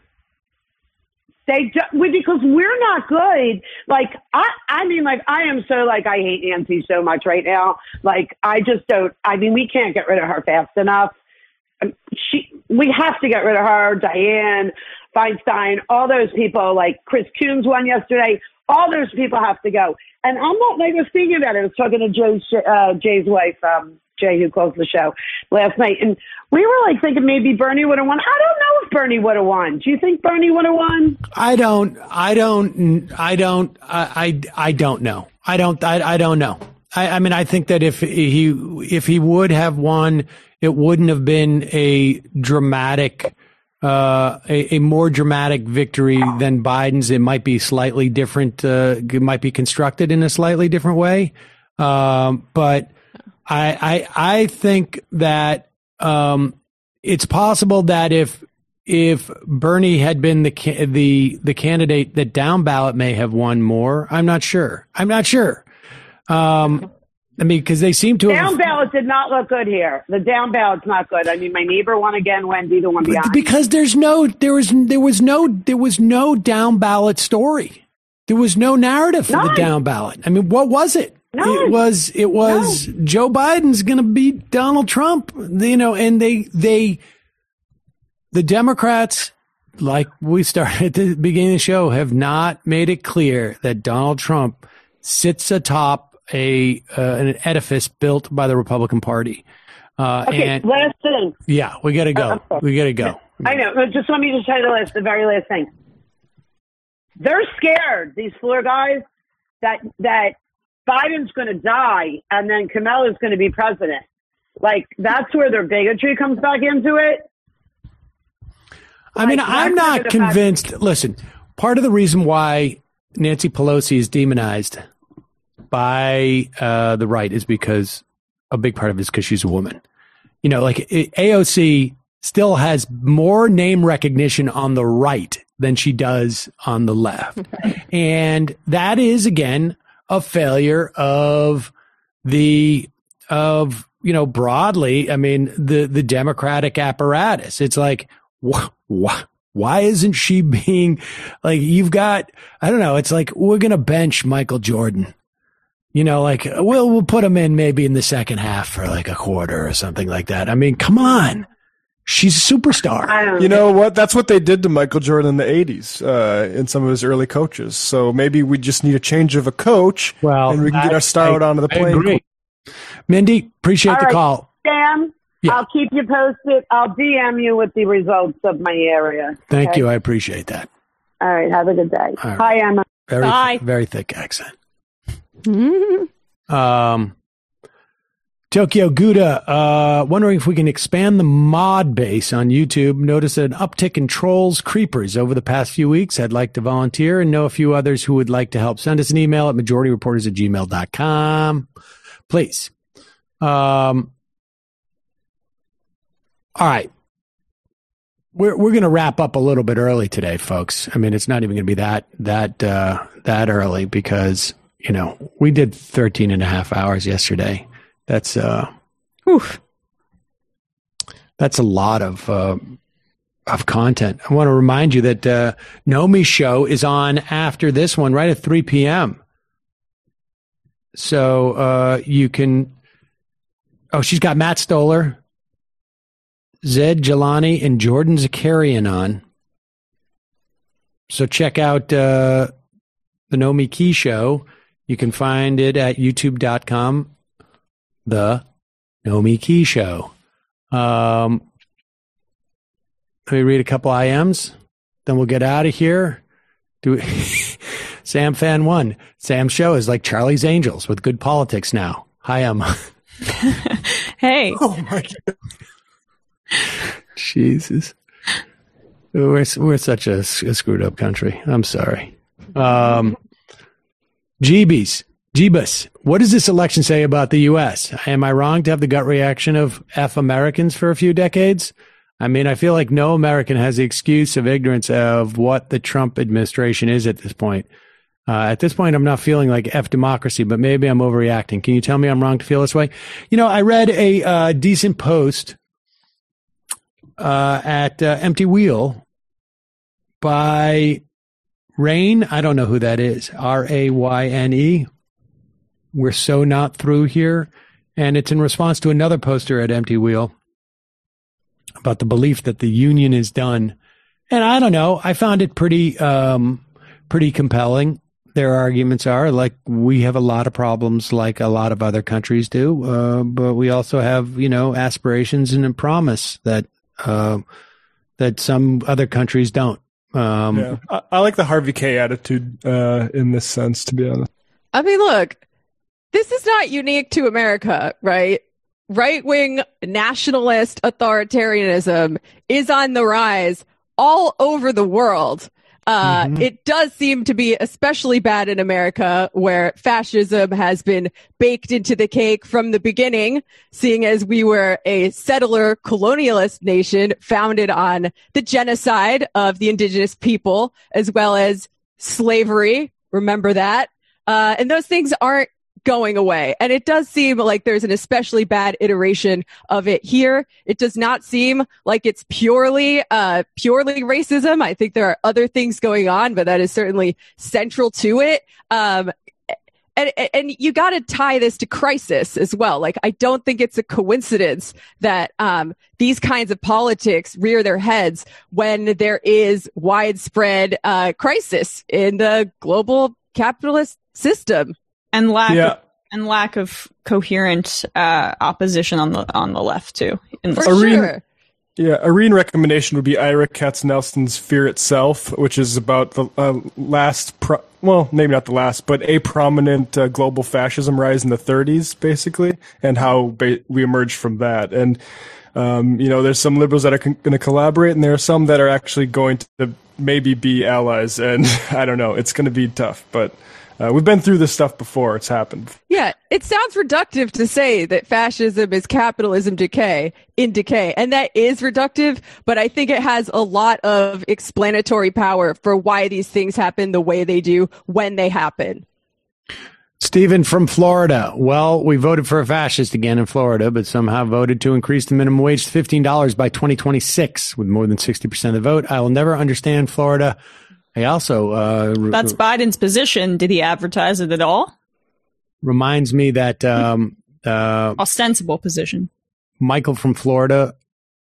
They do, because we're not good. Like, I, I mean, like, I am so, like, I hate Nancy so much right now. Like, I just don't, I mean, we can't get rid of her fast enough. She, we have to get rid of her, Diane Feinstein, all those people, like Chris Coons won yesterday. All those people have to go. And I'm not, like, I was thinking about it. I was talking to Joe's, uh, Jay's wife, um, Jay, who closed the show last night. And we were like thinking maybe Bernie would have won. I don't know if Bernie would have won. Do you think Bernie would have won? I don't, I don't, I don't, I, I, I don't know. I don't, I, I don't know. I, I mean, I think that if he, if he would have won, it wouldn't have been a dramatic, uh, a, a more dramatic victory than Biden's. It might be slightly different. Uh, it might be constructed in a slightly different way. Um, but I, I, I think that, um, it's possible that if, if Bernie had been the, the, the candidate that down ballot may have won more. I'm not sure. I'm not sure. Um, I mean, because they seem to down have, ballot did not look good here. The down ballot's not good. I mean, my neighbor won again. Wendy, the one behind. Because there's no, there was, there was no, there was no down ballot story. There was no narrative for None. the down ballot. I mean, what was it? None. It was, it was no. Joe Biden's going to beat Donald Trump. You know, and they, they, the Democrats, like we started at the beginning of the show, have not made it clear that Donald Trump sits atop a uh, an edifice built by the Republican Party. Uh, okay, and, last thing. Yeah, we got to go. Uh, we got to go. I know. Just let me just tell you the last, the very last thing. They're scared, these floor guys, that that Biden's going to die and then Kamala's going to be president. Like, that's where their bigotry comes back into it. I mean, like, I'm not convinced. Have- Listen, part of the reason why Nancy Pelosi is demonized by uh, the right is because a big part of it is because she's a woman. You know, like A O C still has more name recognition on the right than she does on the left. And that is, again, a failure of the, of, you know, broadly, I mean, the, the Democratic apparatus. It's like, wh- wh- why isn't she being like, you've got, I don't know, it's like, we're going to bench Michael Jordan. You know, like, we'll, we'll put him in maybe in the second half for like a quarter or something like that. I mean, come on. She's a superstar. You know what? That's what they did to Michael Jordan in the eighties, uh, in some of his early coaches. So maybe we just need a change of a coach, well, and we can I, get our star I, out onto the I plane. Agree. Mindy, appreciate All the right, call. Sam, yeah. I'll keep you posted. I'll D M you with the results of my area. Thank okay? you. I appreciate that. All right. Have a good day. Right. Hi, Emma. Very, Bye. very thick accent. um, Tokyo Gouda, uh, wondering if we can expand the mod base on YouTube. Notice an uptick in trolls, creepers over the past few weeks. I'd like to volunteer and know a few others who would like to help. Send us an email at majority reporters at gmail dot com. Please. Um, all right. We're we're going to wrap up a little bit early today, folks. I mean, it's not even going to be that that uh, that early because, you know, we did thirteen and a half hours yesterday. That's uh, oof, that's a lot of uh, of content. I want to remind you that uh, Nomi's show is on after this one, right at three p.m. So uh, you can. Oh, she's got Matt Stoller, Zed Jelani, and Jordan Zakarian on. So check out uh, the Nomi Key Show. You can find it at youtube dot com. The Nomi Key Show. Um, let me read a couple I Ms. Then we'll get out of here. Do Sam Fan One. Sam's show is like Charlie's Angels with good politics now. Hi, Emma. Hey. Oh my God. Jesus. We're, we're such a, a screwed up country. I'm sorry. Um, Jeebies. Jeebus. What does this election say about the U S? Am I wrong to have the gut reaction of F Americans for a few decades? I mean, I feel like no American has the excuse of ignorance of what the Trump administration is at this point. Uh, at this point, I'm not feeling like F democracy, but maybe I'm overreacting. Can you tell me I'm wrong to feel this way? You know, I read a uh, decent post uh, at uh, Empty Wheel by Rain. I don't know who that is. R A Y N E. We're so not through here. And it's in response to another poster at Empty Wheel about the belief that the union is done. And I don't know. I found it pretty, um, pretty compelling. Their arguments are like we have a lot of problems like a lot of other countries do, uh, but we also have, you know, aspirations and a promise that uh, that some other countries don't. Um, yeah. I, I like the Harvey K attitude uh, in this sense, to be honest. I mean, look, this is not unique to America, right? Right-wing nationalist authoritarianism is on the rise all over the world. Uh, mm-hmm. It does seem to be especially bad in America, where fascism has been baked into the cake from the beginning, seeing as we were a settler colonialist nation founded on the genocide of the indigenous people, as well as slavery. Remember that. Uh, and those things aren't going away. And it does seem like there's an especially bad iteration of it here. It does not seem like it's purely, uh, purely racism. I think there are other things going on, but that is certainly central to it. Um, and, and you got to tie this to crisis as well. Like, I don't think it's a coincidence that, um, these kinds of politics rear their heads when there is widespread, uh, crisis in the global capitalist system. And lack yeah. of, and lack of coherent uh, opposition on the on the left too. In For Irene, sure. Yeah, a reading recommendation would be Ira Katznelson's Fear Itself, which is about the uh, last, pro- well, maybe not the last, but a prominent uh, global fascism rise in the thirties, basically, and how ba- we emerged from that. And um, you know, there's some liberals that are con- going to collaborate, and there are some that are actually going to maybe be allies. And I don't know, it's going to be tough, but. Uh, we've been through this stuff before. It's happened. Yeah, it sounds reductive to say that fascism is capitalism decay in decay. And that is reductive, but I think it has a lot of explanatory power for why these things happen the way they do when they happen. Stephen from Florida. Well, we voted for a fascist again in Florida, but somehow voted to increase the minimum wage to fifteen dollars by twenty twenty-six with more than sixty percent of the vote. I will never understand Florida. I also uh, re- That's Biden's position. Did he advertise it at all? Reminds me that um, uh, ostensible position. Michael from Florida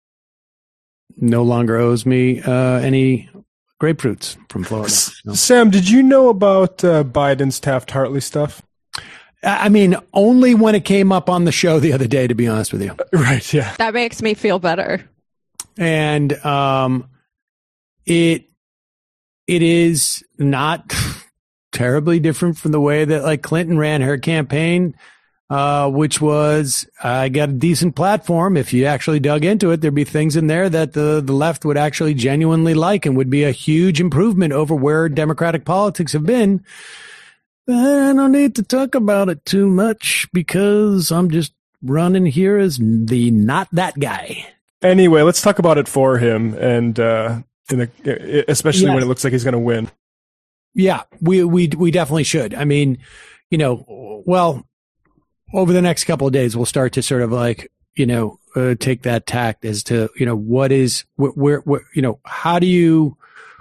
no longer owes me uh, any grapefruits from Florida. So. Sam, did you know about uh, Biden's Taft-Hartley stuff? I mean, only when it came up on the show the other day, to be honest with you. Right, yeah. That makes me feel better. And um, it it is not terribly different from the way that like Clinton ran her campaign, uh, which was, I got a decent platform. If you actually dug into it, there'd be things in there that the, the left would actually genuinely like and would be a huge improvement over where Democratic politics have been. But I don't need to talk about it too much because I'm just running here as the not that guy. Anyway, let's talk about it for him, and uh, in the, especially yes. when it looks like he's going to win. Yeah, we we we definitely should. I mean, you know, well, over the next couple of days, we'll start to sort of like, you know, uh, take that tact as to, you know, what is where, where, where you know, how do you,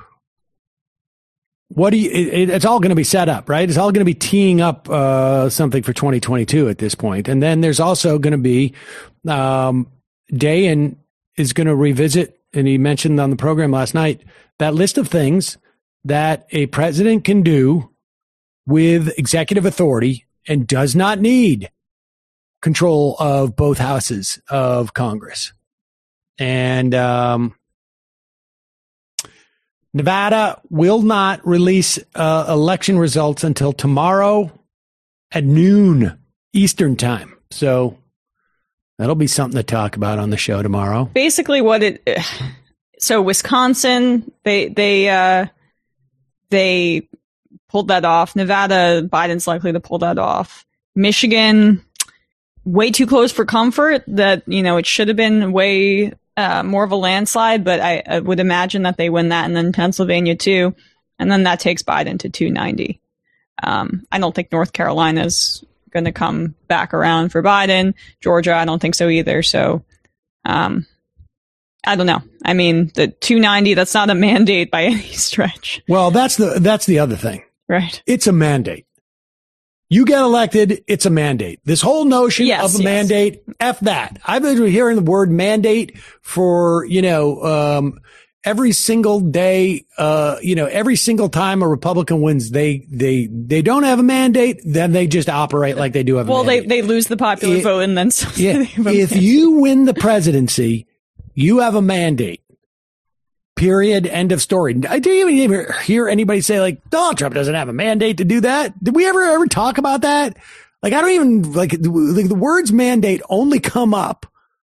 what do you? It, it's all going to be set up, right? It's all going to be teeing up uh, something for twenty twenty-two at this point, and then there's also going to be um, Dayen is going to revisit, and he mentioned on the program last night, that list of things that a president can do with executive authority and does not need control of both houses of Congress. And um, Nevada will not release uh, election results until tomorrow at noon Eastern time. So that'll be something to talk about on the show tomorrow. Basically what it, so Wisconsin, they, they, uh, they pulled that off. Nevada, Biden's likely to pull that off. Michigan, way too close for comfort that, you know, it should have been way uh, more of a landslide, but I, I would imagine that they win that, and then Pennsylvania too. And then that takes Biden to two ninety. Um, I don't think North Carolina's going to come back around for Biden. Georgia, I don't think so either. So, um, I don't know. I mean, the two ninety, that's not a mandate by any stretch. Well, that's the, that's the other thing. Right. It's a mandate. You get elected, it's a mandate. This whole notion yes, of a yes. mandate, F that. I've been hearing the word mandate for, you know, um, every single day, uh, you know, every single time a Republican wins, they, they, they don't have a mandate, then they just operate like they do have a well, mandate. Well, they, they lose the popular it, vote and then so yeah, if you win the presidency, you have a mandate. Period. End of story. I didn't even ever hear anybody say like Donald Trump doesn't have a mandate to do that. Did we ever ever talk about that? Like I don't even like, like the words mandate only come up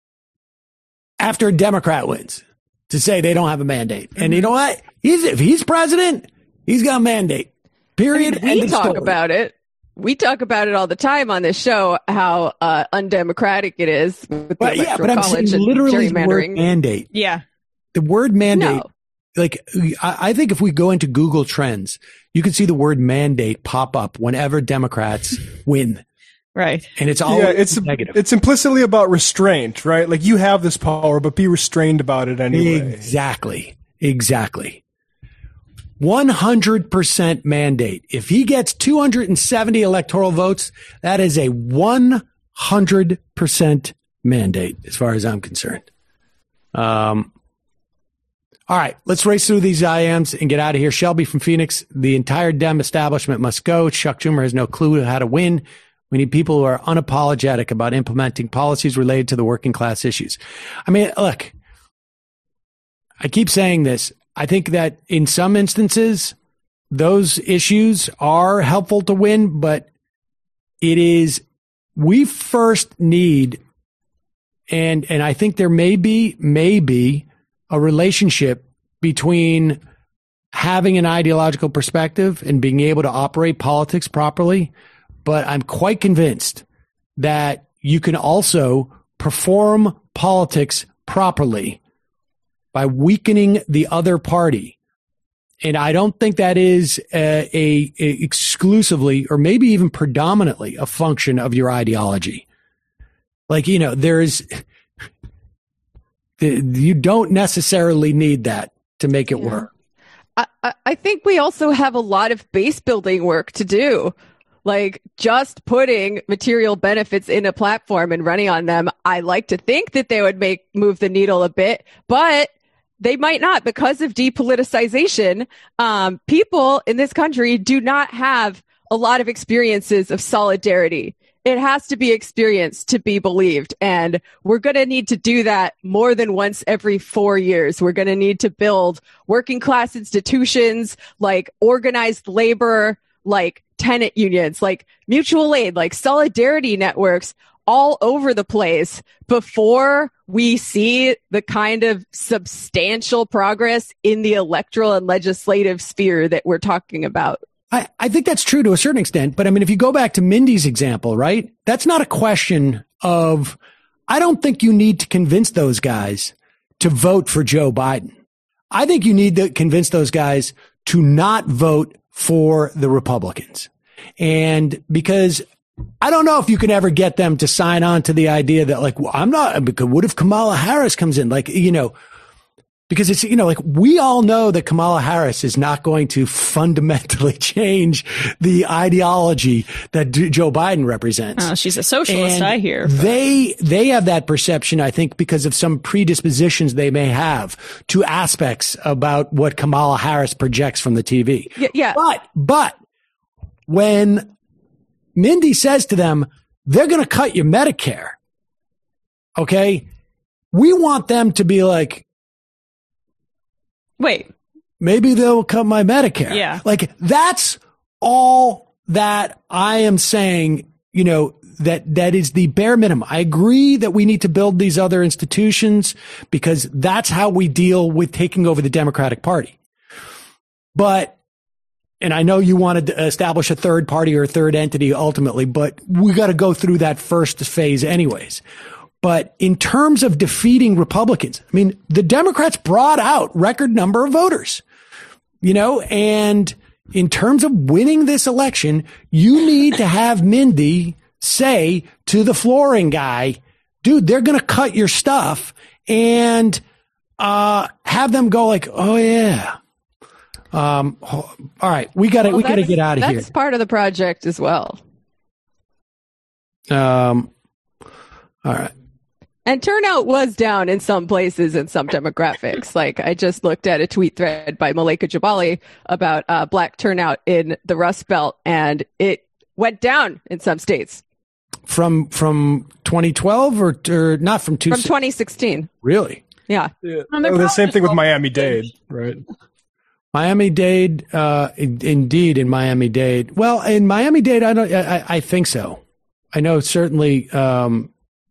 after a Democrat wins to say they don't have a mandate. Mm-hmm. And you know what? He's if he's president, he's got a mandate. Period. I mean, we End of talk story. about it. We talk about it all the time on this show, how uh, undemocratic it is with the But, yeah, but I'm college saying and literally the word gerrymandering. mandate. Yeah. The word mandate, No. like, I, I think if we go into Google Trends, you can see the word mandate pop up whenever Democrats win. Right. And it's all yeah, it's negative. It's implicitly about restraint, right? Like you have this power, but be restrained about it anyway. Exactly. Exactly. one hundred percent mandate. If he gets two hundred seventy electoral votes, that is a one hundred percent mandate as far as I'm concerned. Um, all right, let's race through these I Ms and get out of here. Shelby from Phoenix, the entire Dem establishment must go. Chuck Schumer has no clue how to win. We need people who are unapologetic about implementing policies related to the working class issues. I mean, look, I keep saying this. I think that in some instances, those issues are helpful to win, but it is, we first need, and, and I think there may be, may be a relationship between having an ideological perspective and being able to operate politics properly. But I'm quite convinced that you can also perform politics properly by weakening the other party. And I don't think that is a, a, a exclusively or maybe even predominantly a function of your ideology. Like, you know, there is, you don't necessarily need that to make it Yeah. work. I, I think we also have a lot of base building work to do. Like just putting material benefits in a platform and running on them. I like to think that they would make move the needle a bit, but they might not because of depoliticization. Um, people in this country do not have a lot of experiences of solidarity. It has to be experienced to be believed. And we're going to need to do that more than once every four years. We're going to need to build working class institutions like organized labor, like tenant unions, like mutual aid, like solidarity networks all over the place before we see the kind of substantial progress in the electoral and legislative sphere that we're talking about. I, I think that's true to a certain extent. But I mean, if you go back to Mindy's example, right, that's not a question of I don't think you need to convince those guys to vote for Joe Biden. I think you need to convince those guys to not vote for the Republicans. And because I don't know if you can ever get them to sign on to the idea that, like, well, I'm not, because what if Kamala Harris comes in? Like, you know, because it's, you know, like, we all know that Kamala Harris is not going to fundamentally change the ideology that D- Joe Biden represents. Oh, she's a socialist, and I hear. They, they have that perception, I think, because of some predispositions they may have to aspects about what Kamala Harris projects from the T V. Yeah. yeah. But, but when Mindy says to them, they're going to cut your Medicare. Okay. We want them to be like, wait, maybe they'll cut my Medicare. Yeah. Like, that's all that I am saying, you know, that, that is the bare minimum. I agree that we need to build these other institutions because that's how we deal with taking over the Democratic Party. But, and I know you wanted to establish a third party or a third entity ultimately, but we got to go through that first phase anyways. But in terms of defeating Republicans, I mean, the Democrats brought out record number of voters, you know, and in terms of winning this election, you need to have Mindy say to the flooring guy, dude, they're going to cut your stuff, and uh, have them go like, oh, yeah. Um, all right, we got to well, we got to get out of here. That's part of the project as well. Um, all right. And turnout was down in some places in some demographics. Like, I just looked at a tweet thread by Malika Jabali about uh, black turnout in the Rust Belt, and it went down in some states. From from twenty twelve or, or not from two From twenty sixteen. Really? Yeah. yeah. Oh, the same thing with Miami-Dade, right? Miami-Dade, uh, in, indeed, in Miami-Dade. Well, in Miami-Dade, I don't. I, I think so. I know certainly. Um,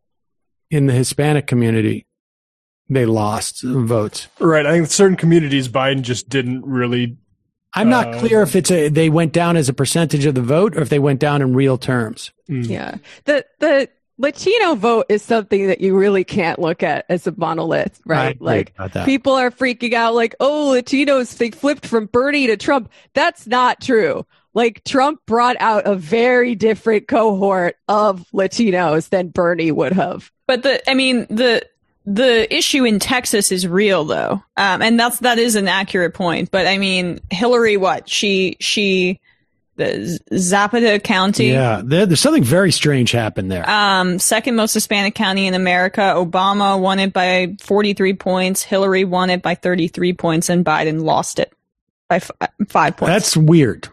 in the Hispanic community, they lost votes. Right. I think certain communities, Biden just didn't really. I'm not uh, clear if it's a, they went down as a percentage of the vote or if they went down in real terms. Mm. Yeah. The, the Latino vote is something that you really can't look at as a monolith, right? Like, people are freaking out like, oh, Latinos, they flipped from Bernie to Trump. That's not true. Like, Trump brought out a very different cohort of Latinos than Bernie would have. But the, I mean, the the issue in Texas is real, though, um, and that's that is an accurate point. But I mean, Hillary, what she she, the Zapata County, yeah, there, there's something very strange happened there. Um, second most Hispanic county in America. Obama won it by forty-three points. Hillary won it by thirty-three points, and Biden lost it by f- five points. That's weird.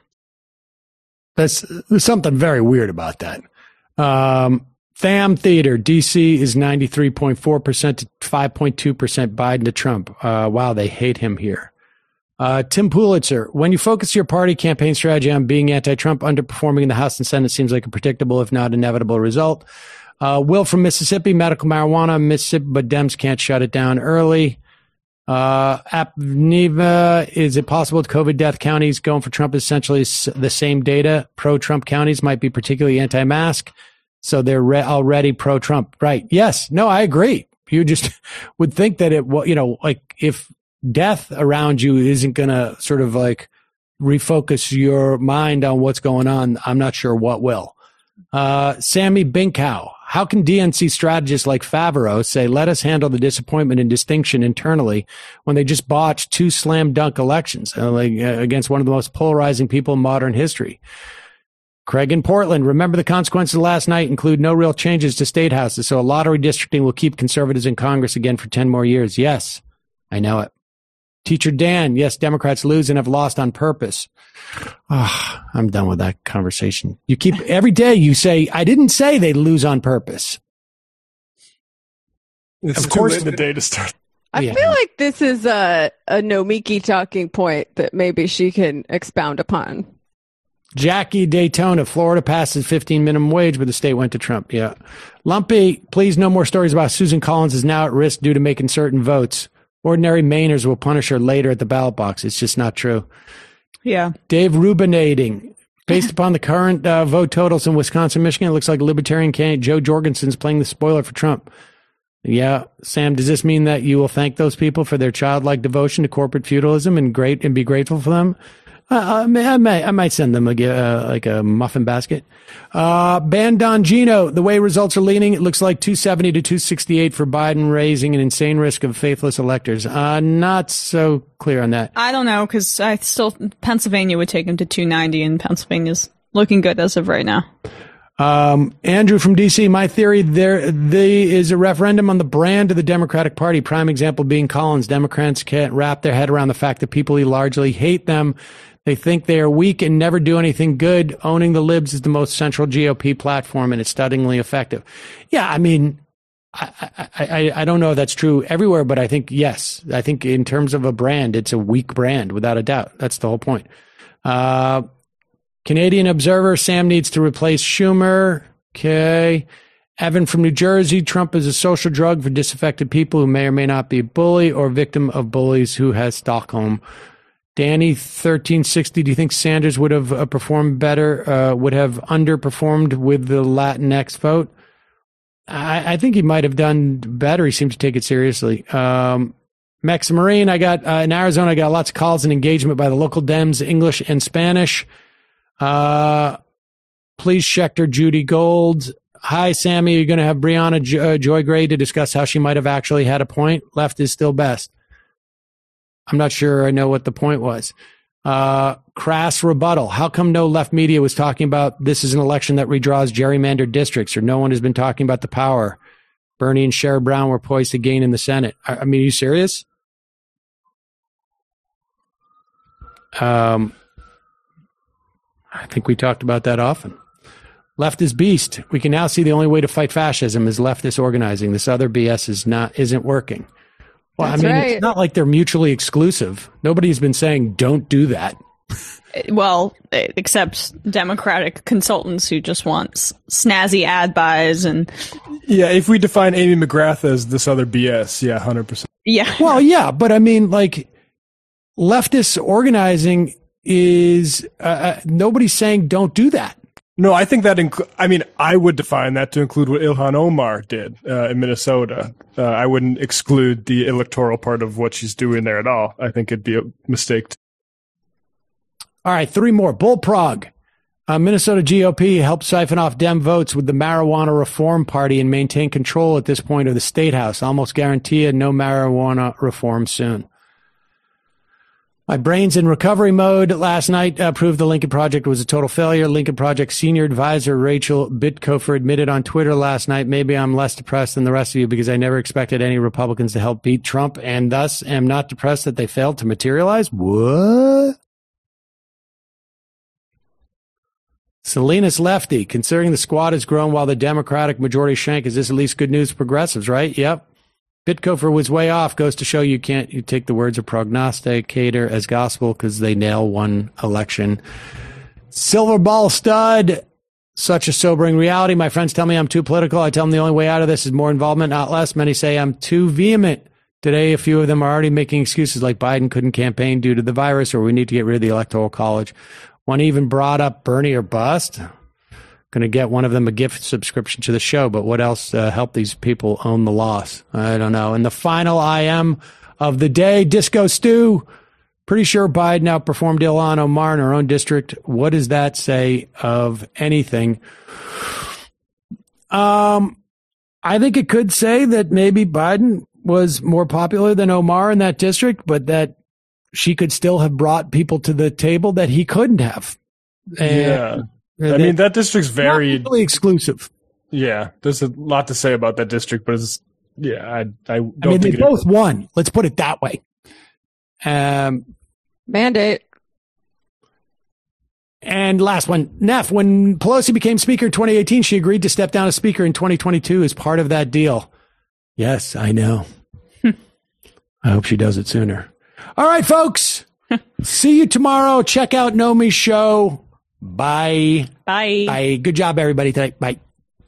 That's there's something very weird about that. Um, Tham Theater, D C is ninety-three point four percent to five point two percent Biden to Trump. Uh, wow, they hate him here. Uh, Tim Pulitzer, when you focus your party campaign strategy on being anti-Trump, underperforming in the House and Senate seems like a predictable, if not inevitable result. Uh, Will from Mississippi, medical marijuana, Mississippi, but Dems can't shut it down early. Uh, Apneva, is it possible that COVID death counties going for Trump is essentially the same data? Pro-Trump counties might be particularly anti-mask, so they're re- already pro-Trump. Right. Yes. No, I agree. You just would think that it, you know, like if death around you isn't going to sort of like refocus your mind on what's going on, I'm not sure what will. Uh, Sammy Binkow, how can D N C strategists like Favreau say, let us handle the disappointment and distinction internally when they just botched two slam dunk elections uh, like, uh, against one of the most polarizing people in modern history? Craig in Portland, remember the consequences of last night include no real changes to state houses, so a lottery districting will keep conservatives in Congress again for ten more years. Yes, I know it. Teacher Dan, yes, Democrats lose and have lost on purpose. Oh, I'm done with that conversation. You keep every day you say, I didn't say they lose on purpose. It's of course, the day to start. I yeah. feel like this is a, a Nomiki talking point that maybe she can expound upon. Jackie Daytona, Florida passes fifteen minimum wage, but the state went to Trump. Yeah. Lumpy, please no more stories about Susan Collins is now at risk due to making certain votes. Ordinary Mainers will punish her later at the ballot box. It's just not true. Yeah. Dave Rubinating. Based upon the current uh, vote totals in Wisconsin, Michigan, it looks like Libertarian candidate Joe Jorgensen's playing the spoiler for Trump. Yeah, Sam, does this mean that you will thank those people for their childlike devotion to corporate feudalism and great and be grateful for them? Uh, I, may, I, may, I might send them a, uh, like a muffin basket. Uh, Bandongino, the way results are leaning, it looks like two seventy to two sixty-eight for Biden, raising an insane risk of faithless electors. Uh, not so clear on that. I don't know, because I still, Pennsylvania would take him to two ninety, and Pennsylvania's looking good as of right now. Um, Andrew from D C, my theory there, there is a referendum on the brand of the Democratic Party. Prime example being Collins. Democrats can't wrap their head around the fact that people largely hate them. They think they are weak and never do anything good. Owning the libs is the most central G O P platform, and it's stunningly effective. Yeah, I mean, I, I, I, I don't know if that's true everywhere, but I think, yes, I think in terms of a brand, it's a weak brand without a doubt. That's the whole point. Uh, Canadian Observer, Sam needs to replace Schumer. Okay. Evan from New Jersey, Trump is a social drug for disaffected people who may or may not be a bully or victim of bullies who has Stockholm. Danny, thirteen sixty, do you think Sanders would have uh, performed better, uh, would have underperformed with the Latinx vote? I, I think he might have done better. He seemed to take it seriously. Um, Max Marine, I got, uh, in Arizona, I got lots of calls and engagement by the local Dems, English and Spanish. Uh, please, Schechter, Judy Gold. Hi, Sammy. You're going to have Brianna jo- uh, Joy Gray to discuss how she might have actually had a point. Left is still best. I'm not sure I know what the point was. Uh, crass rebuttal. How come no left media was talking about this is an election that redraws gerrymandered districts, or no one has been talking about the power Bernie and Sherrod Brown were poised to gain in the Senate? I, I mean, are you serious? Um, I think we talked about that often. Left is beast. We can now see the only way to fight fascism is leftist organizing. This other B S is not isn't working. Well, That's I mean, right. It's not like they're mutually exclusive. Nobody's been saying don't do that. Well, except Democratic consultants who just want s- snazzy ad buys and. Yeah, if we define Amy McGrath as this other B S, yeah, one hundred percent. Yeah. Well, yeah, but I mean, like, leftist organizing is uh, nobody's saying don't do that. No, I think that, inc- I mean, I would define that to include what Ilhan Omar did uh, in Minnesota. Uh, I wouldn't exclude the electoral part of what she's doing there at all. I think it'd be a mistake. To- All right, three more. Bullprog. Uh, Minnesota G O P helped siphon off Dem votes with the Marijuana Reform Party and maintain control at this point of the State House. Almost guaranteed no marijuana reform soon. My brain's in recovery mode. Last night uh, proved the Lincoln Project was a total failure. Lincoln Project senior advisor Rachel Bitkofer admitted on Twitter last night, maybe I'm less depressed than the rest of you because I never expected any Republicans to help beat Trump and thus am not depressed that they failed to materialize. What? Salinas Lefty, considering the squad has grown while the Democratic majority shrank, is this at least good news for progressives, right? Yep. Bitkofer was way off. Goes to show you can't you take the words of prognosticator as gospel because they nail one election. Silver ball stud. Such a sobering reality. My friends tell me I'm too political. I tell them the only way out of this is more involvement, not less. Many say I'm too vehement. Today, a few of them are already making excuses like Biden couldn't campaign due to the virus or we need to get rid of the Electoral College. One even brought up Bernie or bust. Going to get one of them a gift subscription to the show, but what else uh, helped these people own the loss? I don't know. And the final I M of the day, Disco Stew. Pretty sure Biden outperformed Ilhan Omar in her own district. What does that say of anything? Um, I think it could say that maybe Biden was more popular than Omar in that district, but that she could still have brought people to the table that he couldn't have. And yeah. I mean, that district's very really exclusive. Yeah, there's a lot to say about that district, but it's yeah, I I don't I mean, think they it both won. Let's put it that way. Um, Mandate. And last one, Neff. When Pelosi became Speaker in twenty eighteen, she agreed to step down as Speaker in twenty twenty-two as part of that deal. Yes, I know. I hope she does it sooner. All right, folks. See you tomorrow. Check out Nomi's show. Bye. Bye. Bye. Good job, everybody, today. Bye.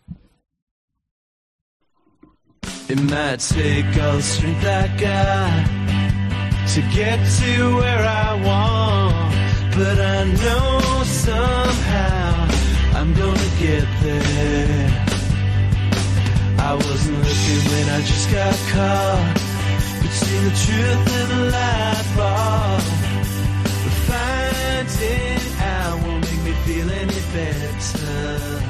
It might take all the strength I got to get to where I want, but I know somehow get there. I wasn't looking when I just got caught between the truth and the lie bar. But finding out won't make me feel any better.